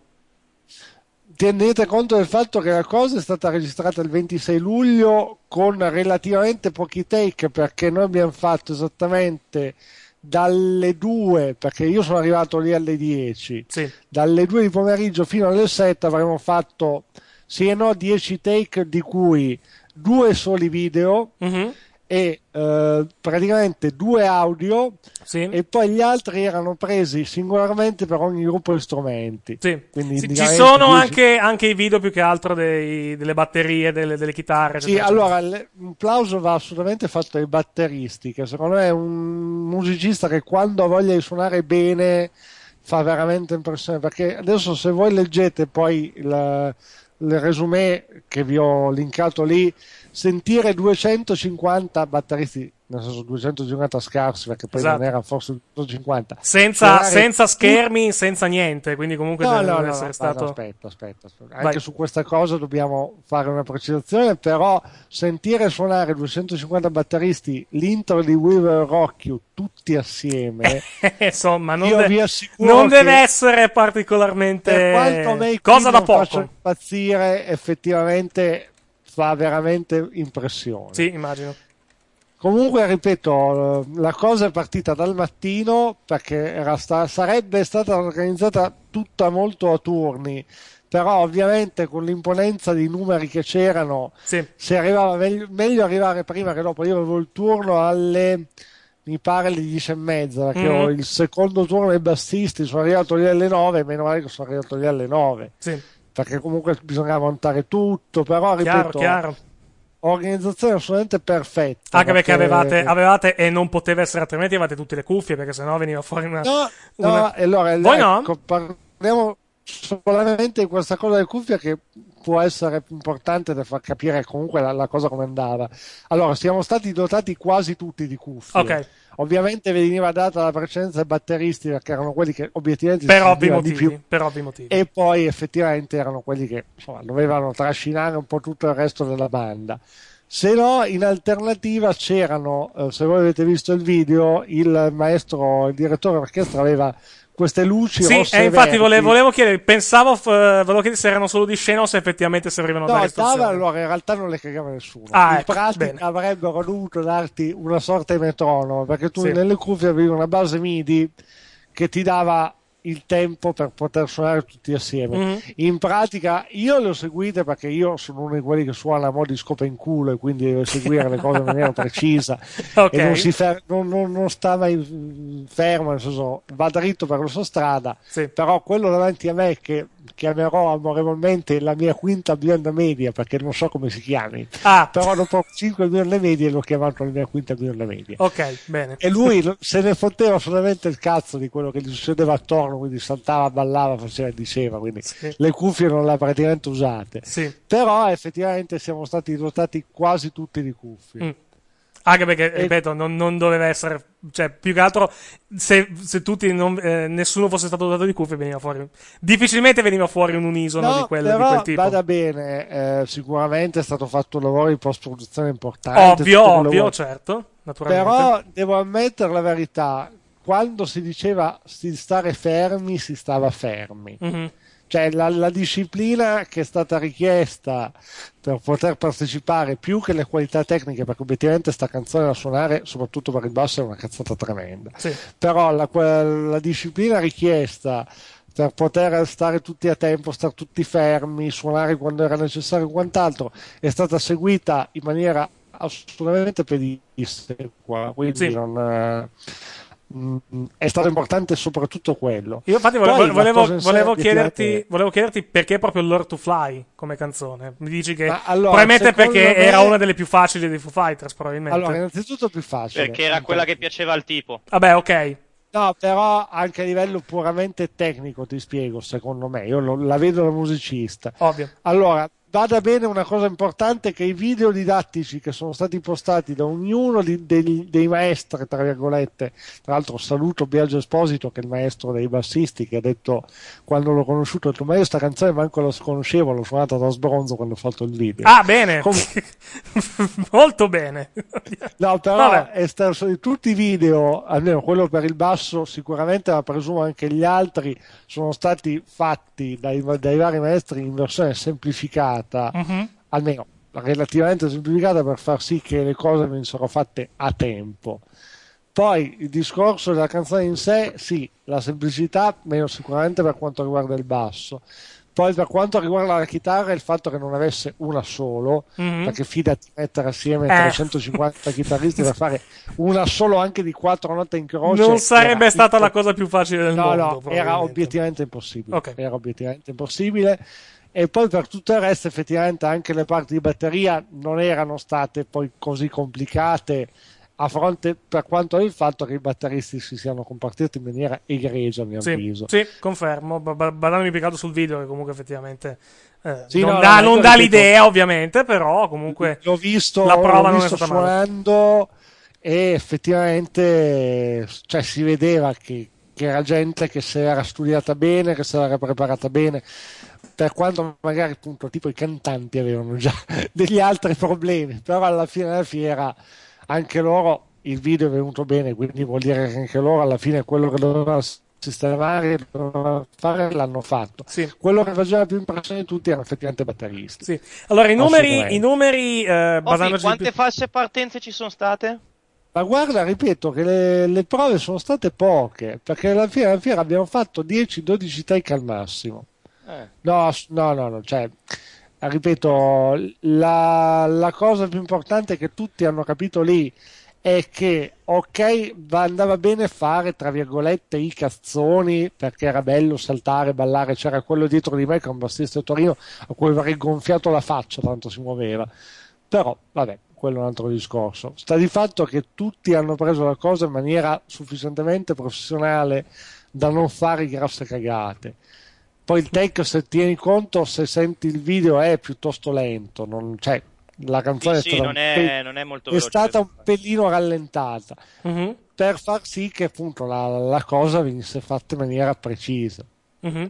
Tenete conto del fatto che la cosa è stata registrata il ventisei luglio con relativamente pochi take, perché noi abbiamo fatto esattamente dalle due, perché io sono arrivato lì alle dieci, Sì. dalle due di pomeriggio fino alle sette avremo fatto sì e no dieci take, di cui due soli video Mhm. e eh, praticamente due audio, Sì. e poi gli altri erano presi singolarmente per ogni gruppo di strumenti. Sì. Quindi Sì, ci praticamente sono dieci- anche, anche i video più che altro dei- delle batterie, delle, delle chitarre. Sì, eccetera, allora le- un plauso va assolutamente fatto ai batteristi, che secondo me è un musicista che quando ha voglia di suonare bene fa veramente impressione, perché adesso se voi leggete poi il, il resumé che vi ho linkato lì, sentire duecentocinquanta batteristi nel senso duecentocinquanta scarsi, perché poi Esatto. non era forse duecentocinquanta. Senza, Suonare senza tu- schermi, senza niente, quindi comunque No, deve, no, deve no, essere no, stato... no, aspetta, aspetta, aspetta. Vai. Anche su questa cosa dobbiamo fare una precisazione, però sentire suonare duecentocinquanta batteristi l'intro di We Will Rock You tutti assieme, insomma, non, io de- vi assicuro non che deve essere particolarmente per quanto a me cosa da non poco. faccia impazzire, effettivamente fa veramente impressione. Sì, immagino. Comunque, ripeto, la cosa è partita dal mattino perché era sta- sarebbe stata organizzata tutta molto a turni, però ovviamente con l'imponenza dei numeri che c'erano, sì. si arrivava meglio, meglio arrivare prima che dopo. Io avevo il turno alle, mi pare, alle dieci e mezza, perché Mm-hmm. ho il secondo turno dei bassisti, sono arrivato lì alle nove, meno male che sono arrivato lì alle nove, Sì. perché comunque bisognava montare tutto, però Chiaro, ripeto... chiaro. Organizzazione assolutamente perfetta. Anche perché avevate, avevate, e non poteva essere altrimenti, avevate tutte le cuffie, perché sennò veniva fuori una... No, una... no, e allora, Voi no? ecco, parliamo solamente di questa cosa delle cuffie che può essere importante da far capire comunque la, la cosa come andava. Allora, siamo stati dotati quasi tutti di cuffie. Ok. Ovviamente veniva data la precedenza ai batteristi perché erano quelli che obiettivamente Per si ovvi sentivano di motivi, più, per ovvi motivi. e poi effettivamente erano quelli che insomma, dovevano trascinare un po' tutto il resto della banda. Se no, in alternativa c'erano, eh, se voi avete visto il video, il maestro, il direttore d'orchestra aveva queste luci Sì, rosse e e infatti verdi. volevo, volevo chiedere, pensavo, f- volevo chiedere se erano solo di scena o se effettivamente servivano da No, istruzioni. dava, allora in realtà non le cagava nessuno. Ah, in ecco, pratica bene. avrebbero dovuto darti una sorta di metronomo, perché tu Sì. nelle cuffie avevi una base MIDI che ti dava il tempo per poter suonare tutti assieme. Mhm. In pratica io le ho seguite perché io sono uno di quelli che suona a mo' di scopa in culo e quindi devo seguire le cose in maniera precisa. Ok. E non, si fer- non, non, non sta mai mm, fermo, nel senso va dritto per la sua strada, Sì. però quello davanti a me che chiamerò amorevolmente la mia quinta bionda media, perché non so come si chiami, Ah. però dopo cinque bionde medie l'ho chiamato la mia quinta bionda media. Ok, bene. E lui lo- se ne fotteva solamente il cazzo di quello che gli succedeva attorno, quindi saltava, ballava, faceva e diceva, quindi Sì. le cuffie non le ha praticamente usate. Sì. Però effettivamente siamo stati dotati quasi tutti di cuffie. Mm. Anche perché, E- ripeto, non, non doveva essere, cioè, più che altro, se, se tutti, non, eh, nessuno fosse stato dotato di cuffie, veniva fuori, difficilmente veniva fuori un unisono No, di, quel, di però quel tipo. vada bene, eh, sicuramente è stato fatto un lavoro di post-produzione importante. Ovvio, tutto quello ovvio, che- certo, naturalmente. Però devo ammettere la verità, quando si diceva di stare fermi, si stava fermi. Mhm. Cioè la, la disciplina che è stata richiesta per poter partecipare, più che le qualità tecniche, perché obiettivamente sta canzone da suonare, soprattutto per il basso, è una cazzata tremenda. Sì. Però la, que- la disciplina richiesta per poter stare tutti a tempo, stare tutti fermi, suonare quando era necessario e quant'altro, è stata seguita in maniera assolutamente pedissequa, quindi Sì. non, eh, mm, è stato importante soprattutto quello. Io infatti Poi volevo, la volevo, cosa in sé, volevo obiettivamente- chiederti, volevo chiederti perché proprio Learn to Fly come canzone. Mi dici che Ma allora, probabilmente secondo perché me- era una delle più facili dei Foo Fighters, probabilmente. Allora, innanzitutto più facile. Perché era quella che piaceva al tipo. Vabbè, ok. No, però anche a livello puramente tecnico ti spiego, secondo me, io lo- la vedo da musicista. Ovvio. Allora, vada bene una cosa importante, che i video didattici che sono stati postati da ognuno di- degli- dei maestri, tra virgolette, tra l'altro saluto Biagio Esposito, che è il maestro dei bassisti, che ha detto, quando l'ho conosciuto, ha detto, ma io sta canzone manco la conoscevo, l'ho suonata da sbronzo quando ho fatto il video. Ah, bene. Com- Molto bene. No, però Vabbè. è stato, di tutti i video, almeno quello per il basso sicuramente, ma presumo anche gli altri, sono stati fatti dai, dai vari maestri in versione semplificata, Mhm. almeno relativamente semplificata, per far sì che le cose venissero fatte a tempo. Poi il discorso della canzone in sé, sì, la semplicità, meno sicuramente per quanto riguarda il basso. Poi per quanto riguarda la chitarra, il fatto che non avesse una solo, Mhm. perché fidati mettere assieme Eh. trecentocinquanta chitarristi per fare una solo anche di quattro note in croce, Non sarebbe era stata la impo- cosa più facile del no, mondo. no, era probabilmente. obiettivamente impossibile. Ok. Era obiettivamente impossibile. E poi per tutto il resto, effettivamente, anche le parti di batteria non erano state poi così complicate, a fronte, per quanto è il fatto che i batteristi si siano comportati in maniera egregia, a mio Sì, avviso. sì, confermo. ba- ba- Badandomi più che altro sul video, che comunque effettivamente eh, Sì, non, no, dà, no, non io dà ripeto- l'idea, ovviamente, però comunque L'ho visto, la prova l'ho non è visto stata male. suonando e effettivamente cioè, si vedeva che, che era gente che si era studiata bene, che si era preparata bene, per quanto magari appunto tipo i cantanti avevano già degli altri problemi, però alla fine della fiera anche loro il video è venuto bene, quindi vuol dire che anche loro alla fine quello che dovevano sistemare, dovevano fare l'hanno fatto. Sì. Quello che faceva più impressione di tutti erano effettivamente i batteristi. Sì. Allora i numeri, i numeri eh, Ofi, quante più... false partenze ci sono state? Ma guarda, ripeto che le, le prove sono state poche, perché alla fiera, alla fiera abbiamo fatto dieci dodici take al massimo. Eh. No, no, no, no, cioè, ripeto, la, la cosa più importante che tutti hanno capito lì è che, ok, andava bene fare, tra virgolette, i cazzoni, perché era bello saltare, ballare, c'era quello dietro di me che è un bassista di Torino, a cui avrei gonfiato la faccia, tanto si muoveva. Però, vabbè, quello è un altro discorso. Sta di fatto che tutti hanno preso la cosa in maniera sufficientemente professionale da non fare grosse cagate. Poi il take, se tieni conto, se senti il video è piuttosto lento, non, cioè la canzone sì, è, sì, stata non è, pe- non è molto è veloce, stata un pelino rallentata mm-hmm. per far sì che appunto la, la cosa venisse fatta in maniera precisa. Mm-hmm.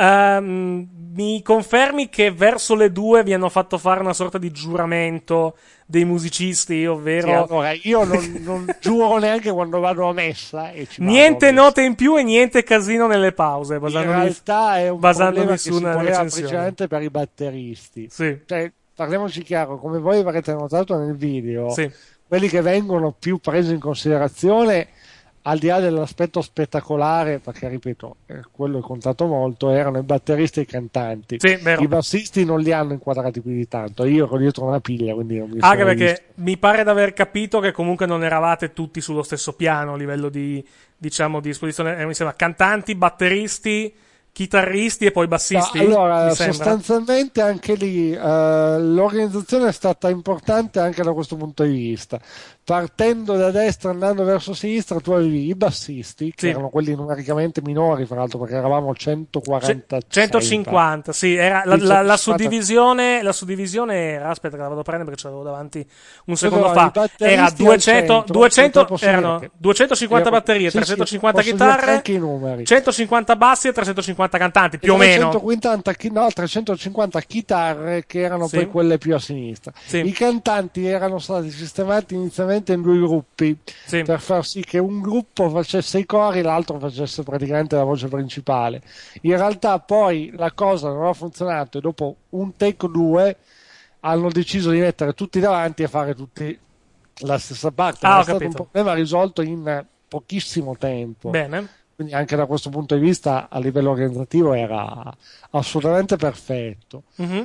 Um, mi confermi che verso le due vi hanno fatto fare una sorta di giuramento dei musicisti, ovvero sì, allora io non, non giuro neanche quando vado a messa e ci niente vado a note in più e niente casino nelle pause, in realtà è un basandomi problema su che si una voleva recensione principalmente per i batteristi. Sì. Cioè, parliamoci chiaro, come voi avrete notato nel video, sì. quelli che vengono più presi in considerazione, al di là dell'aspetto spettacolare, perché ripeto, eh, quello è contato molto, erano i batteristi e i cantanti. Sì, vero. I bassisti non li hanno inquadrati più di tanto. Io ero dietro una piglia, quindi non mi anche sono perché visto. mi pare di aver capito che comunque non eravate tutti sullo stesso piano a livello di, diciamo, di esposizione. Eh, mi sembra cantanti, batteristi, chitarristi e poi bassisti. No, allora, mi sembra. sostanzialmente anche lì eh, l'organizzazione è stata importante anche da questo punto di vista. Partendo da destra andando verso sinistra tu avevi i bassisti, che sì. erano quelli numericamente minori, fra l'altro, perché eravamo centoquarantasei, centocinquanta, sì, era la, la, la suddivisione la suddivisione era, aspetta che la vado a prendere perché ce l'avevo davanti un secondo allora, fa, era duecento, centro, duecento erano che... duecentocinquanta Ero... batterie, sì, trecentocinquanta sì, chitarre, i numeri. centocinquanta bassi e trecentocinquanta cantanti, più o meno. trecentocinquanta, no, trecentocinquanta chitarre che erano sì. poi quelle più a sinistra. Sì. I cantanti erano stati sistemati inizialmente in due gruppi sì. per far sì che un gruppo facesse i cori e l'altro facesse praticamente la voce principale. In realtà poi la cosa non ha funzionato e dopo un take due hanno deciso di mettere tutti davanti e fare tutti la stessa parte. Ah, è ho stato capito. un problema risolto in pochissimo tempo. Bene. Quindi anche da questo punto di vista a livello organizzativo era assolutamente perfetto. Mm-hmm.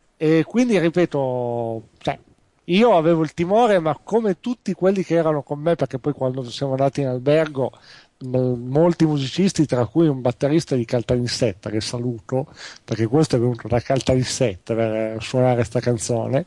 E quindi ripeto, cioè, io avevo il timore, ma come tutti quelli che erano con me, perché poi quando siamo andati in albergo molti musicisti, tra cui un batterista di Caltanissetta che saluto, perché questo è venuto da Caltanissetta per suonare sta canzone,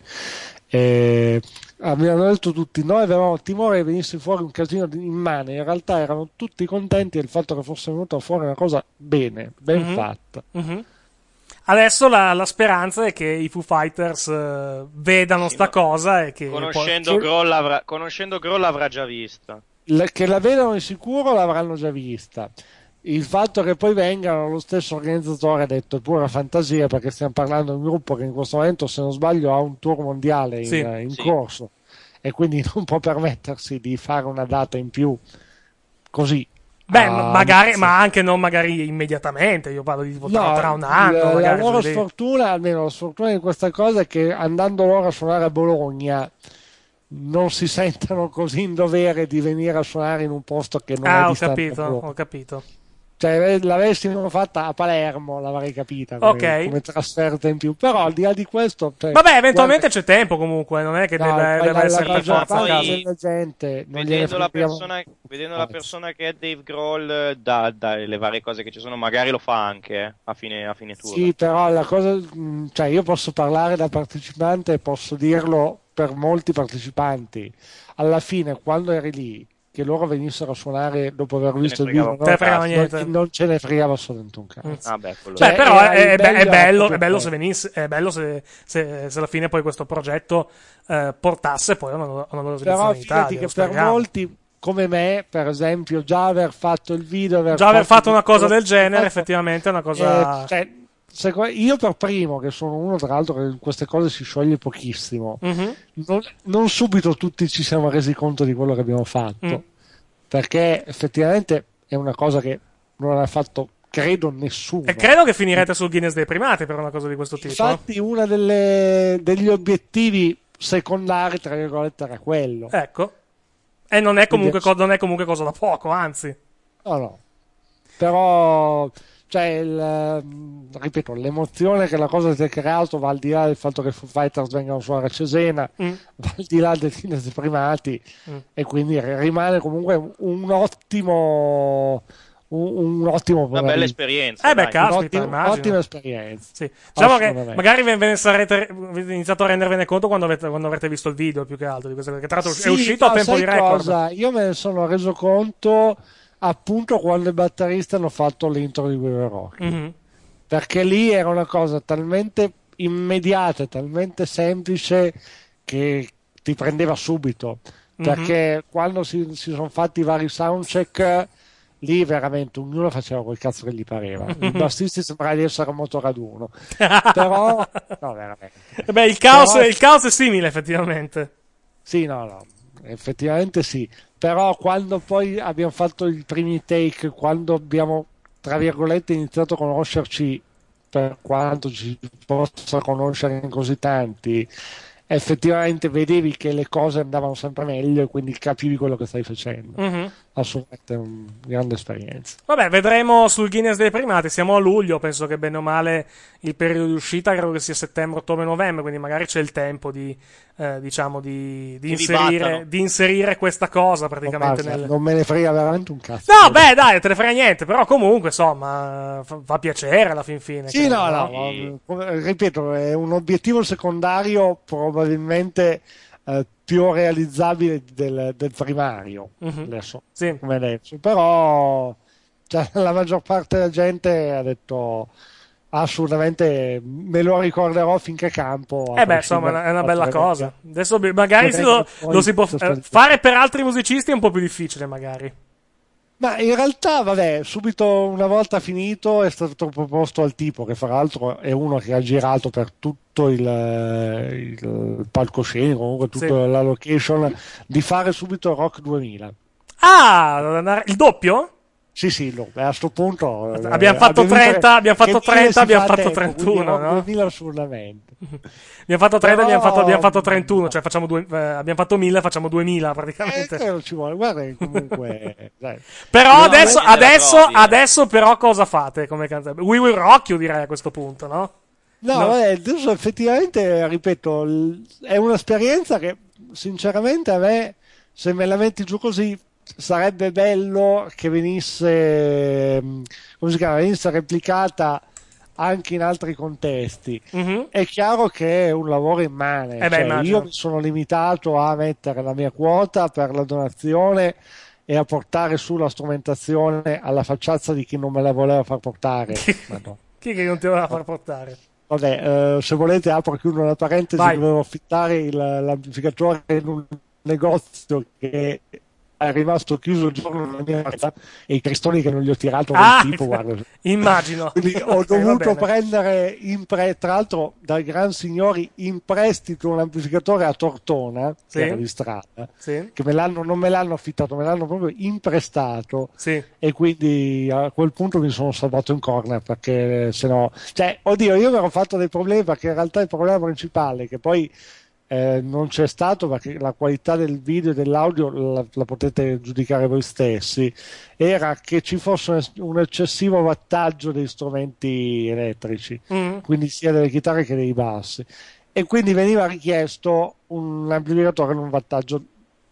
e abbiamo detto tutti, noi avevamo il timore che venisse fuori un casino immane, in realtà erano tutti contenti del fatto che fosse venuta fuori una cosa bene, ben mm-hmm. fatta. Mm-hmm. Adesso la, la speranza è che i Foo Fighters uh, vedano sì, sta cosa e che conoscendo, poi... Grohl l'avrà, conoscendo Grohl l'avrà già vista. Le, che la vedano di sicuro l'avranno già vista. Il fatto che poi vengano, lo stesso organizzatore ha detto, è pura fantasia, perché stiamo parlando di un gruppo che in questo momento, se non sbaglio, ha un tour mondiale in, sì, in sì. corso e quindi non può permettersi di fare una data in più così. Beh, ah, magari, sì. ma anche non magari immediatamente, io parlo di tipo tra, no, tra un anno. La, magari, la loro così. sfortuna, almeno la sfortuna di questa cosa è che andando loro a suonare a Bologna non si sentono così in dovere di venire a suonare in un posto che non ah, è ho distante. capito, ho capito. Cioè, l'avessimo fatta a Palermo, l'avrei capita come, okay. come trasferta in più. Però al di là di questo, cioè, vabbè, eventualmente guarda, c'è tempo comunque, non è che no, deve, deve la, essere la per forza a caso. della gente, non vedendo, la frega... persona, vedendo la persona che è Dave Grohl, da, dalle varie cose che ci sono, magari lo fa anche eh, a fine, a fine tour. Sì, però la cosa, cioè io posso parlare da partecipante e posso dirlo per molti partecipanti. Alla fine, quando eri lì, che loro venissero a suonare dopo aver visto il fregava video, un no? cazzo. non, non ce ne fregava assolutamente un cazzo. Ah, beh, quello Beh, Cioè, però era è, il è- è meglio bello, era è bello proprio se venisse, è bello se, se, se alla fine poi questo progetto eh, portasse poi a una, a una loro Però esibizione in fidati Italia. che lo per speriamo. molti come me, per esempio, già aver fatto il video, aver Già aver fatto una cosa tutto- del genere, effettivamente è una cosa. Eh, cioè, secondo- io per primo, che sono uno tra l'altro che in queste cose si scioglie pochissimo, Mhm. non, non subito tutti ci siamo resi conto di quello che abbiamo fatto, Mm. perché effettivamente è una cosa che non ha fatto, credo, nessuno. E credo che finirete sul Guinness dei primati per una cosa di questo tipo. Infatti uno degli obiettivi secondari, tra virgolette, era quello. Ecco. E non è comunque, Quindi- co- non è comunque cosa da poco, anzi. No, no. Però, cioè, il, ehm, ripeto, l'emozione che la cosa ti ha creato va al di là del fatto che Foo Fighters vengano a suonare a Cesena, Mm. va al di là del Guinness dei primati, Mm. e quindi rimane comunque un ottimo un, un ottimo Una bella esperienza. Eh beh, dai. caspita, un'ottima, immagino. ottima esperienza. Sì. Diciamo che Assolutamente. magari ve ve ne sarete avete iniziato a rendervene conto quando avete, quando avrete visto il video, più che altro di questa cosa, che tra l'altro Sì, è uscito no, a tempo sai di record. cosa? Io me ne sono reso conto appunto quando i batteristi hanno fatto l'intro di We Were Rock, Mhm. perché lì era una cosa talmente immediata, talmente semplice che ti prendeva subito, Mhm. perché quando si, si sono fatti i vari soundcheck lì veramente ognuno faceva quel cazzo che gli pareva. I bassisti sembrava di essere a motoraduno, però no, veramente. Eh beh, il caos, Però- il caos è simile, effettivamente. Sì, no, no, effettivamente sì. Però quando poi abbiamo fatto i primi take, quando abbiamo, tra virgolette, iniziato a conoscerci, per quanto ci possa conoscere in così tanti, effettivamente vedevi che le cose andavano sempre meglio e quindi capivi quello che stai facendo. Mhm. Assolutamente una grande esperienza. Vabbè, vedremo sul Guinness dei primati. Siamo a luglio, penso che bene o male il periodo di uscita credo che sia settembre, ottobre, novembre, quindi magari c'è il tempo di, eh, diciamo, di, di, Che vi inserire, battano. di inserire questa cosa praticamente Guarda, nel... non me ne frega veramente un cazzo. No, beh, dai, te ne frega niente, però comunque, insomma, fa, fa piacere alla fin fine. Sì, credo, no, no, come- ripeto, è un obiettivo secondario probabilmente eh, più realizzabile del, del primario, Mhm. adesso, Sì. come adesso. Però cioè, la maggior parte della gente ha detto assolutamente me lo ricorderò finché campo. a Eh beh, insomma, è una- è una bella prescindere da cosa. Adesso bi- magari si lo, Poi- lo si può poi- eh, fare per altri musicisti è un po' più difficile, magari. Ma in realtà, vabbè, subito una volta finito è stato proposto al tipo, che fra l'altro è uno che ha girato per tutto il, il palcoscenico, comunque tutta Sì. la location, di fare subito Rock duemila. Ah, il doppio? Sì, sì, no, a sto punto eh, Abbiamo fatto abbiamo visto trenta, abbiamo fatto che dire trenta, si abbiamo fa a fatto tempo, quindi trentuno, Rock no? duemila assolutamente. Abbiamo fatto trenta, Però- abbiamo, fatto, abbiamo fatto trentuno, cioè facciamo due, eh, abbiamo fatto mille, facciamo duemila Eh, praticamente. che ci vuole, guarda che comunque dai. Però No, adesso, a me- adesso, provi, eh. adesso però cosa fate come canzone? We Will Rock You direi a questo punto, no? No, No. vabbè, adesso effettivamente, ripeto, l- è un'esperienza che sinceramente a me, se me la metti giù così, sarebbe bello che venisse, mh, come si chiama, venisse replicata anche in altri contesti. Mhm. È chiaro che è un lavoro immane, Eh beh, cioè, immagino. io mi sono limitato a mettere la mia quota per la donazione e a portare su la strumentazione alla facciazza di chi non me la voleva far portare. Ma no. Chi che non ti voleva far portare? Vabbè, eh, se volete apro e chiudo una parentesi, Vai. dovevo affittare il- l'amplificatore in un negozio che è rimasto chiuso il giorno della mia marcia e i cristoni che non gli ho tirato Ah, del tipo, guarda. immagino. Quindi ho Ok, va dovuto bene. prendere in pre- tra l'altro dai gran signori in prestito un amplificatore a Tortona, Sì. che era di strada, Sì. che me l'hanno, non me l'hanno affittato, me l'hanno proprio imprestato. Sì. E quindi a quel punto mi sono salvato in corner, perché se no, cioè, oddio, io mi ero fatto dei problemi, perché in realtà il problema principale, che poi eh, non c'è stato, perché la qualità del video e dell'audio la, la potete giudicare voi stessi, era che ci fosse un, un eccessivo wattaggio dei strumenti elettrici, Mm. quindi sia delle chitarre che dei bassi, e quindi veniva richiesto un amplificatore con un wattaggio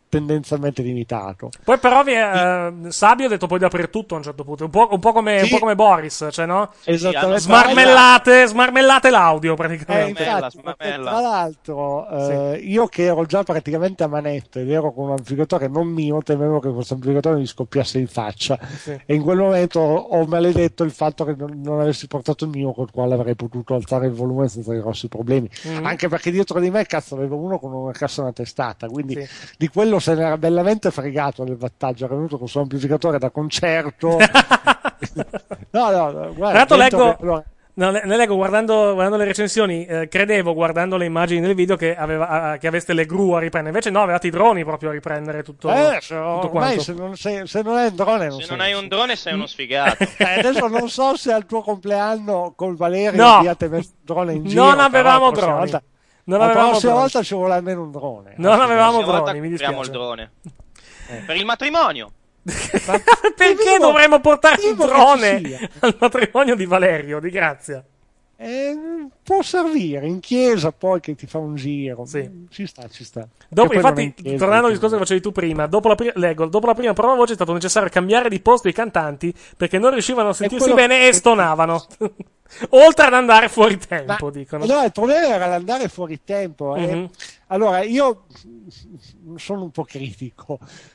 tendenzialmente limitato. Poi però vi è, uh, Sabio ha detto poi di aprire tutto a un certo punto, un po', un po' come, sì. un po' come Boris, cioè no? Esattamente. Smarmellate, smarmellate l'audio praticamente. Eh, infatti, tra l'altro, eh, sì. io che ero già praticamente a manetta ed ero con un amplificatore non mio, temevo che questo amplificatore mi scoppiasse in faccia, sì. e in quel momento ho maledetto il fatto che non, non avessi portato il mio, col quale avrei potuto alzare il volume senza grossi problemi, mm-hmm. anche perché dietro di me cazzo avevo uno con una cassa e una testata, quindi sì. di quello se ne era bellamente fregato nel vantaggio, era venuto con il suo amplificatore da concerto. no no guarda, Tra leggo, che, allora... no, ne leggo guardando, guardando le recensioni, eh, credevo guardando le immagini del video che, aveva, che aveste le gru a riprendere, invece no, avevate i droni proprio a riprendere tutto, eh, tutto ormai quanto. Se non, se, se non hai un drone non se sei non hai un drone sei uno sfigato. eh, adesso non so se al tuo compleanno col Valerio no. abbiate messo il drone in giro, non avevamo droni volta, non la avevamo prossima droni. volta ci vuole almeno un drone, non eh, avevamo droni, droni, mi dispiace. il drone eh. per il matrimonio. Perché dovremmo portare il drone al matrimonio di Valerio, di Grazia? Eh, può servire in chiesa poi che ti fa un giro, sì. ci sta, ci sta. Dopo, infatti, chiesa, tornando al discorso che facevi tu prima, dopo la, pri- leggo, dopo la prima prova voce è stato necessario cambiare di posto i cantanti perché non riuscivano a sentirsi bene e stonavano. Oltre ad andare fuori tempo, ma, dicono. No, il problema era l'andare fuori tempo. Eh. Mm-hmm. Allora, io sono un po' critico.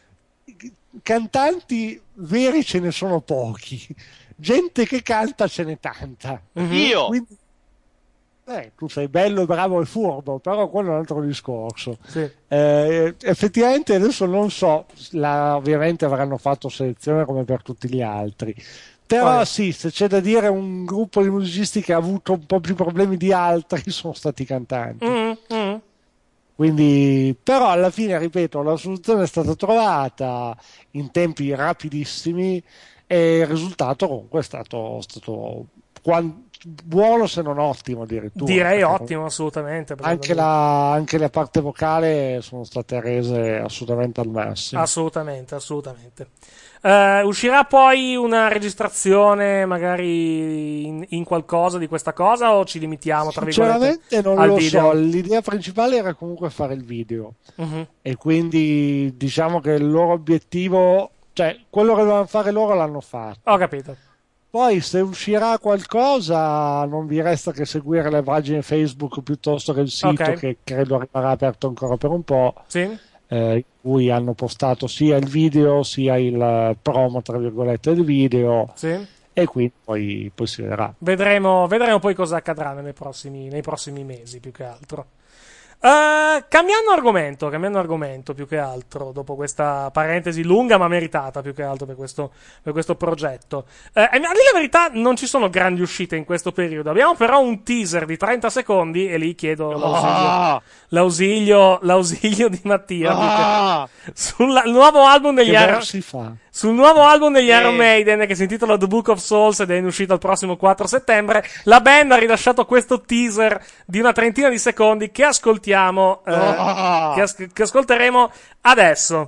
Cantanti veri ce ne sono pochi, gente che canta ce n'è tanta. Mm-hmm. Io quindi, eh, tu sei bello, bravo e furbo, però quello è un altro discorso. Sì. Eh, effettivamente adesso non so, la, ovviamente avranno fatto selezione come per tutti gli altri, però oh. sì, se c'è da dire un gruppo di musicisti che ha avuto un po' più problemi di altri sono stati i cantanti. Mm-hmm. Quindi, però alla fine, ripeto, la soluzione è stata trovata in tempi rapidissimi e il risultato comunque è stato, stato buono se non ottimo addirittura. Direi ottimo, assolutamente. Anche la, anche la parte vocale sono state rese assolutamente al massimo. Assolutamente, assolutamente. Uh, uscirà poi una registrazione magari in, in qualcosa di questa cosa o ci limitiamo tra virgolette sinceramente non al lo video? So, l'idea principale era comunque fare il video, uh-huh. e quindi diciamo che il loro obiettivo, cioè quello che dovevano fare loro l'hanno fatto. Ho capito. Poi se uscirà qualcosa non vi resta che seguire le pagine Facebook piuttosto che il sito, okay. che credo rimarrà aperto ancora per un po'. Sì. Eh, in cui hanno postato sia il video sia il promo tra virgolette del video, sì. e quindi poi, poi si vedrà. Vedremo, vedremo poi cosa accadrà nei prossimi, nei prossimi mesi più che altro. Uh, cambiando argomento, cambiando argomento più che altro, dopo questa parentesi lunga ma meritata più che altro per questo, per questo progetto. Uh, a dire la verità non ci sono grandi uscite in questo periodo, abbiamo però un teaser di trenta secondi e lì chiedo l'ausilio, ah! l'ausilio, l'ausilio di Mattia ah! sul nuovo album degli Iron si fa? Sul nuovo album degli Eh. Iron Maiden che si intitola The Book of Souls ed è in uscita il prossimo quattro settembre, la band ha rilasciato questo teaser di una trentina di secondi che ascoltiamo, eh, Ah! che, as- che ascolteremo adesso.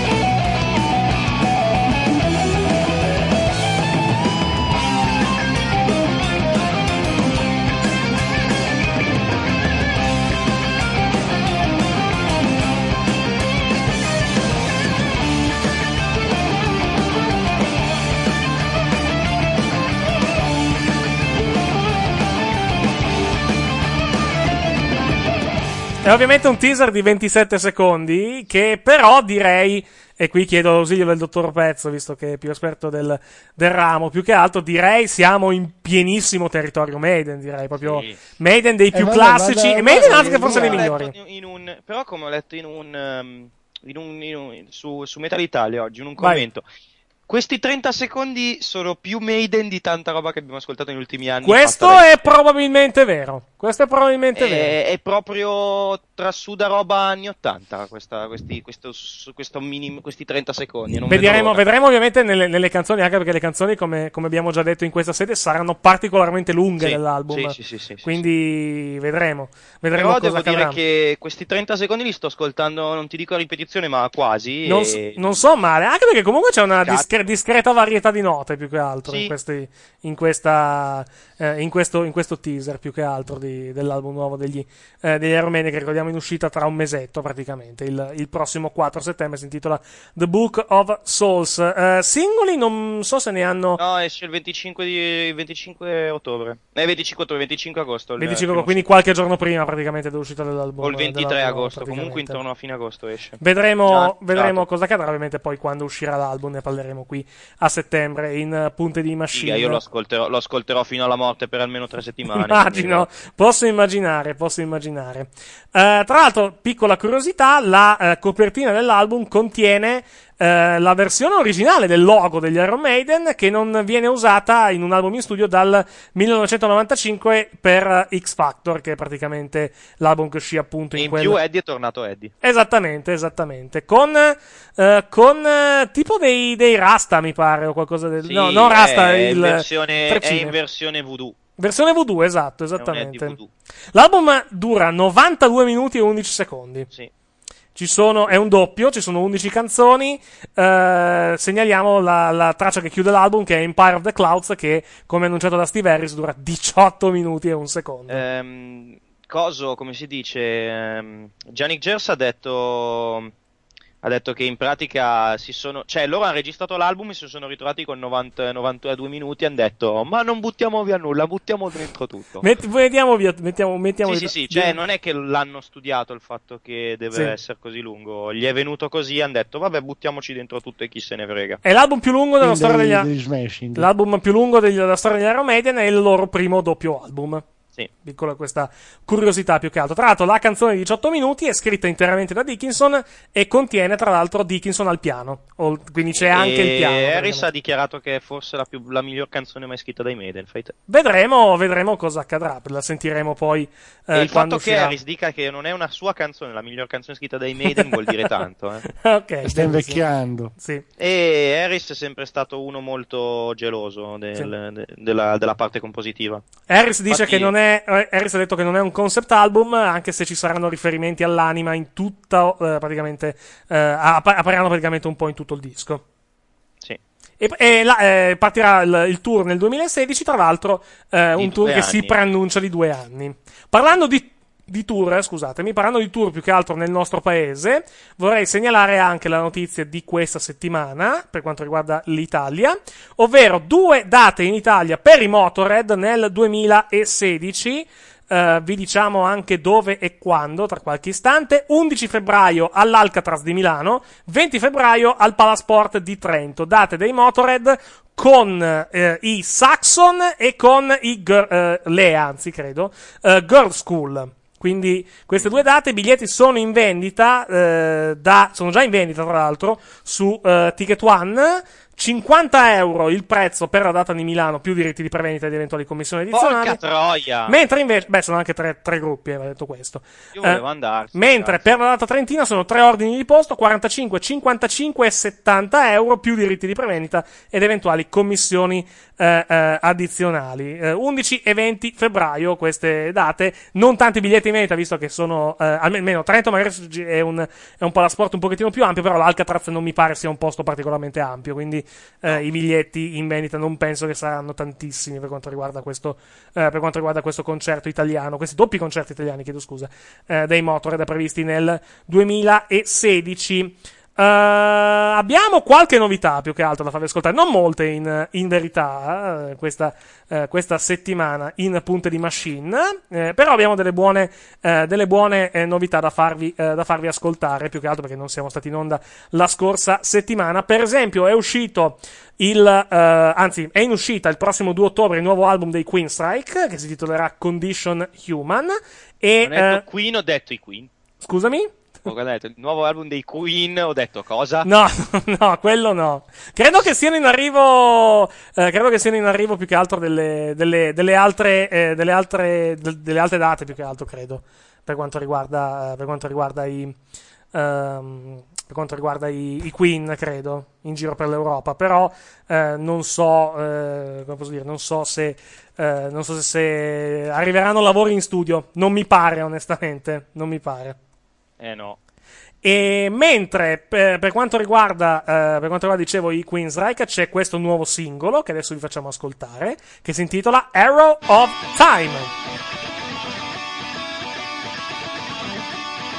È ovviamente un teaser di ventisette secondi che però direi, e qui chiedo l'ausilio del dottor Pezzo visto che è più esperto del, del ramo, più che altro direi siamo in pienissimo territorio Maiden, direi proprio Sì. Maiden dei più Eh, classici vabbè, e Maiden vabbè, anche forse dei Come ho migliori. letto in un, però come ho letto in un, um, in un, in un su, su Metal Italia oggi in un Vai. commento, questi trenta secondi sono più Maiden di tanta roba che abbiamo ascoltato negli ultimi anni. Questo fatta dai- è probabilmente vero. Questo è probabilmente vero. è, è proprio trasuda roba anni ottanta questa, questi, questo, questo minim, questi trenta secondi. Non vedo Vedremo, l'ora. vedremo ovviamente nelle, nelle canzoni, anche perché le canzoni, come, come abbiamo già detto in questa sede, saranno particolarmente lunghe Sì, nell'album. sì, sì, sì, sì, Quindi vedremo. Vedremo Però cosa devo dire accadrà. che questi trenta secondi li sto ascoltando, non ti dico a ripetizione, ma quasi. Non, e... s- non so male, anche perché comunque c'è una Cazzo. discre- discreta varietà di note più che altro Sì. in, questi, in, questa, eh, in, questo, in questo teaser più che altro di- dell'album nuovo degli, eh, degli Iron Maiden, che ricordiamo in uscita tra un mesetto praticamente, il, il prossimo quattro settembre, si intitola The Book of Souls. Uh, singoli non so se ne hanno... No, esce il venticinque, di, venticinque ottobre, eh venticinque ottobre, venticinque agosto. venticinque, quindi qualche giorno prima praticamente dell'uscita dell'album. O il ventitré dell'album, agosto, comunque intorno a fine agosto esce. Vedremo, Ah, vedremo cosa accadrà, ovviamente poi quando uscirà l'album ne parleremo qui a settembre in Punte di Machine. Figa, io lo ascolterò, lo ascolterò fino alla morte per almeno tre settimane. Immagino, posso immaginare, posso immaginare. Uh, tra l'altro, piccola curiosità, la uh, copertina dell'album contiene uh, la versione originale del logo degli Iron Maiden, che non viene usata in un album in studio dal millenovecentonovantacinque per uh, X Factor, che è praticamente l'album che uscì appunto in, in quel... più Eddie è tornato Eddie. Esattamente, esattamente. Con, uh, con uh, tipo dei, dei Rasta, mi pare, o qualcosa del... Sì, no, non Rasta, è, il... in versione, è Treccine. in versione voodoo. Versione voodoo, esatto, esattamente. voodoo. L'album dura novantadue minuti e undici secondi. Sì. Ci sono, è un doppio, ci sono undici canzoni. Eh, segnaliamo la, la traccia che chiude l'album, che è Empire of the Clouds, che, come annunciato da Steve Harris, dura diciotto minuti e un secondo. Ehm, coso, come si dice? Ehm, Yannick Gers ha detto. Ha detto che in pratica si sono, cioè loro hanno registrato l'album e si sono ritrovati con novanta, novantadue minuti e hanno detto ma non buttiamo via nulla, buttiamo dentro tutto. Met- mettiamo via, mettiamo, mettiamo Sì, via. sì, sì, cioè non è che l'hanno studiato il fatto che deve Sì. essere così lungo, gli è venuto così e hanno detto vabbè buttiamoci dentro tutto e chi se ne frega. È l'album più lungo della Dei- storia degli degli Smashing. L'album più lungo degli- della storia degli Iron Maiden è il loro primo doppio album. Sì. Piccola questa curiosità più che altro. Tra l'altro la canzone di diciotto minuti è scritta interamente da Dickinson e contiene tra l'altro Dickinson al piano. O- quindi c'è anche E il piano. Harris praticamente. ha dichiarato che è forse la, più, la miglior canzone mai scritta dai Maiden, fai te. Vedremo, vedremo cosa accadrà. La sentiremo poi eh, E il quando fatto che uscirà. Harris dica che non è una sua canzone, la miglior canzone scritta dai Maiden vuol dire tanto, eh. Ok, Sta benissimo. invecchiando. Sì. E Harris è sempre stato uno molto geloso del- Sì. de- della, della parte compositiva. Harris dice Infatti- che non è eh, Harris ha detto che non è un concept album, anche se ci saranno riferimenti all'anima in tutta eh, praticamente eh, app- appariranno praticamente un po' in tutto il disco. Sì. E, e la- eh, partirà il, il tour nel duemilasedici, tra l'altro eh, un tour due che si anni. preannuncia di due anni. Parlando di di tour, eh, scusatemi, parlando di tour più che altro nel nostro paese, vorrei segnalare anche la notizia di questa settimana per quanto riguarda l'Italia, ovvero due date in Italia per i Motorhead nel duemilasedici. Uh, vi diciamo anche dove e quando tra qualche istante. Undici febbraio all'Alcatraz di Milano, venti febbraio al Palasport di Trento, date dei Motorhead con eh, i Saxon e con i Gir- eh, le anzi credo eh, Girl School. Quindi queste due date, i biglietti sono in vendita eh, da sono già in vendita tra l'altro su eh, Ticket One. cinquanta euro il prezzo per la data di Milano, più diritti di prevendita ed eventuali commissioni addizionali. Porca troia! Mentre invece, beh, sono anche tre, tre gruppi, aveva detto questo. Io volevo Eh, andarci. mentre per la data trentina sono tre ordini di posto, quarantacinque, cinquantacinque e settanta euro, più diritti di prevendita ed eventuali commissioni eh, eh, addizionali. Eh, undici e venti febbraio queste date, non tanti biglietti in vendita, visto che sono, eh, almeno Trento magari è un, è un palasport un pochettino più ampio, però l'Alcatraz non mi pare sia un posto particolarmente ampio, quindi eh, i biglietti in vendita non penso che saranno tantissimi per quanto riguarda questo, eh, per quanto riguarda questo concerto italiano, questi doppi concerti italiani, chiedo scusa, eh, dei Motorhead previsti nel duemilasedici. Uh, abbiamo qualche novità più che altro da farvi ascoltare, non molte in, in verità eh, questa, eh, questa settimana in Punte di Machine, eh, però abbiamo delle buone, eh, delle buone eh, novità da farvi, eh, da farvi ascoltare, più che altro perché non siamo stati in onda la scorsa settimana. Per esempio è uscito il, eh, anzi è in uscita il prossimo due ottobre il nuovo album dei Queenstrike che si titolerà Condition Human e, Ho detto eh, Queen, ho detto i Queen. scusami? Ho detto il nuovo album dei Queen, ho detto cosa? No, no, quello no. Credo che siano in arrivo, eh, credo che siano in arrivo più che altro delle, delle, delle altre, eh, delle altre, de- delle altre date più che altro, credo, per quanto riguarda, per quanto riguarda i, ehm, per quanto riguarda i, i Queen, credo, in giro per l'Europa, però, eh, non so, eh, come posso dire, non so se, eh, non so se, se arriveranno lavori in studio, non mi pare, onestamente, non mi pare. Eh no. E mentre per, per quanto riguarda eh, per quanto riguarda dicevo i Queenstrike, c'è questo nuovo singolo che adesso vi facciamo ascoltare, che si intitola Arrow of Time.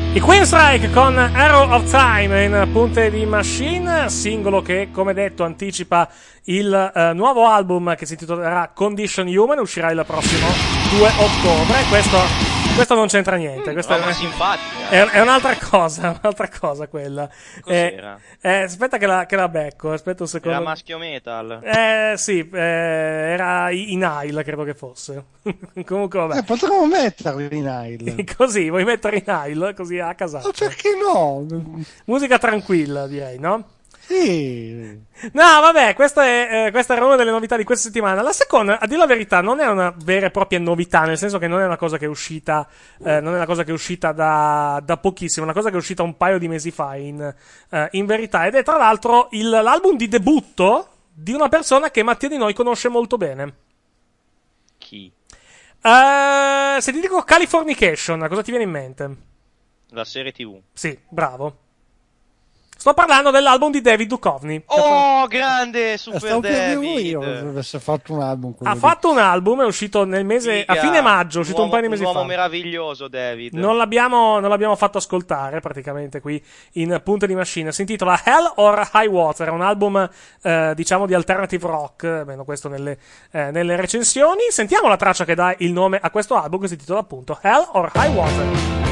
I Queenstrike con Arrow of Time in punte di Machine, singolo che, come detto, anticipa il uh, nuovo album che si intitolerà Condition Human, uscirà il prossimo due ottobre. Questo, questo non c'entra niente, questa Mm, è, simpatica. è, è un'altra cosa, un'altra cosa quella. Cos'era? Eh, eh, aspetta che la, che la becco, aspetta un secondo. Era maschio metal. Eh sì, eh, era i, i Nile, credo che fosse. Comunque vabbè. Eh, potremmo metterli in Nile. Così, vuoi mettere i Nile? Così a casa. Ma perché no? Musica tranquilla, direi, no? Sì. No, vabbè, questa, è, eh, questa era una delle novità di questa settimana. La seconda, a dire la verità, non è una vera e propria novità, nel senso che non è una cosa che è uscita, eh, non è una cosa che è uscita da, da pochissimo, è una cosa che è uscita un paio di mesi fa, in, eh, in verità. Ed è tra l'altro il, l'album di debutto di una persona che Mattia di noi conosce molto bene. Chi? Uh, se ti dico Californication, cosa ti viene in mente? La serie tivù. Sì, bravo. Sto parlando dell'album di David Duchovny. Oh, grande Super Stavo per dire David. io se avesse fatto un album. quello Ha lì. fatto un album, è uscito nel mese, Figa. a fine maggio, è uscito un, uomo, paio di mesi un uomo fa. meraviglioso, David. Non l'abbiamo, non l'abbiamo fatto ascoltare praticamente qui in punta di Machine. Si intitola Hell or High Water, è un album eh, diciamo di alternative rock, almeno questo nelle, eh, nelle recensioni. Sentiamo la traccia che dà il nome a questo album, che si intitola appunto Hell or High Water.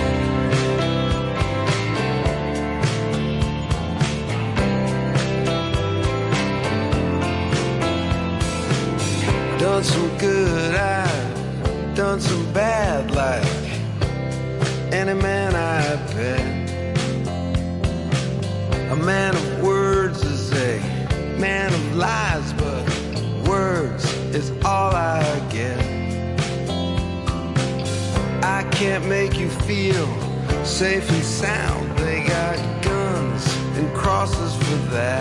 Done some good, I've done some bad, like any man I bet. A man of words is a man of lies, but words is all I get. I can't make you feel safe and sound. They got guns and crosses for that.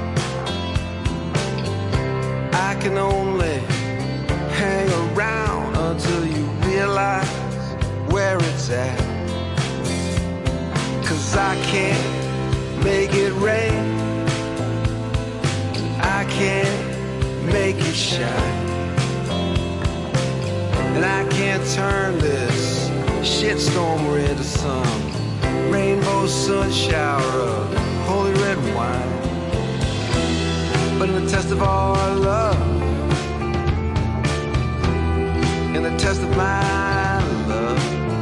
I can only hang around until you realize where it's at. 'Cause I can't make it rain, I can't make it shine, and I can't turn this shitstorm into some rainbow sun shower of holy red wine. But in the test of our love, in the test of my love,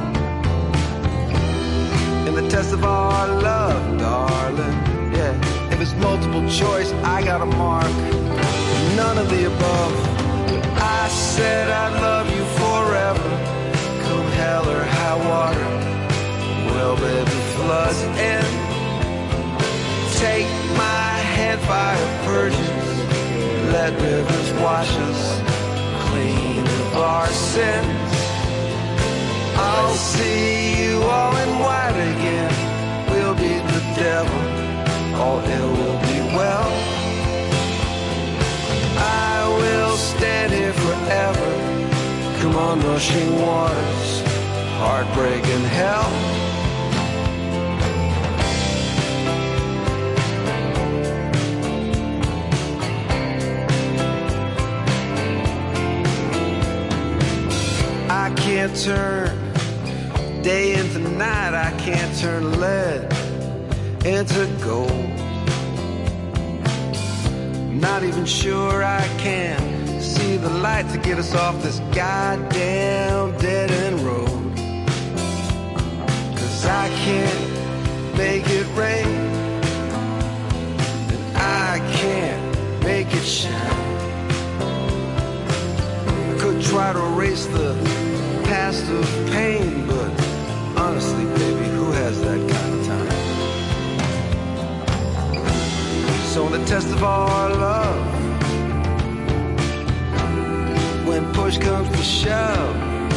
in the test of our love, darling, yeah. If it's multiple choice, I gotta mark none of the above. I said I'd love you forever, come hell or high water. Well, baby, floods in, take my hand, fire purges, let rivers wash us clean of our sins. I'll see you all in white again. We'll beat the devil, all ill will be well. I will stand here forever. Come on, rushing waters, heartbreak and hell. I can't turn day into night, I can't turn lead into gold. I'm not even sure I can see the light to get us off this goddamn dead-end road. 'Cause I can't make it rain, and I can't make it shine. I could try to erase the past of pain, but honestly, baby, who has that kind of time? So in the test of our love, when push comes to shove,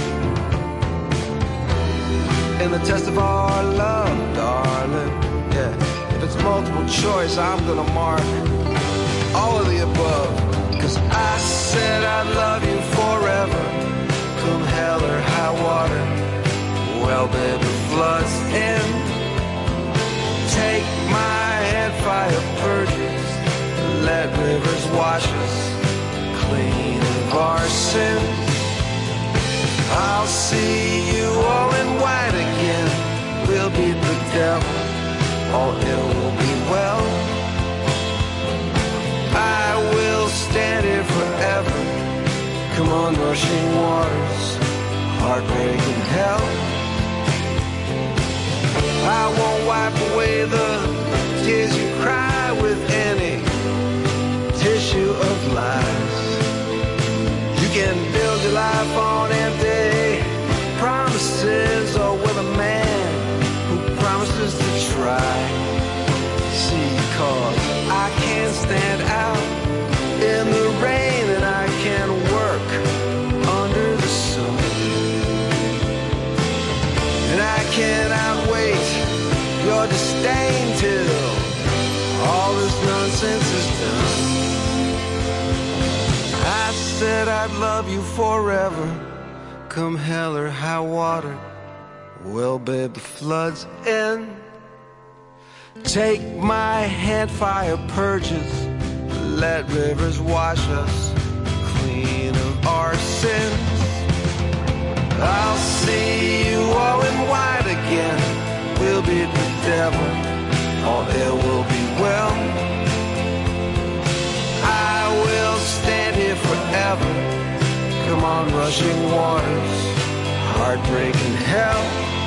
in the test of our love, darling, yeah. If it's multiple choice, I'm gonna mark all of the above. 'Cause I said I'd love you forever, come hell or high water. Well, baby, floods in, take my hand, fire purges, let rivers wash us clean of our sins. I'll see you all in white again. We'll beat the devil, all ill will be well. I will stand here forever. Come on, rushing waters, heartbreaking hell. I won't wipe away the tears you cry with any tissue of lies. You can build your life on empty promises, or with a man who promises to try. See, cause I can't stand out in the rain, and I can work under the sun, and I cannot wait your disdain till all this nonsense is done. I said I'd love you forever, come hell or high water. Well, babe, the flood's in. Take my hand, fire purges, let rivers wash us clean of our sins. I'll see you all in white again. We'll beat the devil, all ill will be well. I will stand here forever. Come on, rushing waters, heartbreaking hell.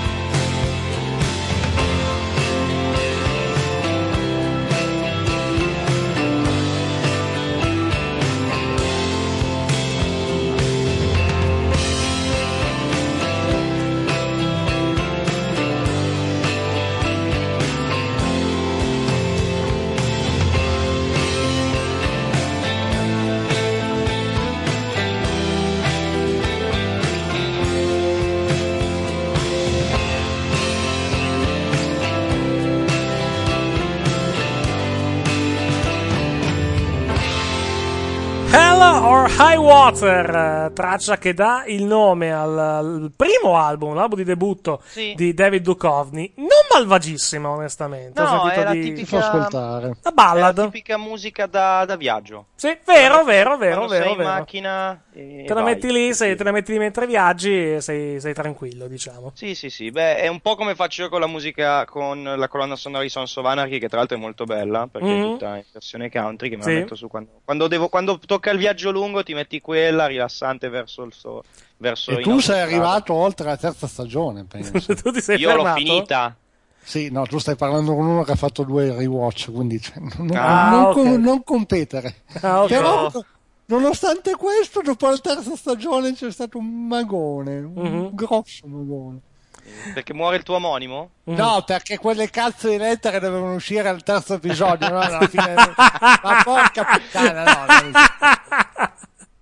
Or High Water, traccia che dà il nome al, al primo album, l'album di debutto sì. di David Duchovny. Non malvagissima, onestamente. No, Ho è la di... tipica ascoltare. La ballad. È la tipica musica da, da viaggio. Sì, vero, vero, vero, Quando vero, sei in vero. macchina e Te la vai. metti lì, sei, te la metti lì mentre viaggi e sei, sei tranquillo, diciamo. Sì, sì, sì. Beh, è un po' come faccio io con la musica, con la colonna sonora di Sons of Anarchy, che tra l'altro è molto bella, perché Mm. è tutta in versione country, che me Sì. la metto su quando, quando devo, quando tocca il viaggio lungo, ti metti quella rilassante verso il so, verso E in tu sei autostrada. arrivato oltre la terza stagione, penso. Tu ti sei Io l'ho fermato? finita. Sì, no, tu stai parlando con uno che ha fatto due rewatch, quindi cioè, non, Ah, non, ok. com- non competere. Ah, ok. Però, nonostante questo, dopo la terza stagione c'è stato un magone, un Mhm. grosso magone. Perché muore il tuo omonimo? No, perché quelle cazzo di lettere dovevano uscire al terzo episodio, no? Alla fine... Ma porca puttana, no. no.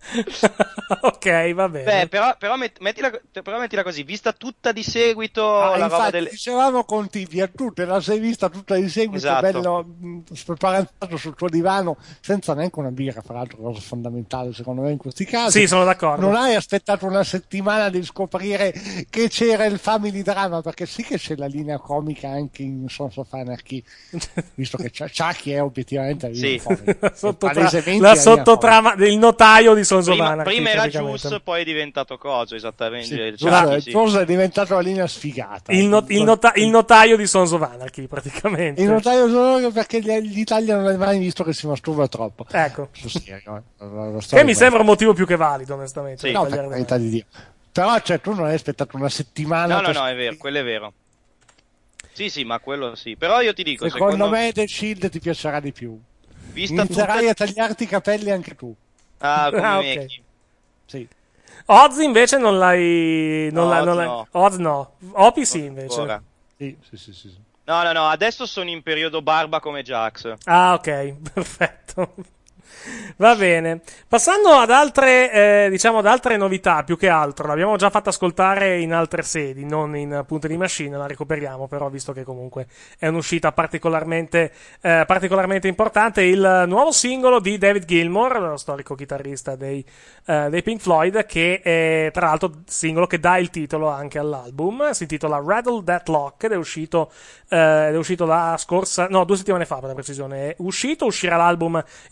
Ok, va bene. Beh, però, però, met- mettila, però mettila così, vista tutta di seguito Ah, la roba infatti, delle... dicevamo con Tibia, tu te la sei vista tutta di seguito, Esatto. bello mh, spaparanzato sul tuo divano, senza neanche una birra, fra l'altro, cosa fondamentale secondo me in questi casi. Sì, sono d'accordo. Non hai aspettato una settimana di scoprire che c'era il family drama, perché sì che c'è la linea comica anche in Sons of Anarchy, visto che Ch- Chucky è obiettivamente la linea Sì. comica. La sottotra- Palesemente la linea sottotrama del notaio di Sons of Prima, Anarchy, prima era praticamente. Juice, poi è diventato coso, esattamente. Sì, il forse, Chucky, sì. forse è diventato la linea sfigata. Il, no- il nota- il notaio di Sons of Anarchy, praticamente. Il notaio solo perché gli- l'Italia non ha mai visto che si masturba troppo. Ecco. Sul serio, eh. La- la Che storia mi è sembra un motivo più che valido, onestamente. Sì. per No, per tagliare le carità di Dio. Però cioè, tu non hai aspettato una settimana. No, no, per- no, è vero, quello è vero. Sì, sì, ma quello sì. Però io ti dico, Secondo, secondo, me The Shield ti piacerà di più. vista Inizierai tutta... a tagliarti i capelli anche tu. Ah, come Ah, me, ok. chi- Sì. Oz invece non l'hai. Non No, l'hai, Oz non l'hai- no. Oz no. Opi sì, invece. ancora. Sì, sì, sì, sì, sì. No, no, no, adesso sono in periodo barba come Jax. Ah, ok, perfetto. Va bene. Passando ad altre, eh, diciamo, ad altre novità, più che altro, l'abbiamo già fatta ascoltare in altre sedi, non in Punte di Machine, la recuperiamo però, visto che comunque è un'uscita particolarmente, eh, particolarmente importante, il nuovo singolo di David Gilmour, lo storico chitarrista dei, eh, dei Pink Floyd, che è tra l'altro il singolo che dà il titolo anche all'album, si intitola Rattle That Lock ed è uscito, eh, ed è uscito la scorsa, no, due settimane fa per la precisione, è uscito, uscirà l'album il prossimo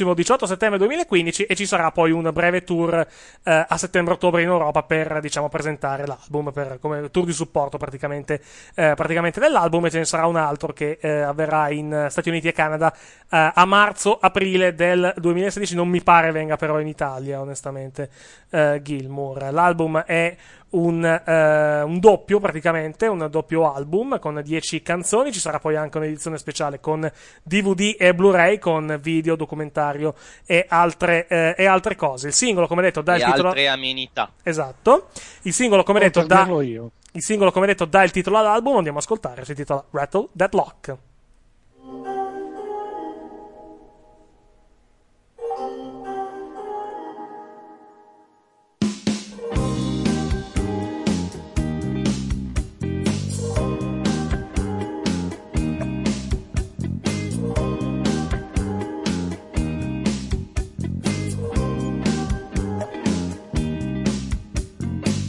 prossimo diciotto settembre duemilaquindici e ci sarà poi un breve tour eh, a settembre-ottobre in Europa per, diciamo, presentare l'album, per, come tour di supporto praticamente, eh, praticamente dell'album, e ce ne sarà un altro che eh, avverrà in Stati Uniti e Canada eh, a marzo-aprile del duemilasedici, non mi pare venga però in Italia onestamente eh, Gilmour. L'album è un, eh, un doppio praticamente, un doppio album con dieci canzoni, ci sarà poi anche un'edizione speciale con D V D e Blu-ray con video, documentario e altre, eh, e altre cose. Il singolo, come detto, dà il e titolo... altre amenità. Esatto. Il singolo, come detto, dà... io. Il singolo, come detto, dà il titolo all'album, andiamo a ascoltare, si intitola Rattle That Lock.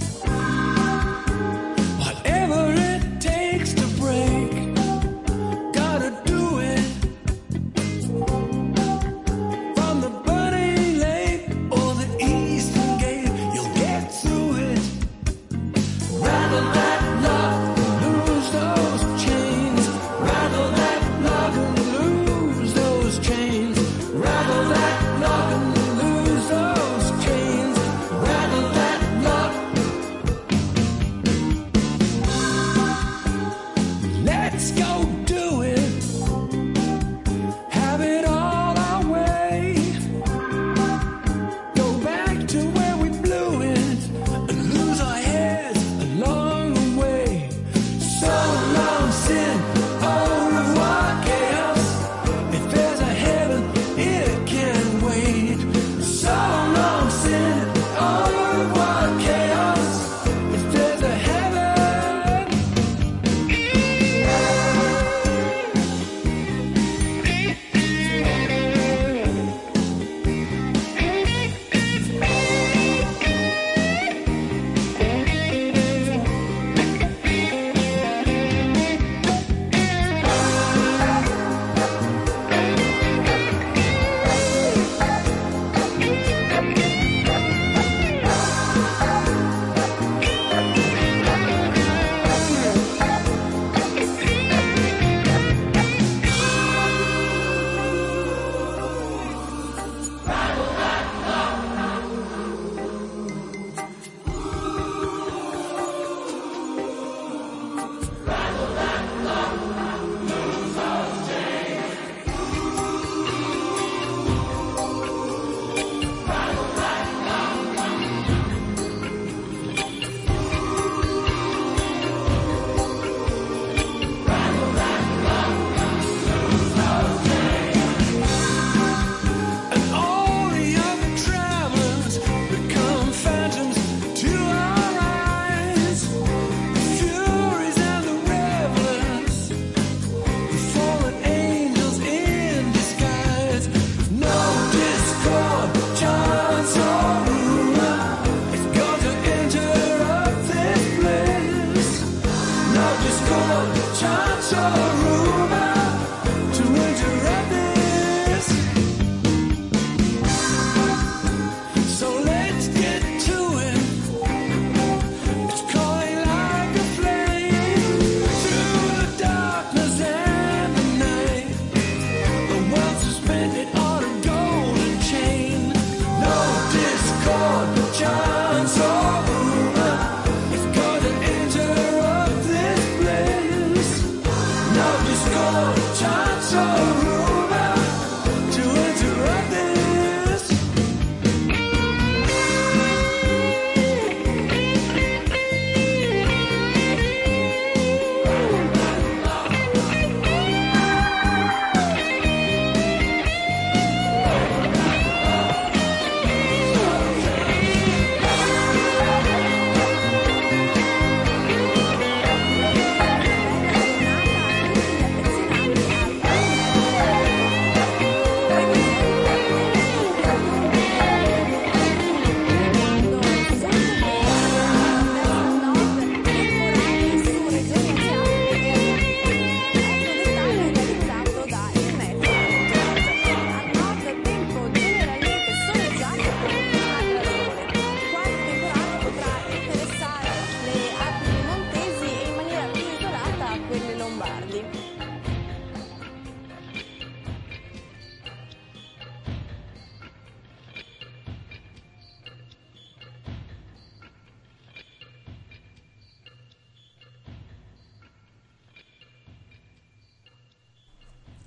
Whatever it takes to break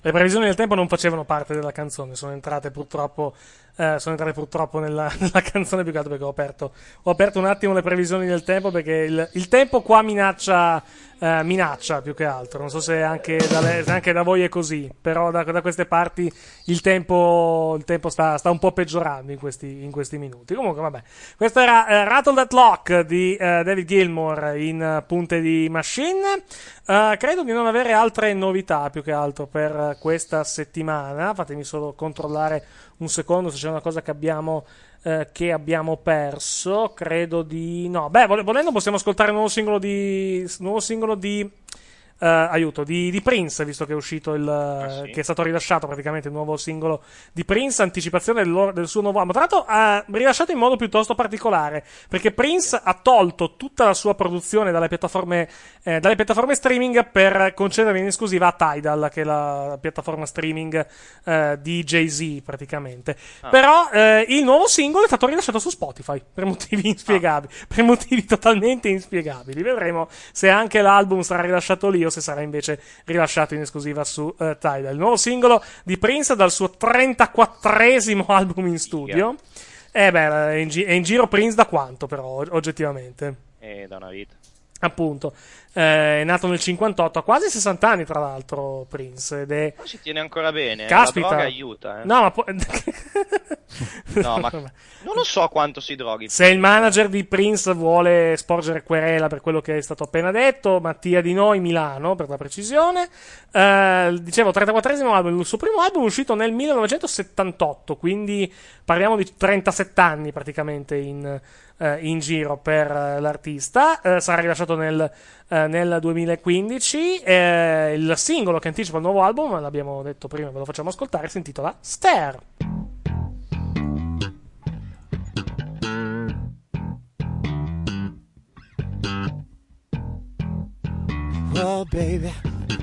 Le previsioni del tempo non facevano parte della canzone, sono entrate purtroppo, eh, sono entrate purtroppo nella, nella canzone, più che altro perché ho aperto, ho aperto un attimo le previsioni del tempo, perché il, il tempo qua minaccia, eh, minaccia più che altro. Non so se anche da, le, se anche da voi è così, però da, da queste parti il tempo, il tempo sta, sta un po' peggiorando in questi, in questi minuti. Comunque, vabbè, questo era eh, Rattle That Lock di eh, David Gilmour in uh, punte di Machine. Uh, credo di non avere altre novità più che altro per uh, questa settimana. Fatemi solo controllare un secondo se c'è una cosa che abbiamo uh, che abbiamo perso. Credo di no. Beh, volendo possiamo ascoltare il nuovo singolo di nuovo singolo di Uh, aiuto, di, di Prince, visto che è uscito il ah, sì. che è stato rilasciato praticamente il nuovo singolo di Prince, anticipazione del, loro, del suo nuovo album. Tra l'altro ha rilasciato in modo piuttosto particolare, perché Prince ha tolto tutta la sua produzione dalle piattaforme eh, dalle piattaforme streaming per concederla in esclusiva a Tidal, che è la piattaforma streaming eh, di Jay-Z praticamente. Ah. Però eh, il nuovo singolo è stato rilasciato su Spotify per motivi inspiegabili, ah. per motivi totalmente inspiegabili. Vedremo se anche l'album sarà rilasciato lì o se sarà invece rilasciato in esclusiva su uh, Tidal. Il nuovo singolo di Prince dal suo trentaquattresimo album in studio. E eh beh, è in, gi- è in giro Prince da quanto però, oggettivamente? Eh, da una vita. Appunto, eh, è nato nel cinquantotto, ha quasi sessanta anni tra l'altro Prince, ed è... Ma si tiene ancora bene, caspita. La droga aiuta, eh. No, ma po- no, ma non lo so quanto si droghi. Se il manager di Prince vuole sporgere querela per quello che è stato appena detto, Mattia Di Noi, Milano, per la precisione. Eh, dicevo, trentaquattresimo album, il suo primo album è uscito nel millenovecentosettantotto, quindi parliamo di trentasette anni praticamente in... in giro per uh, l'artista. Uh, sarà rilasciato nel, uh, nel duemilaquindici. Uh, il singolo che anticipa il nuovo album, l'abbiamo detto prima, ve lo facciamo ascoltare, si intitola Stare. Oh baby,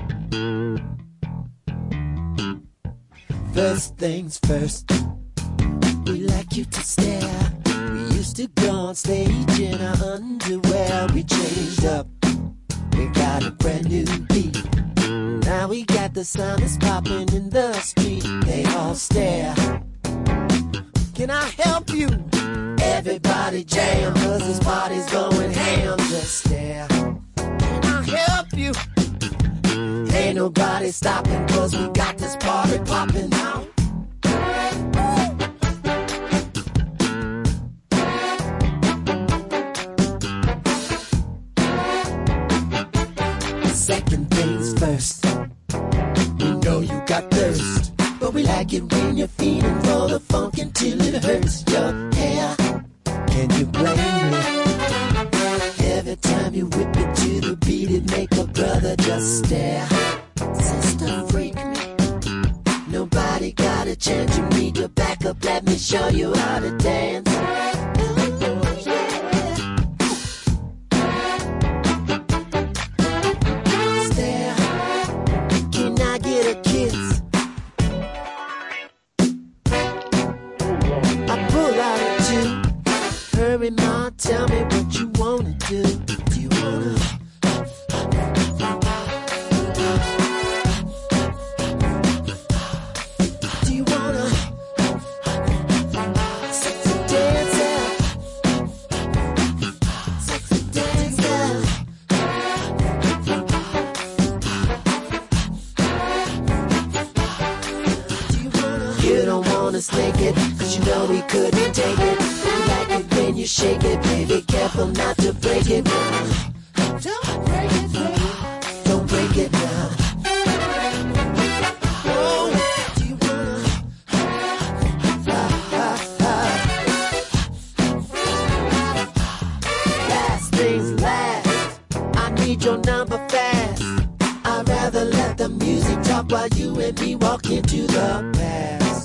first things first, we like you to stare. We used to go on stage in our underwear. We changed up, we got a brand new beat. Now we got the sound that's popping in the street. They all stare. Can I help you? Everybody jam, cause this party's going ham. Just stare. Can I help you? Ain't nobody stopping, cause we got this party popping now. Second things first, we know you got thirst, but we like it when you're feeding for the funk until it hurts your hair. Can you blame me? Every time you whip it to the beat, it make a brother just stare. Sister, freak me. Nobody got a chance, you need to back up, let me show you how to dance. Hurry, ma, tell me what you wanna do. Do you wanna? Do you wanna? Sexy dancer. Sexy dancer. Do you wanna? You don't wanna snake it, cause you know we couldn't take it. When you shake it, baby, careful not to break it now. Don't break it, baby. Don't break it now. Oh, do you wanna? Ah, ah, ah. Last things last, I need your number fast. I'd rather let the music talk while you and me walk into the past.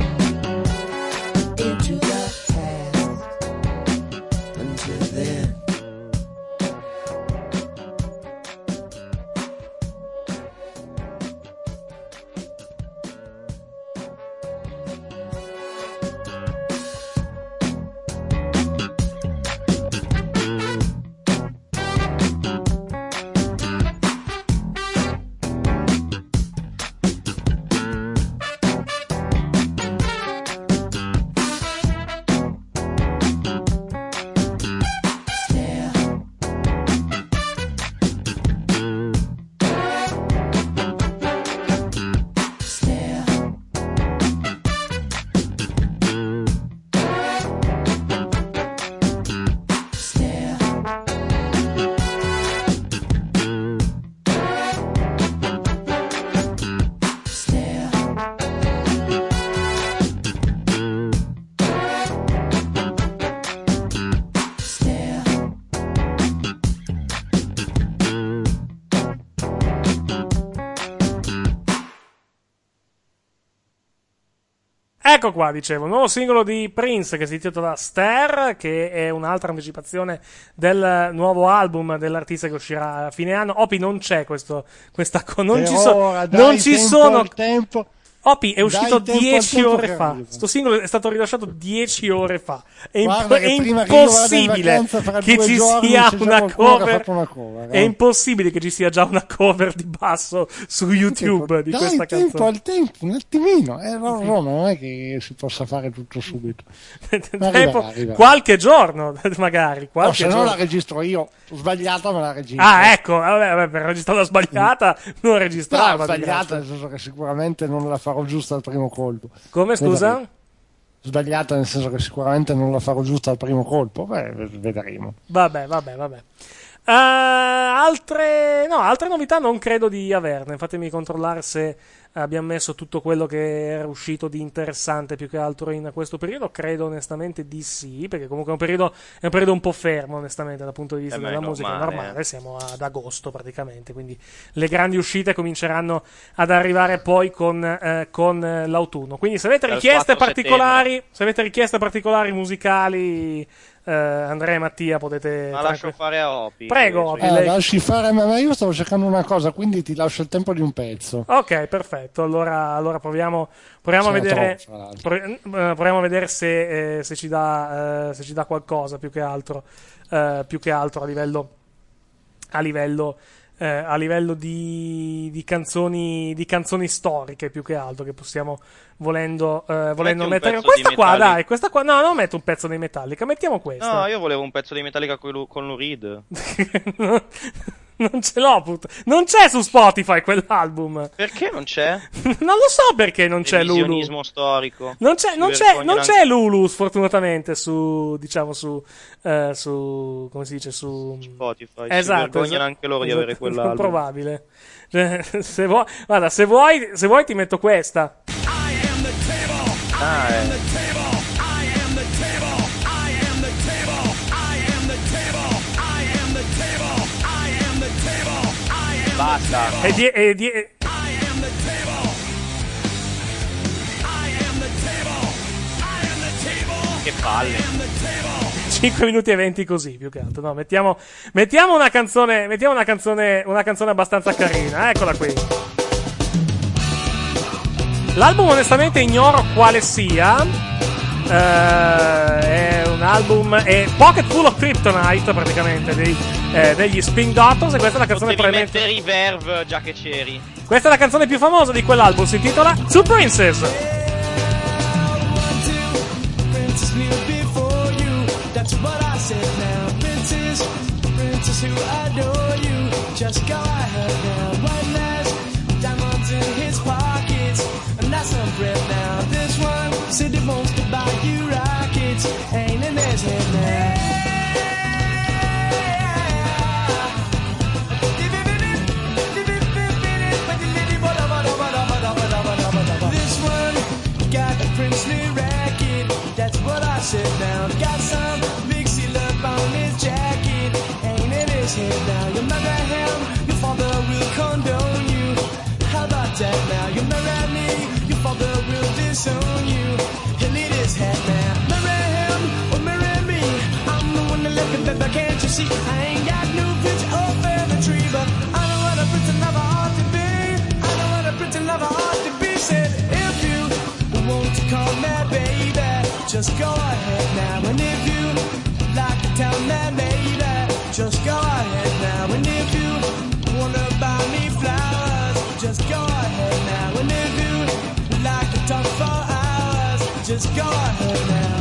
Into the Ecco qua, dicevo, un nuovo singolo di Prince che si intitola Star, che è un'altra anticipazione del nuovo album dell'artista che uscirà a fine anno. Opi, non c'è questo, questa co- non Per ci, so- ora, dai, non ci tempo sono... al tempo. Opi è uscito Dai tempo dieci al tempo ore che fa. arriva. Sto singolo è stato rilasciato dieci ore fa. È, imp- Guarda che è prima che io vada in impossibile vacanza fra che due ci giorni sia c'è già una qualcuno che ha cover. fatto una cover, È eh. impossibile che ci sia già una cover di basso su YouTube di Dai questa tempo canzone. al tempo, un attimino. Eh, no, no, non è che si possa fare tutto subito. Ma Tempo- arriverà, arriverà. Qualche giorno, magari. No, Qualche se no giorno. la registro io, sbagliata me la registro. Ah, ecco, vabbè, vabbè, per registrarla sbagliata, non registrarla. No, sbagliata, nel senso che sicuramente non la farò giusta al primo colpo. Come, scusa? Vedremo. Sbagliata nel senso che sicuramente non la farò giusta al primo colpo. Beh, vedremo. Vabbè, vabbè, vabbè. Uh, altre, no, altre novità non credo di averne. Fatemi controllare se abbiamo messo tutto quello che era uscito di interessante più che altro in questo periodo. Credo onestamente di sì, perché comunque è un periodo, è un periodo un po' fermo onestamente dal punto di vista Eh, della ma è musica. È normale, normale, eh. siamo ad agosto praticamente, quindi le grandi uscite cominceranno ad arrivare poi con, eh, con eh, l'autunno. Quindi se avete Dal richieste quattro particolari, se avete richieste particolari musicali, eh, Andrea e Mattia potete... Ma lascio fare a Opi. Prego, Opi. Eh, lei- lasci fare, ma io stavo cercando una cosa, quindi ti lascio il tempo di un pezzo. Ok, perfetto. Allora, allora proviamo, proviamo a Sono vedere, troppo, tra l'altro. pro- eh, proviamo a vedere se, eh, se ci dà, eh, se ci dà qualcosa più che altro, eh, più che altro a livello, a livello, eh, a livello di, di canzoni, di canzoni storiche più che altro che possiamo volendo, eh, volendo un mettere. pezzo Questa di qua, Metallica. dai, questa qua. No, non metto un pezzo dei Metallica, mettiamo questa. No, io volevo un pezzo di Metallica con, Lu- con Lou Reed. Non ce l'ho, put- non c'è su Spotify quell'album. Perché non c'è? Non lo so perché non c'è Lulu. Revisionismo storico. Non c'è, Si non c'è, vergognano non anche- c'è Lulu, sfortunatamente, su, diciamo, su, eh, su, come si dice, su Spotify. Esatto. Si vergognano esatto, anche loro di esatto, avere quell'album. probabile. Eh, Se vuoi, guarda, se vuoi, se vuoi ti metto questa. Ah, eh. Basta. E die- e die- e- Che palle. cinque minuti e venti così, più che altro. No, mettiamo, mettiamo una canzone, mettiamo una canzone, una canzone abbastanza carina. Eccola qui. L'album onestamente ignoro quale sia. Eh, è un album, è Pocket Full of Kryptonite praticamente dei, eh, degli Spin Doctors, e questa è la canzone Potevi probabilmente. mettere i Verve già che c'eri. Questa è la canzone più famosa di quell'album, si intitola Two Princes. Princess knew before you. That's what I said now. Princess, princess who adore you. Just go ahead now. One last diamonds in his pockets. And that's some bread now. This one said he wants to buy you rockets. Ain't in his head now. This one got a princely racket. That's what I said now. Got some big seal up on his jacket. Ain't in his head now. You marry him, your father will condone you. How about that now? You marry me, your father will disown you. He'll eat his head now. Marry him or marry me. I'm the one that left him, baby, can't you see? I ain't got no pitch or feather tree, but I know what a pretty lover ought to be. I know what a pretty lover ought to be. Said if you want to call me baby, just go ahead now. And if you like to tell me maybe, just go ahead now. And if you wanna buy me flowers, just go ahead now. And if you like to talk for hours, just go ahead now.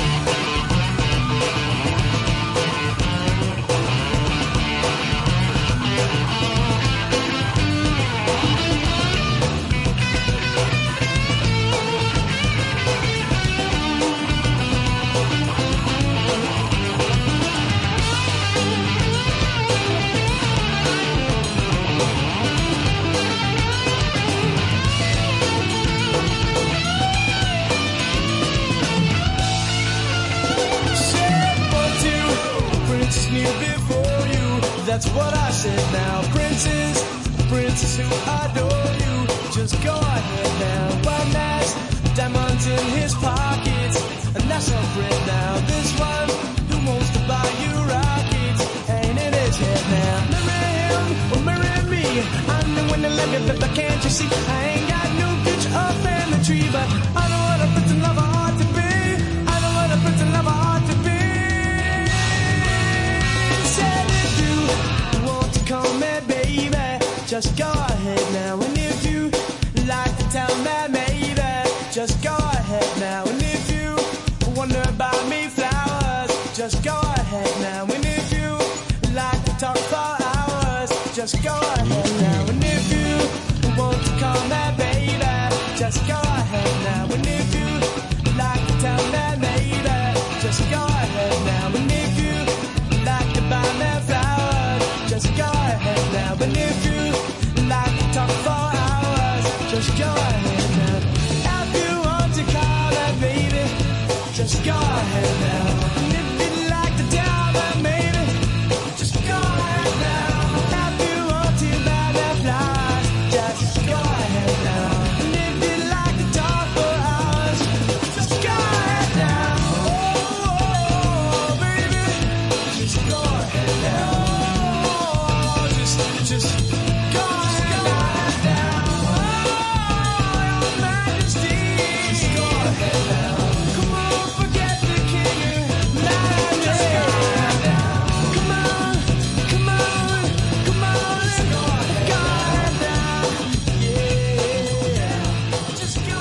Princess knew before you. That's what I said now. Princess, princess who adore you. Just go ahead now. One last diamonds in his pockets, and that's a friend now. This one who wants to buy you rockets ain't in his head now. Marry him or marry me, I'm the one that love you, but can't you see? I ain't got no future up in the tree, but I know what a pretty lover ought to be. I know what a pretty lover ought to be. Said if you want to call me baby, just go ahead now. And if you like to tell me maybe, just go ahead now. And if you wonder about me flowers, just go ahead now. And if you like to talk for hours, just go ahead now. And if you want to call me baby, just go ahead now. And if you like to tell me maybe, just go ahead now. And if you like to buy me flowers, just go ahead now. And if you like to talk for hours, just go ahead now. If you want to call me baby, just go ahead now. And if you like to tell me maybe, just go ahead now. If you want to buy me flowers, just go ahead now. And if you like to talk for hours, just go ahead now. Oh, oh, baby, just go ahead now. Oh, just, just go ahead now. Oh, your Majesty, just go ahead now. Come on, forget the king and majesty. Come on, come on, come on, let's go ahead now. Yeah, just go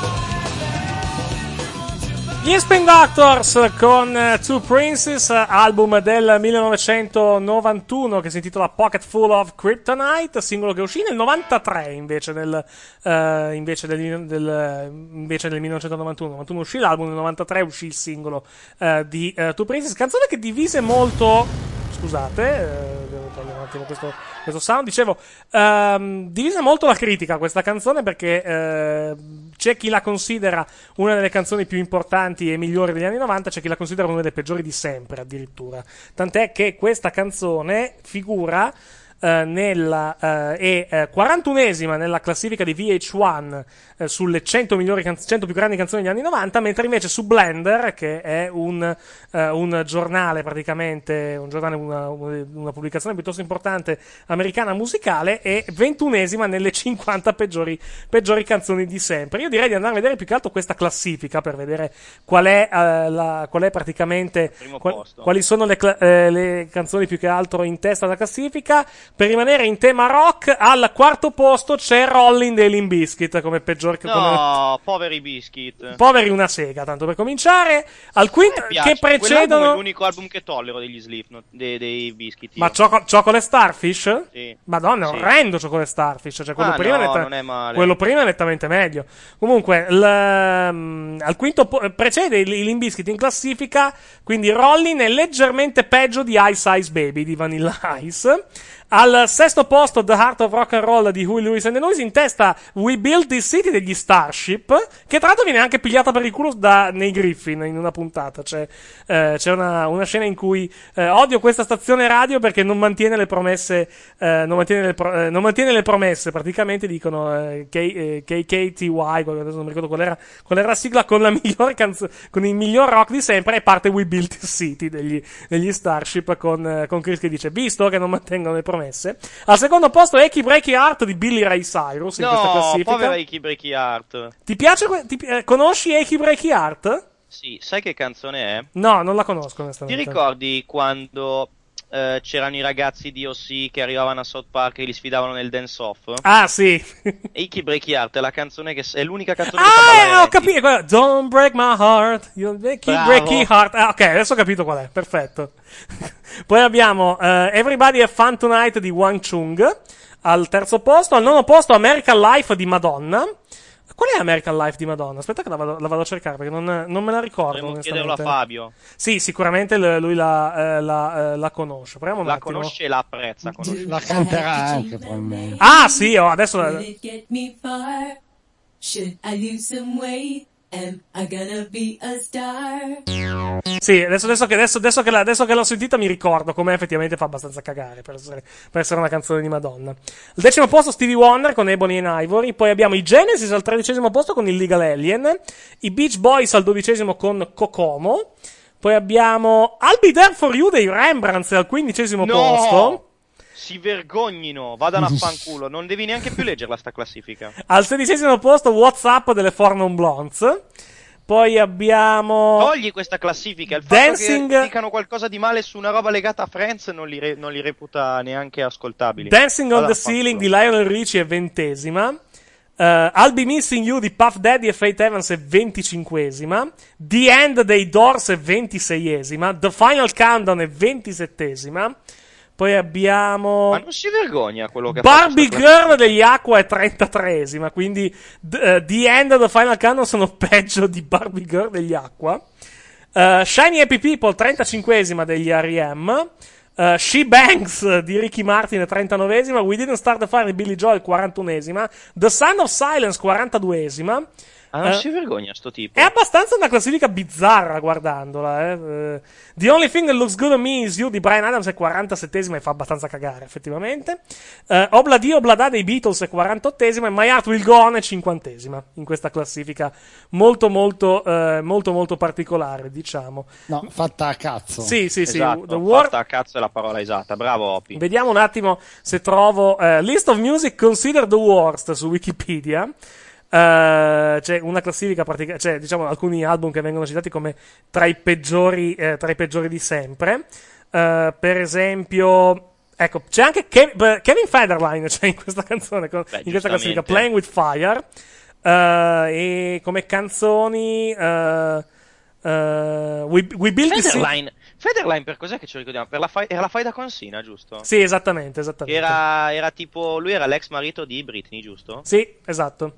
Gli Spin Doctors con eh, Two Princes, album del millenovecentonovantuno che si intitola Pocket Full of Kryptonite, singolo che uscì nel novantatré invece del, eh, invece del, del, invece del millenovecentonovantuno. novantuno uscì l'album, nel novantatré uscì il singolo eh, di eh, Two Princes, canzone che divise molto. Scusate, eh, devo togliere un attimo questo, questo sound. Dicevo, ehm, divisa molto la critica questa canzone perché eh, c'è chi la considera una delle canzoni più importanti e migliori degli anni novanta, c'è chi la considera una delle peggiori di sempre addirittura. Tant'è che questa canzone figura eh, nella eh, è eh, quarantunesima nella classifica di V H uno eh, sulle cento migliori can- cento più grandi canzoni degli anni novanta, mentre invece su Blender, che è un, eh, un giornale praticamente, un giornale, una, una pubblicazione piuttosto importante americana musicale, è ventunesima nelle cinquanta peggiori, peggiori canzoni di sempre. Io direi di andare a vedere più che altro questa classifica per vedere qual è, eh, la, qual è praticamente qual, quali sono le, cla- eh, le canzoni più che altro in testa alla classifica. Per rimanere in tema rock, al quarto posto c'è Rollin' dei Limp Bizkit come peggior No, come... poveri Biscuit. Poveri una sega, tanto per cominciare. Al quinto, che precedono. È l'unico album che tollero degli Slipknot, dei, dei Biscuit. Ma Choco- Chocolate Starfish? Sì. Madonna, è Sì. orrendo Chocolate Starfish. Cioè, quello, Ah, prima no, netta- non è male. quello prima è nettamente meglio. Comunque, l- um, al quinto po- precede i i Limp Bizkit in classifica. Quindi Rollin' è leggermente peggio di Ice Ice Baby di Vanilla Ice. Al sesto posto The Heart of Rock and Roll di Huey Lewis and the News, in testa We Built This City degli Starship, che tra l'altro viene anche pigliata per il culo da, nei Griffin in una puntata. C'è, eh, c'è una, una scena in cui eh, odio questa stazione radio perché non mantiene le promesse, eh, non, mantiene le pro- eh, non mantiene le promesse, praticamente dicono eh, K- eh, K K T Y, adesso non mi ricordo qual era, qual era la sigla, con la migliore canzone, con il miglior rock di sempre, e parte We Built This City degli, degli Starship con, eh, con Chris che dice visto che non mantengono le promesse. Al secondo posto Achy Breaky Heart di Billy Ray Cyrus in no, questa classifica. povero Achy Breaky Heart. Ti piace? que- Ti, eh, conosci Achy Breaky Heart? Sì, sai che canzone è? No, non la conosco Ti onestamente. ricordi quando eh, c'erano i ragazzi di O C che arrivavano a South Park e li sfidavano nel dance-off? Ah, sì. Achy Breaky Heart è la canzone che è l'unica canzone Ah, che fa ballare eh, ho Randy. capito. quella- Don't break my heart. You'll make it Bravo. breaky heart. Ah, ok, adesso ho capito qual è. Perfetto. Poi abbiamo eh, Everybody Have Fun Tonight di Wang Chung al terzo posto. Al nono posto American Life di Madonna. Qual è American Life di Madonna? Aspetta che la vado, la vado a cercare perché non, non me la ricordo. Potremmo onestamente. chiederlo a Fabio. Sì, sicuramente l- lui la, eh, la, eh, la conosce. Proviamo un La attimo. conosce e la apprezza. conosce. La canterà anche probabilmente. Ah, sì, oh, adesso. Will it get me far? Should I lose some weight Am I gonna be a star? Sì, adesso, adesso, che, adesso, adesso, che la, adesso che l'ho sentita mi ricordo come effettivamente fa abbastanza cagare per essere, per essere una canzone di Madonna. Al decimo posto Stevie Wonder con Ebony and Ivory, poi abbiamo i Genesis al tredicesimo posto con Illegal Alien, i Beach Boys al dodicesimo con Kokomo, poi abbiamo I'll Be There For You dei Rembrandts al quindicesimo No! posto. Si vergognino, vadano a fanculo, non devi neanche più leggerla sta classifica. Al sedicesimo posto WhatsApp delle Four Non Blondes. Poi abbiamo Togli questa classifica, il fatto Dancing... che dicano qualcosa di male su una roba legata a Friends non li, re- non li reputa neanche ascoltabili. Dancing on Vada the a fanculo. Ceiling di Lionel Richie è ventesima. uh, I'll Be Missing You di Puff Daddy e Faith Evans è venticinquesima. The End dei Doors è ventiseiesima. The Final Countdown è ventisettesima. Poi abbiamo Ma non si vergogna quello che ha Barbie fatto sta Girl degli Aqua è trentatreesima, quindi d- uh, The End e The Final Countdown sono peggio di Barbie Girl degli Aqua. Uh, Shiny Happy People trentacinquesima degli R E M. Uh, She Banks di Ricky Martin è trentanovesima. We Didn't Start the Fire di Billy Joel quarantunesima. The Sound of Silence quarantaduesima. Ah, non Uh, si vergogna sto tipo. È abbastanza una classifica bizzarra guardandola. Eh. Uh, The Only Thing That Looks Good on Me Is You di Bryan Adams è quarantasettesima e fa abbastanza cagare effettivamente. uh, Obladi Oblada dei Beatles è quarantottesima e My Heart Will Go On è cinquantesima in questa classifica molto molto uh, molto molto particolare, diciamo. No, fatta a cazzo. Sì, sì, sì. Esatto, The War... fatta a cazzo è la parola esatta, bravo Oppi. Vediamo un attimo se trovo uh, List of Music Considered the Worst su Wikipedia. Uh, c'è una classifica pratica, cioè diciamo alcuni album che vengono citati come tra i peggiori, eh, tra i peggiori di sempre. Uh, per esempio, ecco, c'è anche Kev- Kevin Federline c'è in questa canzone, con, Beh, in questa classifica, giustamente. Playing with Fire. Uh, e come canzoni, uh, uh, We, We Built This City. Federline, Federline per cos'è che ce lo ricordiamo? Per la fai- era la faida con Sina, giusto? Sì, esattamente, esattamente. Era, era tipo, lui era l'ex marito di Britney, giusto? Sì, esatto.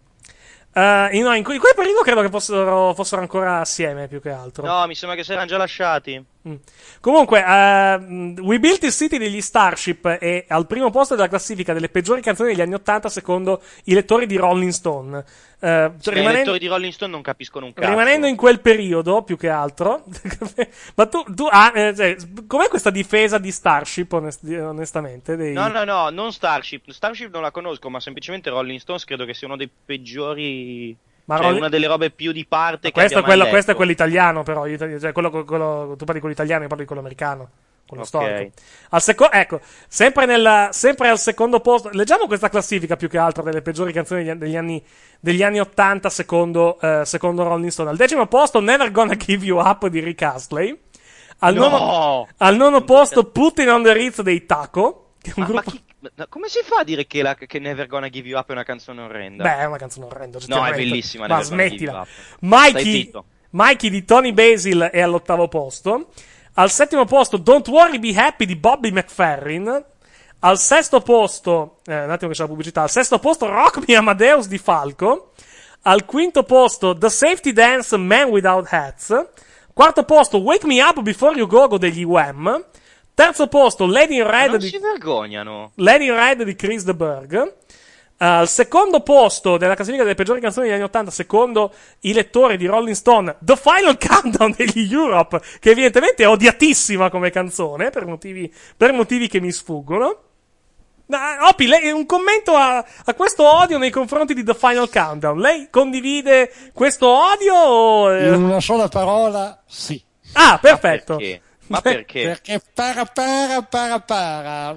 Uh, in, no, in, que- in quel periodo credo che fossero, fossero ancora assieme più che altro. No, mi sembra che si erano già lasciati. Mm. Comunque, uh, We Built This City degli Starship è al primo posto della classifica delle peggiori canzoni degli anni Ottanta secondo i lettori di Rolling Stone. Uh, cioè, Sì, I rimanendo, lettori di Rolling Stone non capiscono un cazzo. rimanendo in quel periodo, più che altro. Ma tu, tu ah, eh, cioè, com'è questa difesa di Starship, onest- onestamente? Dei... No, no, no, non Starship. Starship non la conosco, ma semplicemente Rolling Stones credo che sia uno dei peggiori. Ma cioè, Rolling- una delle robe più di parte che Questo è, abbia mai quello, letto. questo è quello italiano, però. io- Cioè, quello, quello- tu parli di quello italiano, io parlo di quello americano. Quello Ok. storico. Al seco- ecco, sempre, nel, sempre al secondo posto. Leggiamo questa classifica più che altro delle peggiori canzoni degli, degli anni degli anni ottanta secondo, eh, secondo Rolling Stone. Al decimo posto, Never Gonna Give You Up di Rick Astley. Al, No! nono, al nono posto, Putting on the Ritz dei Taco. Che è un Ma, ma gruppo. chi- ma come si fa a dire che, la, che Never Gonna Give You Up è una canzone orrenda? Beh, è una canzone orrenda. No, è oggettivamente. bellissima. Ma Never Gonna Give smettila. You Up. Stai Mikey, zitto. Mikey di Tony Basil è all'ottavo posto. Al settimo posto, Don't Worry Be Happy di Bobby McFerrin. Al sesto posto, eh, un attimo che c'è la pubblicità. Al sesto posto, Rock Me Amadeus di Falco. Al quinto posto, The Safety Dance Man Without Hats. Quarto posto, Wake Me Up Before You Go Go degli Wham. Terzo posto, Lady in Ma Red non di si vergognano. Lady in Red di Chris de Burgh. Al secondo posto della classifica delle peggiori canzoni degli anni ottanta, secondo i lettori di Rolling Stone, The Final Countdown degli Europe, che evidentemente è odiatissima come canzone, per motivi, per motivi che mi sfuggono. Ah, Oppi, lei, un commento a, a questo odio nei confronti di The Final Countdown. Lei condivide questo odio? O... In una sola parola, sì. Ah, perfetto. Perché? Ma perché? Perché para para para para.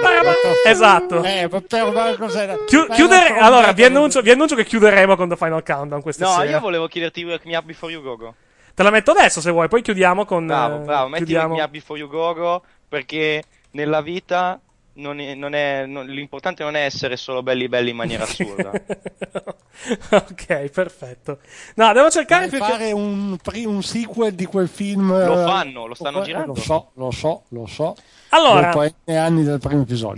Esatto. Eh, per, per, cos'era? Chiu- chiudere, allora, vi annuncio, vi annuncio che chiuderemo con The Final Countdown questa No, sera. io volevo chiederti Wake Me Up Before You Go Go. Te la metto adesso se vuoi, poi chiudiamo con... Bravo, eh, bravo, metti chiudiamo... Wake Me Up Before You Go Go, perché nella vita non è, non è, non- l'importante non è essere solo belli belli in maniera assurda. Ok, perfetto. No, devo cercare Vuoi più che- fare un, pri- un sequel di quel film. Lo eh, fanno, lo stanno eh, girando. Lo so, lo so, lo so. Allora- Dopo N anni del primo episodio.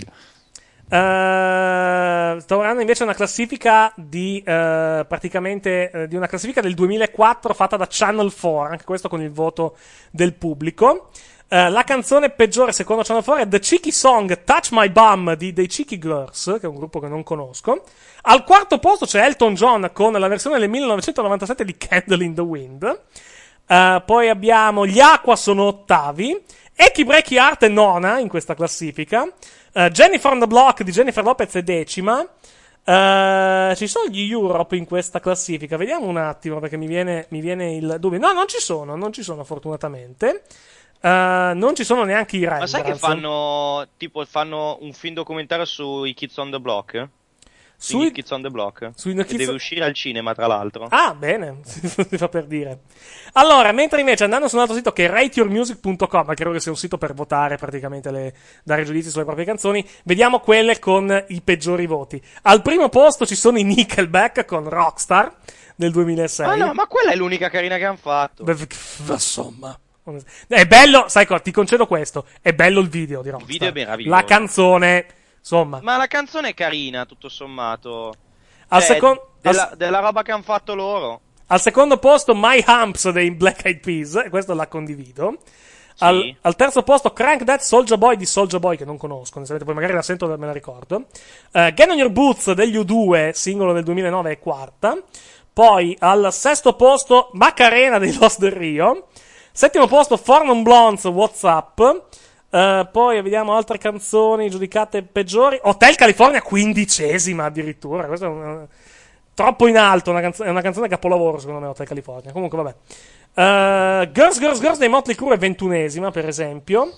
Eh, sto guardando invece una classifica di eh, praticamente eh, di una classifica del duemilaquattro fatta da Channel quattro, anche questo con il voto del pubblico. Uh, la canzone peggiore secondo Channel four è The Cheeky Song Touch My Bum di dei Cheeky Girls, che è un gruppo che non conosco. Al quarto posto c'è Elton John con la versione del millenovecentonovantasette di Candle in the Wind. Uh, poi abbiamo gli Aqua sono ottavi. Eki Breaky Heart è nona in questa classifica. Uh, Jennifer on the Block di Jennifer Lopez è decima. Uh, ci sono gli Europe in questa classifica? Vediamo un attimo perché mi viene, mi viene il dubbio. No, non ci sono, non ci sono fortunatamente. Uh, non ci sono neanche i Riders. Ma sai che fanno tipo fanno un film documentario sui Kids on the Block? Sui Kids on the Block? Sui Kids... Deve uscire al cinema, tra l'altro. Ah, bene, si fa per dire. Allora, mentre invece andando su un altro sito che è rate your music punto com, credo che sia un sito per votare praticamente, le, dare giudizi sulle proprie canzoni, vediamo quelle con i peggiori voti. Al primo posto ci sono i Nickelback con Rockstar del duemilasei. Ah no, ma quella è l'unica carina che hanno fatto. Beh, insomma. È bello, sai cosa, ti concedo questo, è bello il video di Rockstar. Il video è meraviglioso. La canzone, insomma. Ma la canzone è carina, tutto sommato. Al cioè, secon- della, al... della roba che hanno fatto loro. Al secondo posto My Humps dei Black Eyed Peas, e questo la condivido. Sì. Al, al terzo posto Crank That Soulja Boy di Soulja Boy, che non conosco, poi magari la sento e me la ricordo. uh, Get On Your Boots degli U due, singolo del duemilanove, è quarta. Poi al sesto posto Macarena dei Lost del Rio. Settimo posto Four Non Blondes, What's Up. Uh, poi vediamo altre canzoni giudicate peggiori. Hotel California, quindicesima addirittura. Questo è un, troppo in alto. Una canzo- è una canzone capolavoro, secondo me, Hotel California. Comunque, vabbè. Uh, Girls, Girls, Girls dei Motley Crue è ventunesima, per esempio.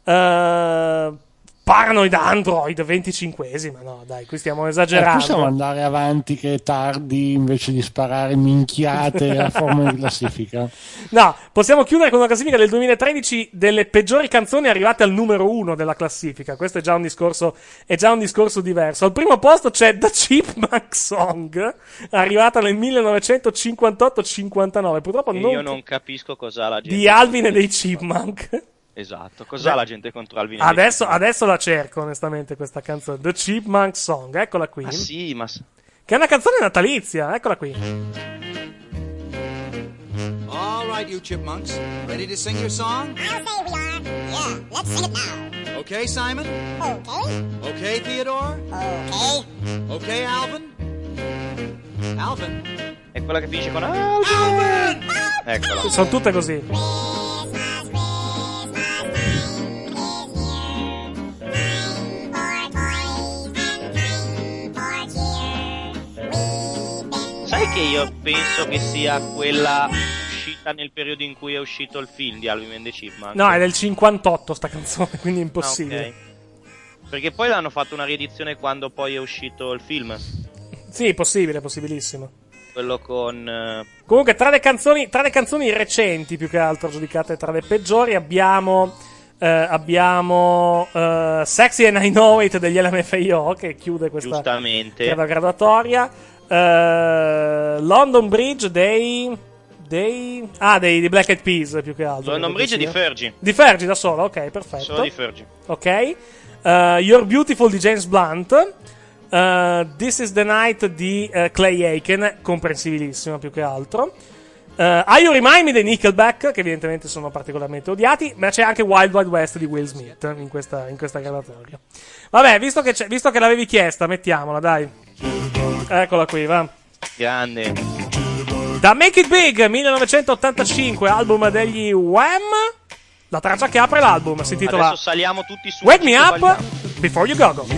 Uh, Paranoid Android, venticinquesima. No, dai, qui stiamo esagerando. Eh, possiamo andare avanti che è tardi invece di sparare minchiate a forma di classifica? No, possiamo chiudere con una classifica del duemilatredici delle peggiori canzoni arrivate al numero uno della classifica. Questo è già un discorso, è già un discorso diverso. Al primo posto c'è The Chipmunk Song, arrivata nel millenovecentocinquantotto cinquantanove. Purtroppo e non io non capisco cos'ha la gente. Di Alvin e dei Chipmunk. Esatto, cos'ha Beh, la gente contro Alvin? Adesso, adesso la cerco onestamente questa canzone, The Chipmunk Song, eccola qui. Ah sì, ma... Che è una canzone natalizia, eccola qui. All right, you chipmunks, ready to sing your song? I'll say we are. Yeah, let's sing it now. Okay, Simon? Okay. Okay, Theodore? Okay. Okay, Alvin? Alvin? È quella che finisce con Alvin! Alvin! Eccola. Sono tutte così. Sai che io penso che sia quella uscita nel periodo in cui è uscito il film di Alvin and the Chipmunks? No, è del cinquantotto sta canzone, quindi è impossibile. Ah, okay. Perché poi l'hanno fatto una riedizione quando poi è uscito il film. Sì, possibile, possibilissimo. Quello con... Uh... Comunque, tra le canzoni, tra le canzoni recenti, più che altro, giudicate tra le peggiori, abbiamo... Uh, abbiamo uh, Sexy and I Know It degli L M F A O, che chiude questa Giustamente. graduatoria. Uh, London Bridge dei dei ah dei, dei Black Eyed Peas, più che altro. London Bridge di Fergie. Di Fergie da solo, ok, perfetto. Solo di Fergie. Ok. uh, You're Beautiful di James Blunt. uh, This Is the Night di uh, Clay Aiken, comprensibilissima più che altro. uh, Are You Remind Me dei Nickelback, che evidentemente sono particolarmente odiati, ma c'è anche Wild Wild West di Will Smith in questa, in questa graduatoria. Vabbè, visto che, c'è, visto che l'avevi chiesta, mettiamola, dai. Eccola qui, va. Grande. Da Make It Big, millenovecentottantacinque, album degli Wham. La traccia che apre l'album si intitola Adesso saliamo tutti su. Wake Me Up Before You Go Go.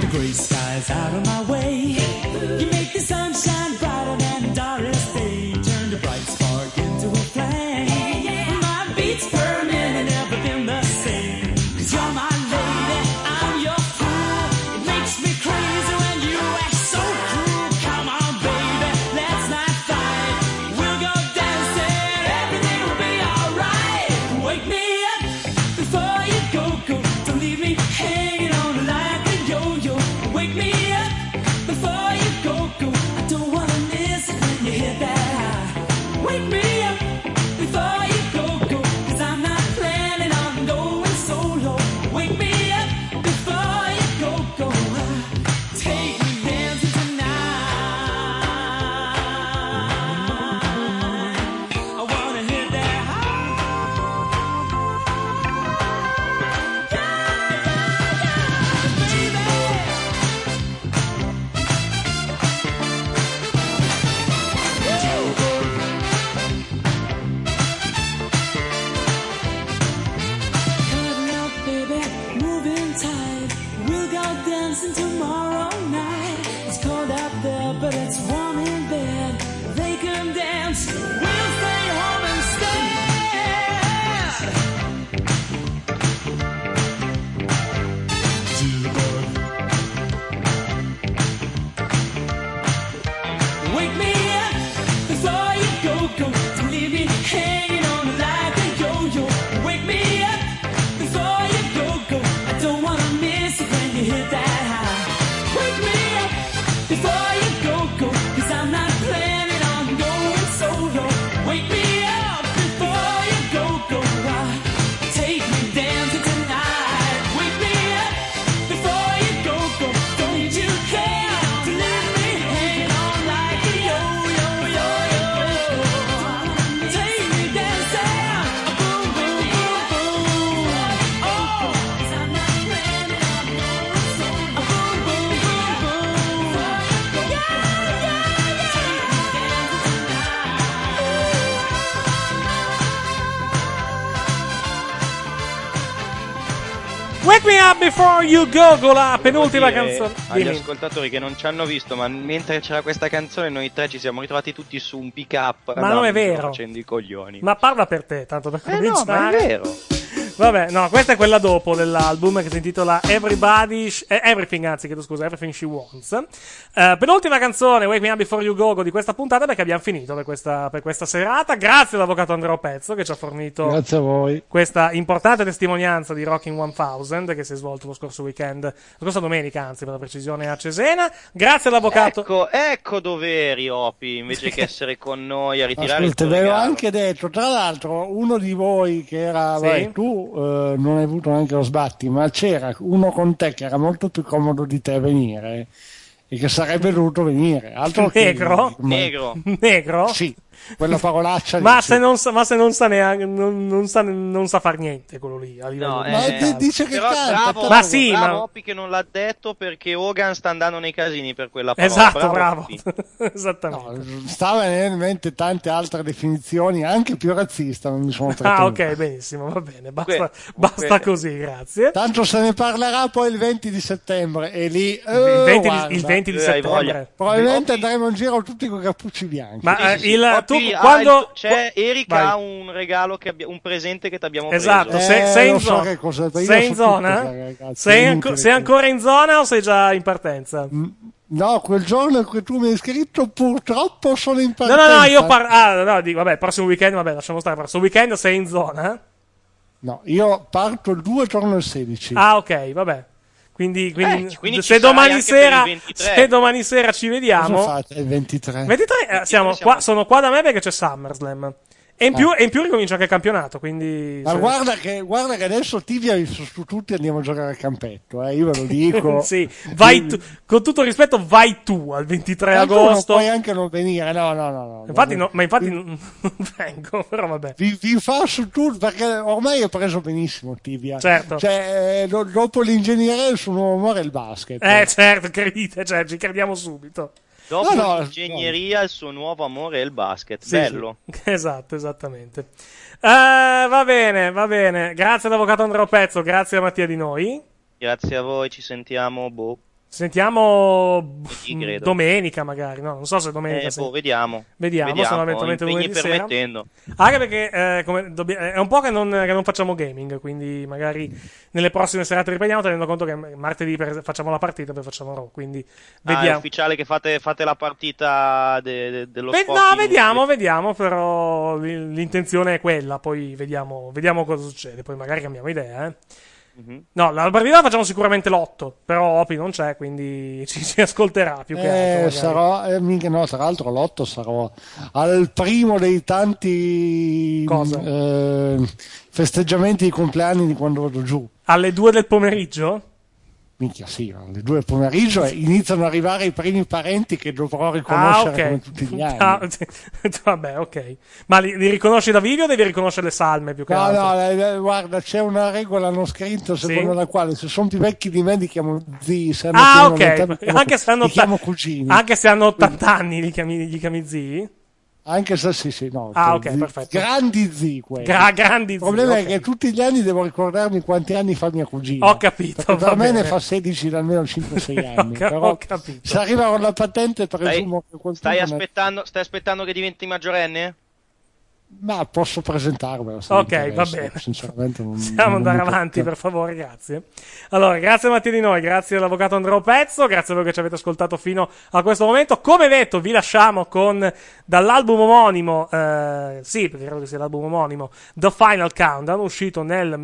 the gray skies out of my way. You make the sunshine brighter than darkest day. Turn the bright spark into a flame. My beats per minute never been the same. 'Cause you're my lady, I'm your fool. It makes me crazy when you act so cruel. Come on, baby, let's not fight. We'll go dancing, everything will be alright. Wake me up before you go, go. Don't leave me hanging on like a yo-yo. Wake me up before you go, go. I don't wanna miss it when you hit that high. Wake me up before you go, go. 'Cause I'm not planning on going solo. Wake me up before you go, go. Take me dancing tonight. I wanna hit that high. Cutting up, baby, moving tight. We'll go dancing tomorrow night. It's cold out there, but it's warm in bed. They can dance, we'll stay home instead. Wake me up before you go, go. Don't leave me hanging on like a yo-yo. Wake me up before you go, go. I don't wanna miss it when you hit that high. Wake me up before you go, go. 'Cause I'm not planning on going solo. Wake me up before you go, go. Uh, Take me dancing tonight. Wake me up before you go, go. Don't you care to leave me hanging on like a yo-yo, yo-yo. Take me dancing, boom, boom, boom, boom. Oh, 'cause I'm not planning on going solo. Boom, boom, boom, boom. Yeah, yeah, yeah. Take me dancing Wake Me Up Before You Go, con la penultima Devo dire canzone. agli Dimmi. ascoltatori che non ci hanno visto, ma mentre c'era questa canzone noi tre ci siamo ritrovati tutti su un pick up Ma non è vero. facendo i coglioni. Ma parla per te, tanto per Eh no, cominciare. ma è vero. Vabbè, no, questa è quella dopo dell'album che si intitola Everybody, Sh- eh, Everything, anzi, chiedo scusa, Everything She Wants. Eh, penultima canzone, Wake Me Up Before You Go, Go di questa puntata, perché abbiamo finito per questa, per questa serata. Grazie all'avvocato Andrea Pezzo che ci ha fornito Grazie a voi. questa importante testimonianza di Rocking duemila che si è svolto lo scorso weekend, la scorsa domenica, anzi, per la precisione, a Cesena. Grazie all'avvocato. Ecco, ecco dove eri, Opi, invece che essere con noi a ritirare Ascolta, il ve l'ho regalo. anche detto, tra l'altro uno di voi che era, Sì? vai, tu eh, non hai avuto neanche lo sbatti, ma c'era uno con te che era molto più comodo di te venire e che sarebbe dovuto venire. Altro che- Negro? ma- Negro. Negro? Sì, quella parolaccia. Ma lì, se sì. non sa, ma se non sa neanche, non, non sa, non sa far niente quello lì a livello No, di- Ma eh, di- dice che però canta, bravo, bravo. Ma sì, bravo ma- Opi che non l'ha detto perché Hogan sta andando nei casini per quella parola. Esatto, bravo. Opi. Esattamente. No, stava venendo in mente tante altre definizioni, anche più razzista, non mi sono Ah, trattenuto. ok, benissimo, va bene, basta, Que- basta que- così, grazie. Tanto se ne parlerà poi il venti di settembre e lì Il venti, di, guarda, il venti di Eh, hai voglia. settembre. probabilmente Opi- andremo in giro tutti con i cappucci bianchi. Ma eh, Sì, sì, il, Opi, tu ah, quando il- c'è Erika Vai. ha un regalo che abbia- un presente che ti abbiamo Esatto, preso. sei, Eh, sei in lo so zona. che cos'è, io sei so in tutto, zona? ragazzi, Sei, è anco- inutile sei che- ancora in zona o sei già in partenza? No, quel giorno in cui tu mi hai scritto purtroppo sono in No, partenza. no, no, io parlo. Ah, no, dico, vabbè, prossimo weekend, vabbè, lasciamo stare. Prossimo weekend sei in zona? No, io parto il due, torno il sedici. Ah, ok, vabbè. Quindi, quindi, Eh, quindi se, ci sarai domani anche per sera, il ventitré. se domani sera ci vediamo. Cosa fate il ventitré? ventitré, eh, siamo siamo- qua, sono qua da me perché c'è SummerSlam. E in più, e in più ricomincia anche il campionato, quindi... Ma se- guarda che, guarda che adesso ti vi ha visto su tutti e andiamo a giocare al campetto, eh, io ve lo dico. sì, vai tu, con tutto il rispetto, vai tu al ventitré Tanto agosto. non puoi anche non venire, no, no, no. no Infatti, no, no, ma infatti non non vengo, però vabbè. Vi, vi fa su tutto perché ormai è preso benissimo Tibia. Certo. Cioè, eh, do- dopo l'ingegneria il suo nuovo amore è il basket. Eh, certo, credite, cioè, ci crediamo subito. Dopo No, no, l'ingegneria il suo nuovo amore è il basket. Sì, Bello. sì. Esatto, esattamente. Eh, va bene, va bene. Grazie all'avvocato Andrea Pezzo, grazie a Mattia Di Noi. Grazie a voi, ci sentiamo. Boh. Sentiamo Sì, credo. domenica magari, no? Non so se domenica. Eh, se- boh, vediamo. Vediamo, Vediamo, sono eventualmente impegni lunedì sera. permettendo. Anche perché eh, come dobbia- è un po' che non, che non facciamo gaming, quindi magari nelle prossime serate riprendiamo, tenendo conto che martedì per- facciamo la partita, poi facciamo Raw, quindi Ah, è vediamo. ufficiale che fate, fate la partita de- de- dello Ve- sport no, inutile. vediamo, vediamo, però l- l'intenzione è quella, poi vediamo, vediamo cosa succede, poi magari cambiamo idea, eh. Mhm. No, la partita la facciamo sicuramente l'otto, però Opi non c'è, quindi ci, ci ascolterà più che altro. Eh, magari. sarò, eh, minchia, no, tra l'altro l'otto sarò al primo dei tanti Cosa? eh, festeggiamenti di compleanni di quando vado giù. Alle due del pomeriggio? Minchia, sì, alle due del pomeriggio e iniziano ad arrivare i primi parenti che dovrò riconoscere Ah, ok. come tutti gli anni. Ah, vabbè, ok. Ma li, li riconosci da vivo o devi riconoscere le salme più che No, altro? no, eh, eh, guarda, c'è una regola non scritta secondo Sì? la quale se sono più vecchi di me li chiamo zii, se hanno Ah, più di ok. una metà li chiamo- Anche se hanno li chiamo otta- cugini. Anche se hanno ottanta anni, li chiami, gli chiami zii? Anche se sì, sì, no. Ah, zii- ok, perfetto. Grandi zii quelli. Gra- grandi Il problema zii, è ok. che tutti gli anni devo ricordarmi quanti anni fa mia cugina. Ho capito, Perché per va me bene. ne fa sedici da almeno cinque sei anni. ca- però ho capito. se arriva con la patente Stai, presumo che qualcuno stai ne- aspettando, stai aspettando che diventi maggiorenne? Ma posso presentarmelo. se Ok, mi va interessa. bene. Sinceramente non, Possiamo non andare mi avanti, tocca. per favore, grazie. Allora, grazie Mattia di noi, grazie all'avvocato Andrea Pezzo, grazie a voi che ci avete ascoltato fino a questo momento. Come detto, vi lasciamo con, dall'album omonimo, eh, sì, perché credo che sia l'album omonimo, The Final Countdown, uscito nel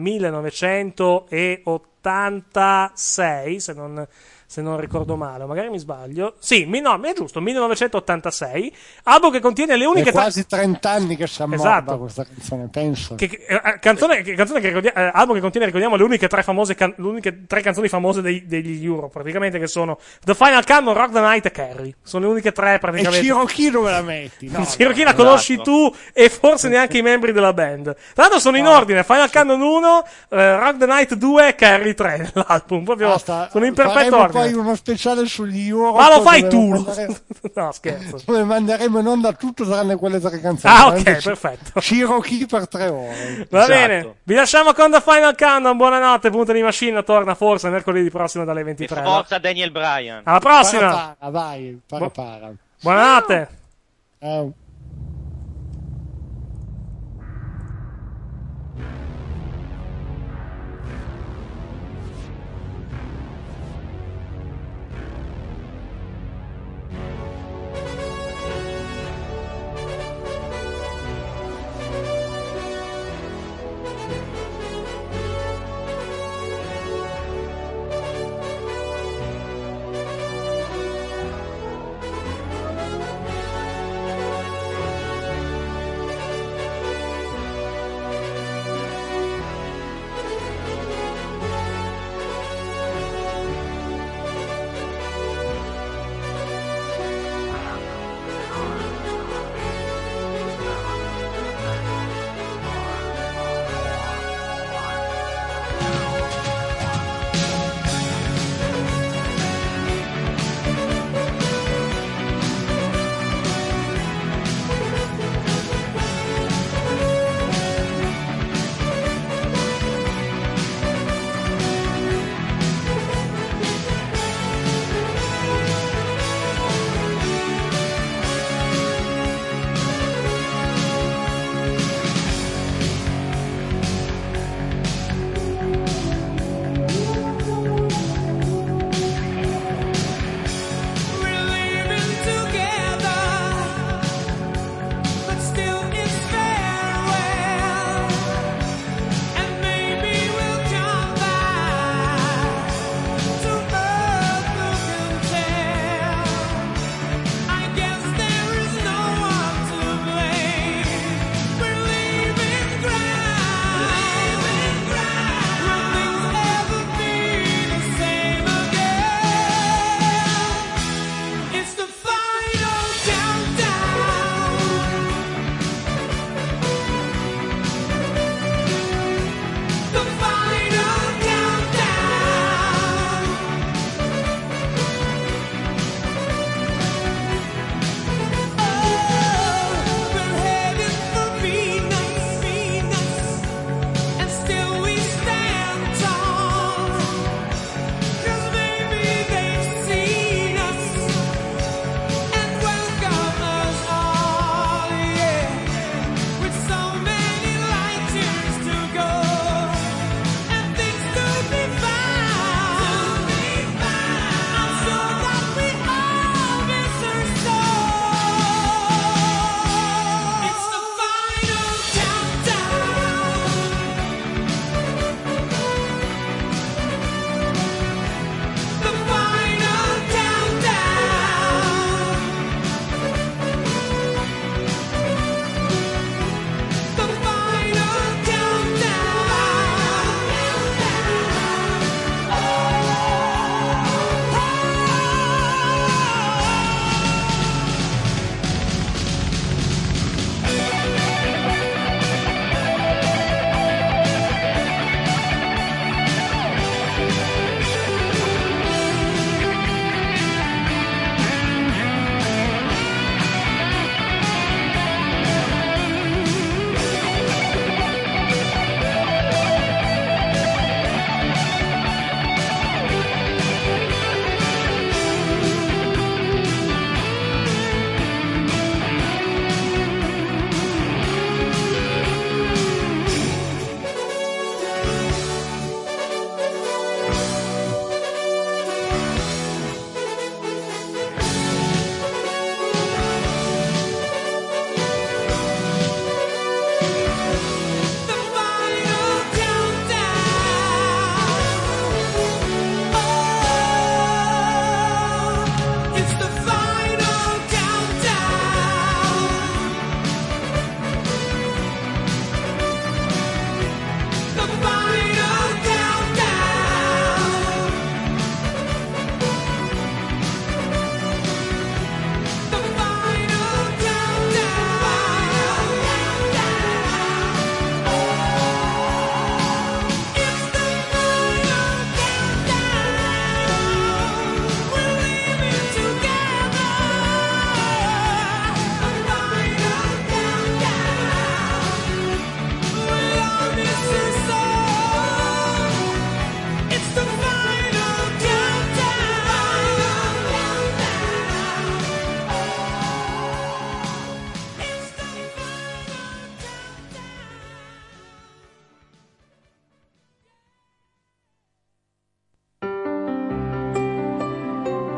millenovecentottantasei, se non... se non ricordo male, o magari mi sbaglio. Sì, mi- no, è giusto, millenovecentottantasei, album che contiene le uniche È tre- quasi trenta anni che si ammorba Esatto. questa canzone, penso. Che, che- eh, canzone, che, canzone che ricordia- eh, album che contiene, ricordiamo, le uniche tre famose can- le uniche tre canzoni famose dei- degli Euro, praticamente, che sono The Final Countdown, Rock the Night e Carrie. Sono le uniche tre, E praticamente. Cherokee dove la metti? No, Cherokee la no, conosci esatto. tu e forse neanche i membri della band. Tra l'altro sono in No. ordine: Final Countdown uno, eh, Rock the Night due e Carrie tre nell'album. Proprio Basta, sono in perfetto faremo ordine. poi uno speciale sugli Euro. Ma lo fai dove tu! manderemo- No, scherzo. Dove manderemo in onda tutto tranne quelle tre canzoni. Ah, ok, Veramente perfetto. Cherokee per tre ore. Va Esatto. bene, vi lasciamo con The Final Countdown. Buonanotte, Punta di Machine torna forse mercoledì prossimo dalle E ventitré. forza Daniel Bryan. Alla prossima. Para, para, vai, para, para. Buonanotte. Ciao.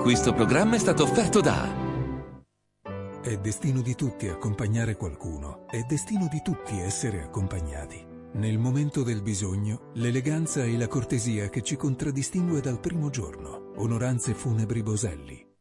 Questo programma è stato offerto da... È destino di tutti accompagnare qualcuno, è destino di tutti essere accompagnati. Nel momento del bisogno, l'eleganza e la cortesia che ci contraddistingue dal primo giorno. Onoranze Funebri Boselli.